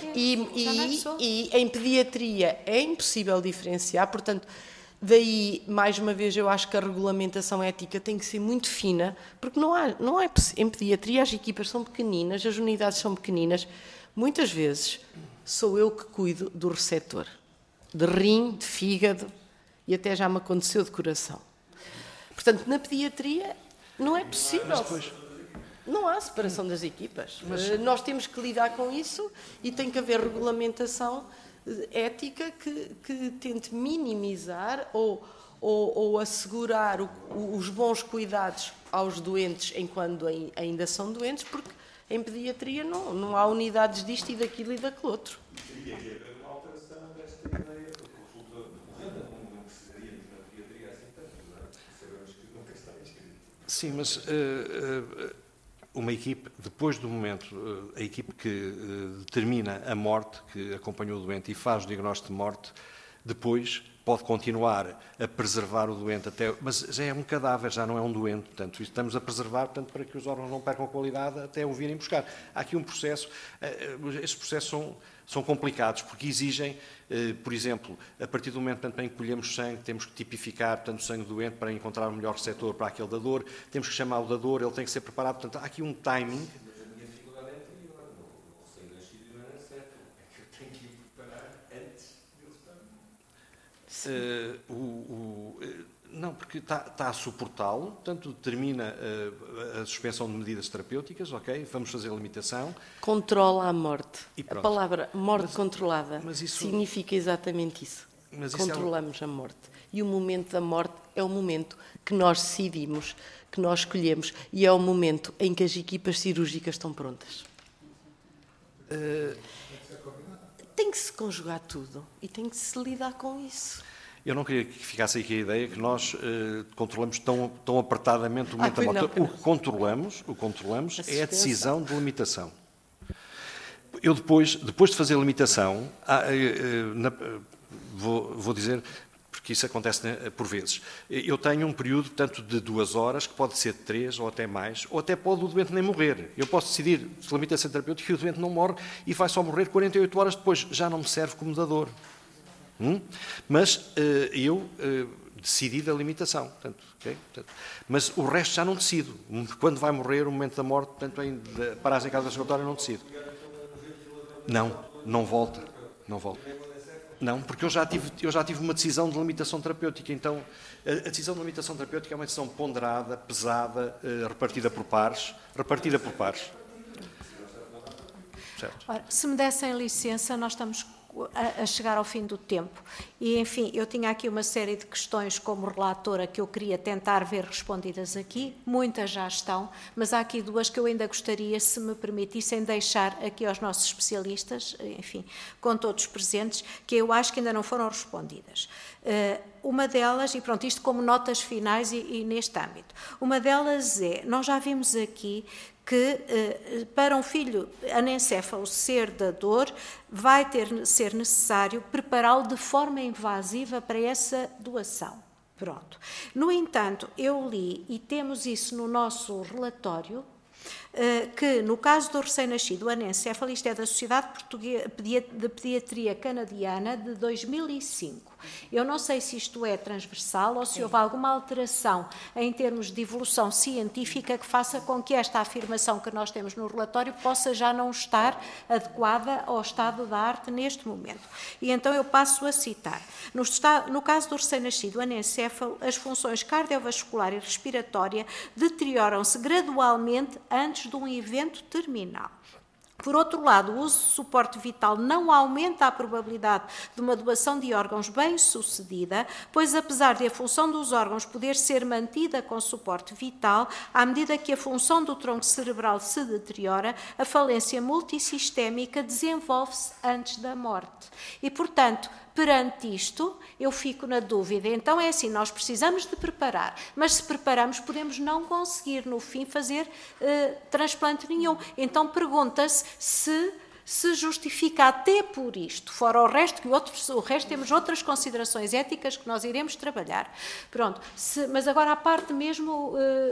E em pediatria é impossível diferenciar, portanto, daí, mais uma vez, eu acho que a regulamentação ética tem que ser muito fina, porque não é em pediatria as equipas são pequeninas, as unidades são pequeninas. Muitas vezes sou eu que cuido do receptor, de rim, de fígado e até já me aconteceu de coração. Portanto, na pediatria não é possível. Não há separação das equipas. Nós temos que lidar com isso e tem que haver regulamentação ética que tente minimizar ou assegurar os bons cuidados aos doentes enquanto ainda são doentes, porque em pediatria não há unidades disto e daquilo e daquele outro. Teria que haver uma alteração desta ideia, porque consulta de renda não precisaríamos na pediatria assim tanto, não é? Sabemos que nunca está inscrito. Sim, mas uma equipe, depois do momento, a equipe que determina a morte, que acompanhou o doente e faz o diagnóstico de morte, depois pode continuar a preservar o doente até... Mas já é um cadáver, já não é um doente. Portanto, estamos a preservar, portanto, para que os órgãos não percam qualidade até o virem buscar. Há aqui um processo... Estes processos são complicados, porque exigem, por exemplo, a partir do momento em que colhemos sangue, temos que tipificar, portanto, o sangue do doente para encontrar o melhor receptor para aquele dador, temos que chamar o dador, ele tem que ser preparado. Portanto, há aqui um timing... Não, porque está a suportá-lo, portanto, determina a suspensão de medidas terapêuticas, ok? Vamos fazer a limitação. Controla a morte. A palavra morte controlada significa exatamente isso. Controlamos a morte. E o momento da morte é o momento que nós decidimos, que nós escolhemos, e é o momento em que as equipas cirúrgicas estão prontas. Tem que se conjugar tudo e tem que se lidar com isso. Eu não queria que ficasse aqui a ideia que nós controlamos tão apertadamente o momento da morte. O que controlamos é a decisão de limitação. Eu depois de fazer a limitação, vou dizer, porque isso acontece por vezes, eu tenho um período, portanto, de 2 horas, que pode ser de 3 ou até mais, ou até pode o doente nem morrer. Eu posso decidir, se limitação terapêutica, que o doente não morre e vai só morrer 48 horas depois. Já não me serve como dador. Mas eu decidi da limitação, portanto, okay? Mas o resto já não decido. Quando vai morrer, o momento da morte, portanto, a paragem em casa respiratória, não decido. Não volta. Não, porque eu já tive uma decisão de limitação terapêutica. Então, a decisão de limitação terapêutica é uma decisão ponderada, pesada, repartida por pares. Certo. Ora, se me dessem licença, nós estamos a chegar ao fim do tempo. E, enfim, eu tinha aqui uma série de questões como relatora que eu queria tentar ver respondidas aqui. Muitas já estão, mas há aqui 2 que eu ainda gostaria, se me permitissem, deixar aqui aos nossos especialistas, enfim, com todos presentes, que eu acho que ainda não foram respondidas. Uma delas, e pronto, isto como notas finais e neste âmbito, uma delas nós já vimos aqui que para um filho anencéfalo ser dador vai ser necessário prepará-lo de forma invasiva para essa doação. Pronto. No entanto, eu li, e temos isso no nosso relatório, que no caso do recém-nascido anencéfalo, isto é da Sociedade de Pediatria Canadiana de 2005. Eu não sei se isto é transversal ou se houve alguma alteração em termos de evolução científica que faça com que esta afirmação que nós temos no relatório possa já não estar adequada ao estado da arte neste momento. E então eu passo a citar. No caso do recém-nascido anencéfalo, as funções cardiovascular e respiratória deterioram-se gradualmente antes de um evento terminal. Por outro lado, o uso de suporte vital não aumenta a probabilidade de uma doação de órgãos bem-sucedida, pois apesar de a função dos órgãos poder ser mantida com suporte vital, à medida que a função do tronco cerebral se deteriora, a falência multissistémica desenvolve-se antes da morte. E, portanto, perante isto, eu fico na dúvida. Então é assim, nós precisamos de preparar, mas se preparamos podemos não conseguir, no fim, fazer transplante nenhum. Então pergunta-se se justifica até por isto, fora o resto, que o resto temos outras considerações éticas que nós iremos trabalhar. Pronto, mas agora a parte mesmo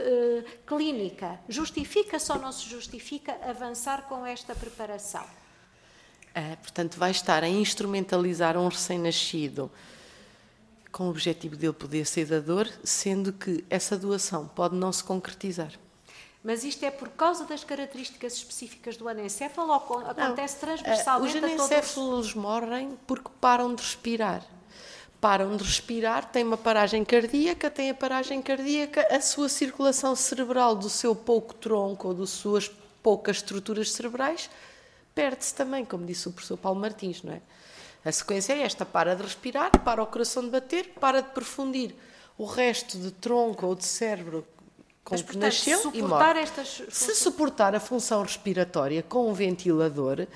clínica, justifica-se ou não se justifica avançar com esta preparação? Portanto, vai estar a instrumentalizar um recém-nascido com o objetivo dele poder ser dador, sendo que essa doação pode não se concretizar. Mas isto é por causa das características específicas do anencéfalo ou acontece transversalmente a todos? Os anencéfalos morrem porque param de respirar. Param de respirar, têm uma paragem cardíaca, a sua circulação cerebral do seu pouco tronco ou das suas poucas estruturas cerebrais perde-se também, como disse o professor Paulo Martins, não é? A sequência é esta: para de respirar, para o coração de bater, para de perfundir o resto de tronco ou de cérebro com que nasceu e morre. Se suportar a função respiratória com um ventilador,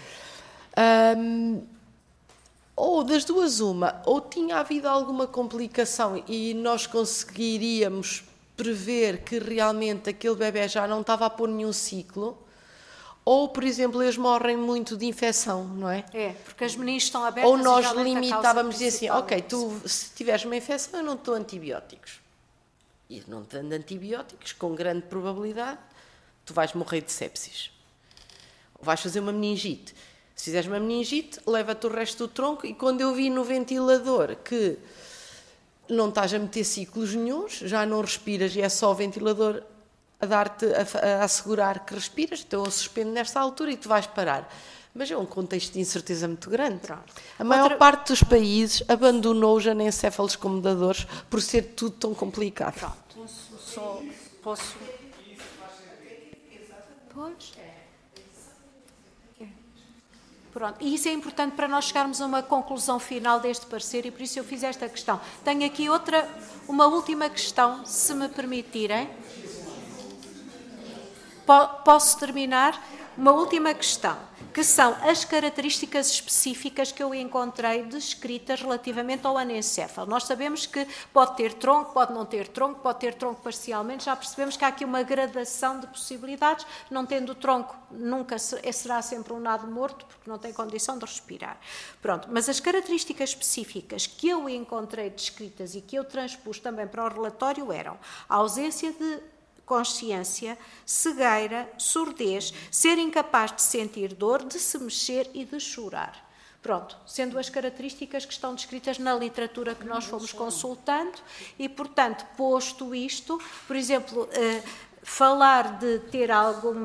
ou das duas uma, ou tinha havido alguma complicação e nós conseguiríamos prever que realmente aquele bebê já não estava a pôr nenhum ciclo, ou, por exemplo, eles morrem muito de infecção, não é? É, porque as meninas estão abertas. Ou nós e limitávamos e dizer assim, ok, tu se tiveres uma infecção, eu não te dou antibióticos. E não te dando antibióticos, com grande probabilidade, tu vais morrer de sepsis. Ou vais fazer uma meningite. Se fizeres uma meningite, leva-te o resto do tronco, e quando eu vi no ventilador que não estás a meter ciclos nenhuns, já não respiras e é só o ventilador a dar-te, a assegurar que respiras, então eu suspendo nesta altura e tu vais parar. Mas é um contexto de incerteza muito grande. A maior parte dos países abandonou os anencéfalos como dadores por ser tudo tão complicado. Pronto, só posso... Pois. Pronto, e isso é importante para nós chegarmos a uma conclusão final deste parecer e por isso eu fiz esta questão. Tenho aqui uma última questão, se me permitirem. Posso terminar? Uma última questão, que são as características específicas que eu encontrei descritas relativamente ao anencéfalo. Nós sabemos que pode ter tronco, pode não ter tronco, pode ter tronco parcialmente, já percebemos que há aqui uma gradação de possibilidades, não tendo tronco nunca será sempre um nado morto, porque não tem condição de respirar. Pronto, mas as características específicas que eu encontrei descritas e que eu transpus também para o relatório eram a ausência de consciência, cegueira, surdez, ser incapaz de sentir dor, de se mexer e de chorar. Pronto, sendo as características que estão descritas na literatura que nós fomos consultando e, portanto, posto isto, por exemplo, falar de ter algum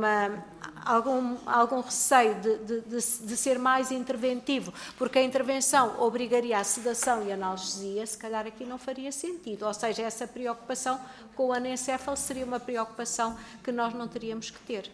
receio de ser mais interventivo, porque a intervenção obrigaria a sedação e analgesia, se calhar aqui não faria sentido. Ou seja, essa preocupação com o anencéfalo seria uma preocupação que nós não teríamos que ter.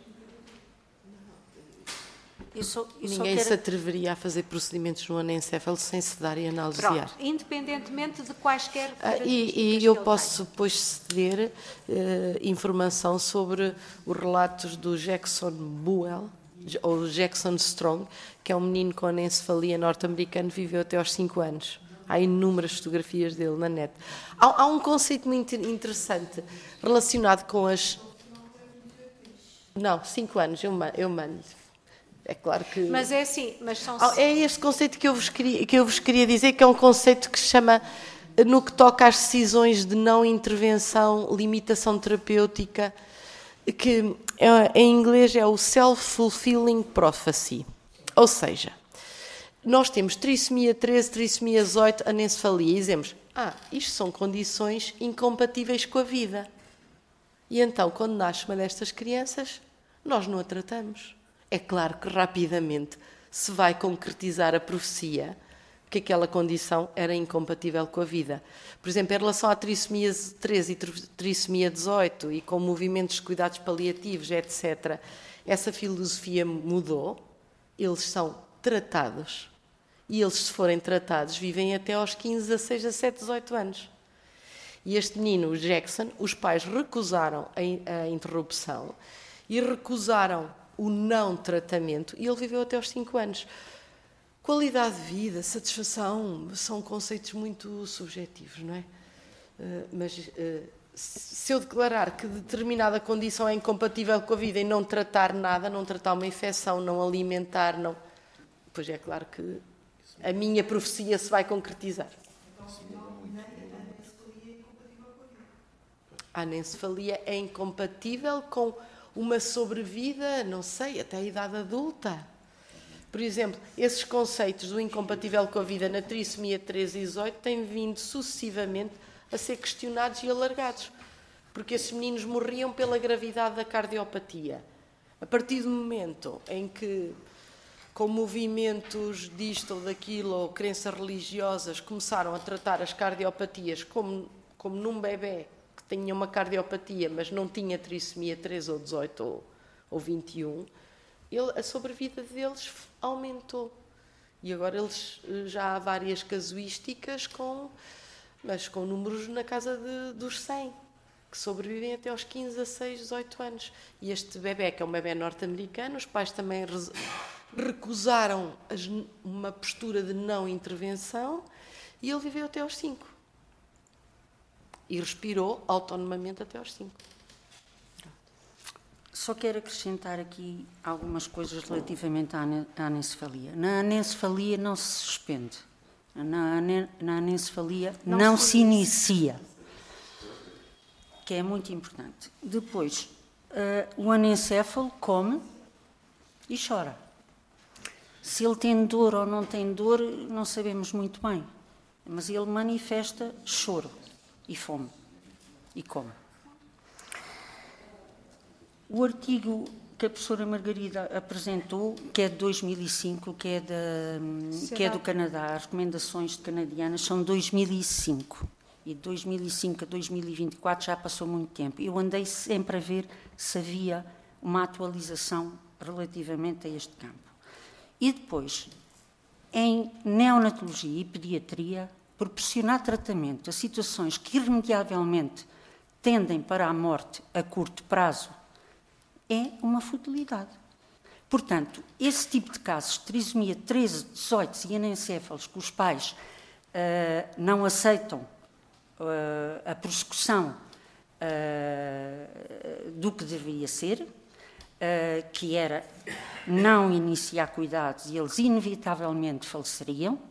Ninguém se atreveria a fazer procedimentos no anencéfalo sem sedar e analgesiar. Pronto, independentemente de quaisquer e eu posso depois ceder informação sobre os relatos do Jackson Buell, ou Jackson Strong, que é um menino com anencefalia norte-americano, viveu até aos 5 anos. Há inúmeras fotografias dele na net. Há um conceito muito interessante relacionado com as... Não, 5 anos, eu mando. É claro que... Mas é assim, mas são... É este conceito que eu vos queria dizer, que é um conceito que se chama, no que toca às decisões de não intervenção, limitação terapêutica, que em inglês é o self-fulfilling prophecy. Ou seja, nós temos trissomia 13, trissomia 18, anencefalia, e dizemos, isto são condições incompatíveis com a vida. E então, quando nasce uma destas crianças, nós não a tratamos. É claro que rapidamente se vai concretizar a profecia que aquela condição era incompatível com a vida. Por exemplo, em relação à trissomia 13 e trissomia 18 e com movimentos de cuidados paliativos, etc., essa filosofia mudou, eles são tratados e eles, se forem tratados, vivem até aos 15, 16, 17, 18 anos. E este menino, o Jackson, os pais recusaram a interrupção e recusaram o não tratamento, e ele viveu até aos 5 anos. Qualidade de vida, satisfação, são conceitos muito subjetivos, não é? Mas se eu declarar que determinada condição é incompatível com a vida e não tratar nada, não tratar uma infecção, não alimentar, não... Pois é claro que a minha profecia se vai concretizar. A anencefalia é incompatível com uma sobrevida, não sei, até a idade adulta. Por exemplo, esses conceitos do incompatível com a vida na trissomia 13 e 18 têm vindo sucessivamente a ser questionados e alargados, porque esses meninos morriam pela gravidade da cardiopatia. A partir do momento em que, com movimentos disto ou daquilo, ou crenças religiosas, começaram a tratar as cardiopatias como num bebê que tinha uma cardiopatia, mas não tinha trissomia 13 ou 18 ou 21, a sobrevida deles aumentou. E agora eles já há várias casuísticas, mas com números na casa dos 100, que sobrevivem até aos 15, 16, 18 anos. E este bebé, que é um bebé norte-americano, os pais também recusaram uma postura de não intervenção e ele viveu até aos 5. e respirou autonomamente até aos 5. Só quero acrescentar aqui algumas coisas relativamente à anencefalia. Na anencefalia não se suspende. Na anencefalia não se inicia, que é muito importante. Depois, o anencéfalo come e chora. Se ele tem dor ou não tem dor, não sabemos muito bem. Mas ele manifesta choro e fome e come. O artigo que a professora Margarida apresentou, que é de 2005, que é do Canadá, as recomendações canadianas são de 2005. E de 2005 a 2024 já passou muito tempo. Eu andei sempre a ver se havia uma atualização relativamente a este campo. E depois, em neonatologia e pediatria, proporcionar tratamento a situações que irremediavelmente tendem para a morte a curto prazo é uma futilidade. Portanto, esse tipo de casos, trissomia 13, 18 e anencéfalos, que os pais não aceitam a prossecução do que deveria ser, que era não iniciar cuidados e eles inevitavelmente faleceriam.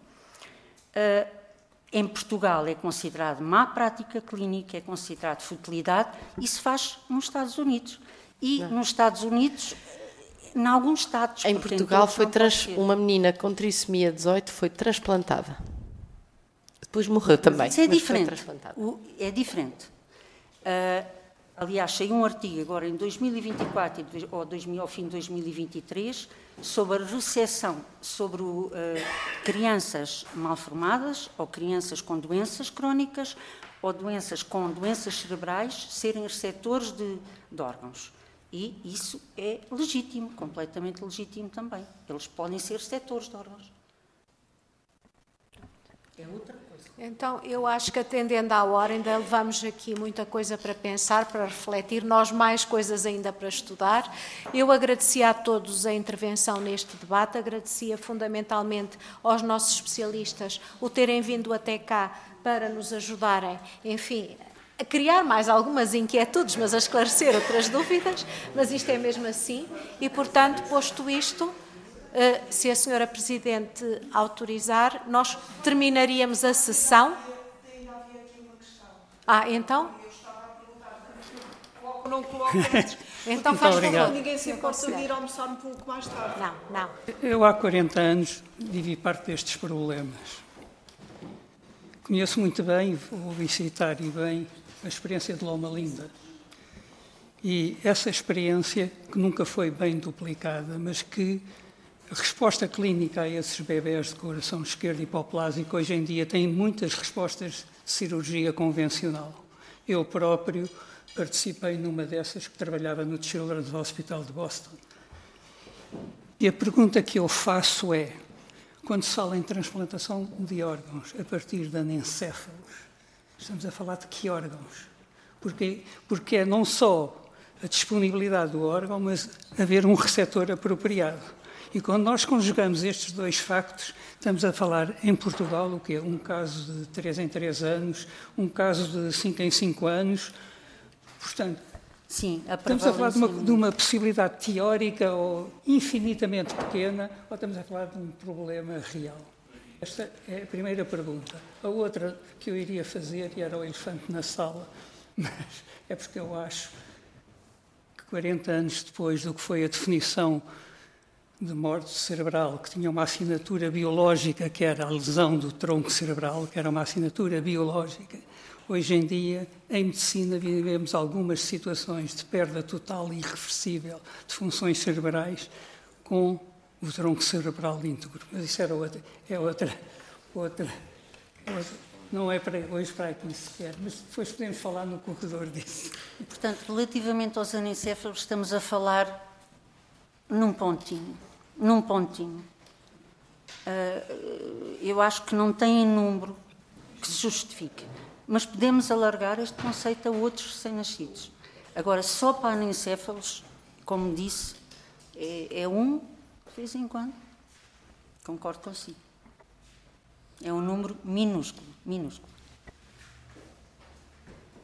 Em Portugal é considerado má prática clínica, é considerado futilidade, e se faz nos Estados Unidos. E nos Estados Unidos, em alguns estados... Em Portugal, uma menina com trissomia 18 foi transplantada. Depois morreu também. Isso é diferente. É diferente. Aliás, saiu um artigo agora em 2024 ou ao fim de 2023 sobre a recepção sobre crianças malformadas ou crianças com doenças crónicas ou doenças com doenças cerebrais serem receptores de órgãos. E isso é legítimo, completamente legítimo também. Eles podem ser receptores de órgãos. É outra coisa. Então, eu acho que, atendendo à hora, ainda levamos aqui muita coisa para pensar, para refletir, nós mais coisas ainda para estudar. Eu agradecia a todos a intervenção neste debate, agradecia fundamentalmente aos nossos especialistas o terem vindo até cá para nos ajudarem, enfim, a criar mais algumas inquietudes, mas a esclarecer outras dúvidas, mas isto é mesmo assim, e, portanto, posto isto... se a senhora Presidente autorizar, nós terminaríamos a sessão. Ainda havia aqui uma questão. Então? Eu estava a perguntar, não coloco. Então faz favor. Ninguém se importa de ir almoçar um pouco mais tarde. Não. Eu há 40 anos vivi parte destes problemas. Conheço muito bem, vou visitar e bem, a experiência de Loma Linda. E essa experiência, que nunca foi bem duplicada, mas que a resposta clínica a esses bebés de coração esquerdo hipoplásico hoje em dia tem muitas respostas de cirurgia convencional. Eu próprio participei numa dessas que trabalhava no Children's Hospital de Boston. E a pergunta que eu faço é, quando se fala em transplantação de órgãos a partir de anencéfalos, estamos a falar de que órgãos? Porque é não só a disponibilidade do órgão, mas haver um receptor apropriado. E quando nós conjugamos estes dois factos, estamos a falar em Portugal o quê? Um caso de 3 em 3 anos, um caso de 5 em 5 anos. Portanto, sim, estamos a falar de uma possibilidade teórica ou infinitamente pequena, ou estamos a falar de um problema real? Esta é a primeira pergunta. A outra que eu iria fazer, e era o elefante na sala, mas é porque eu acho que 40 anos depois do que foi a definição de morte cerebral, que tinha uma assinatura biológica, que era a lesão do tronco cerebral, que era uma assinatura biológica. Hoje em dia, em medicina, vivemos algumas situações de perda total e irreversível de funções cerebrais com o tronco cerebral íntegro. Mas isso era outra. Não é para hoje para aqui sequer, mas depois podemos falar no corredor disso. Portanto, relativamente aos anencéfalos, estamos a falar num pontinho. Eu acho que não tem número que se justifique, mas podemos alargar este conceito a outros recém-nascidos. Agora, só para anencéfalos, como disse, é de vez em quando. Concordo consigo. É um número minúsculo.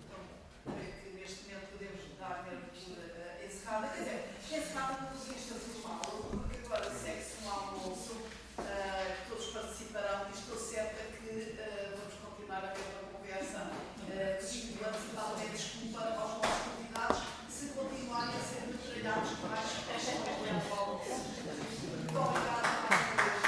convidados, mas esta é a primeira volta. Muito obrigada.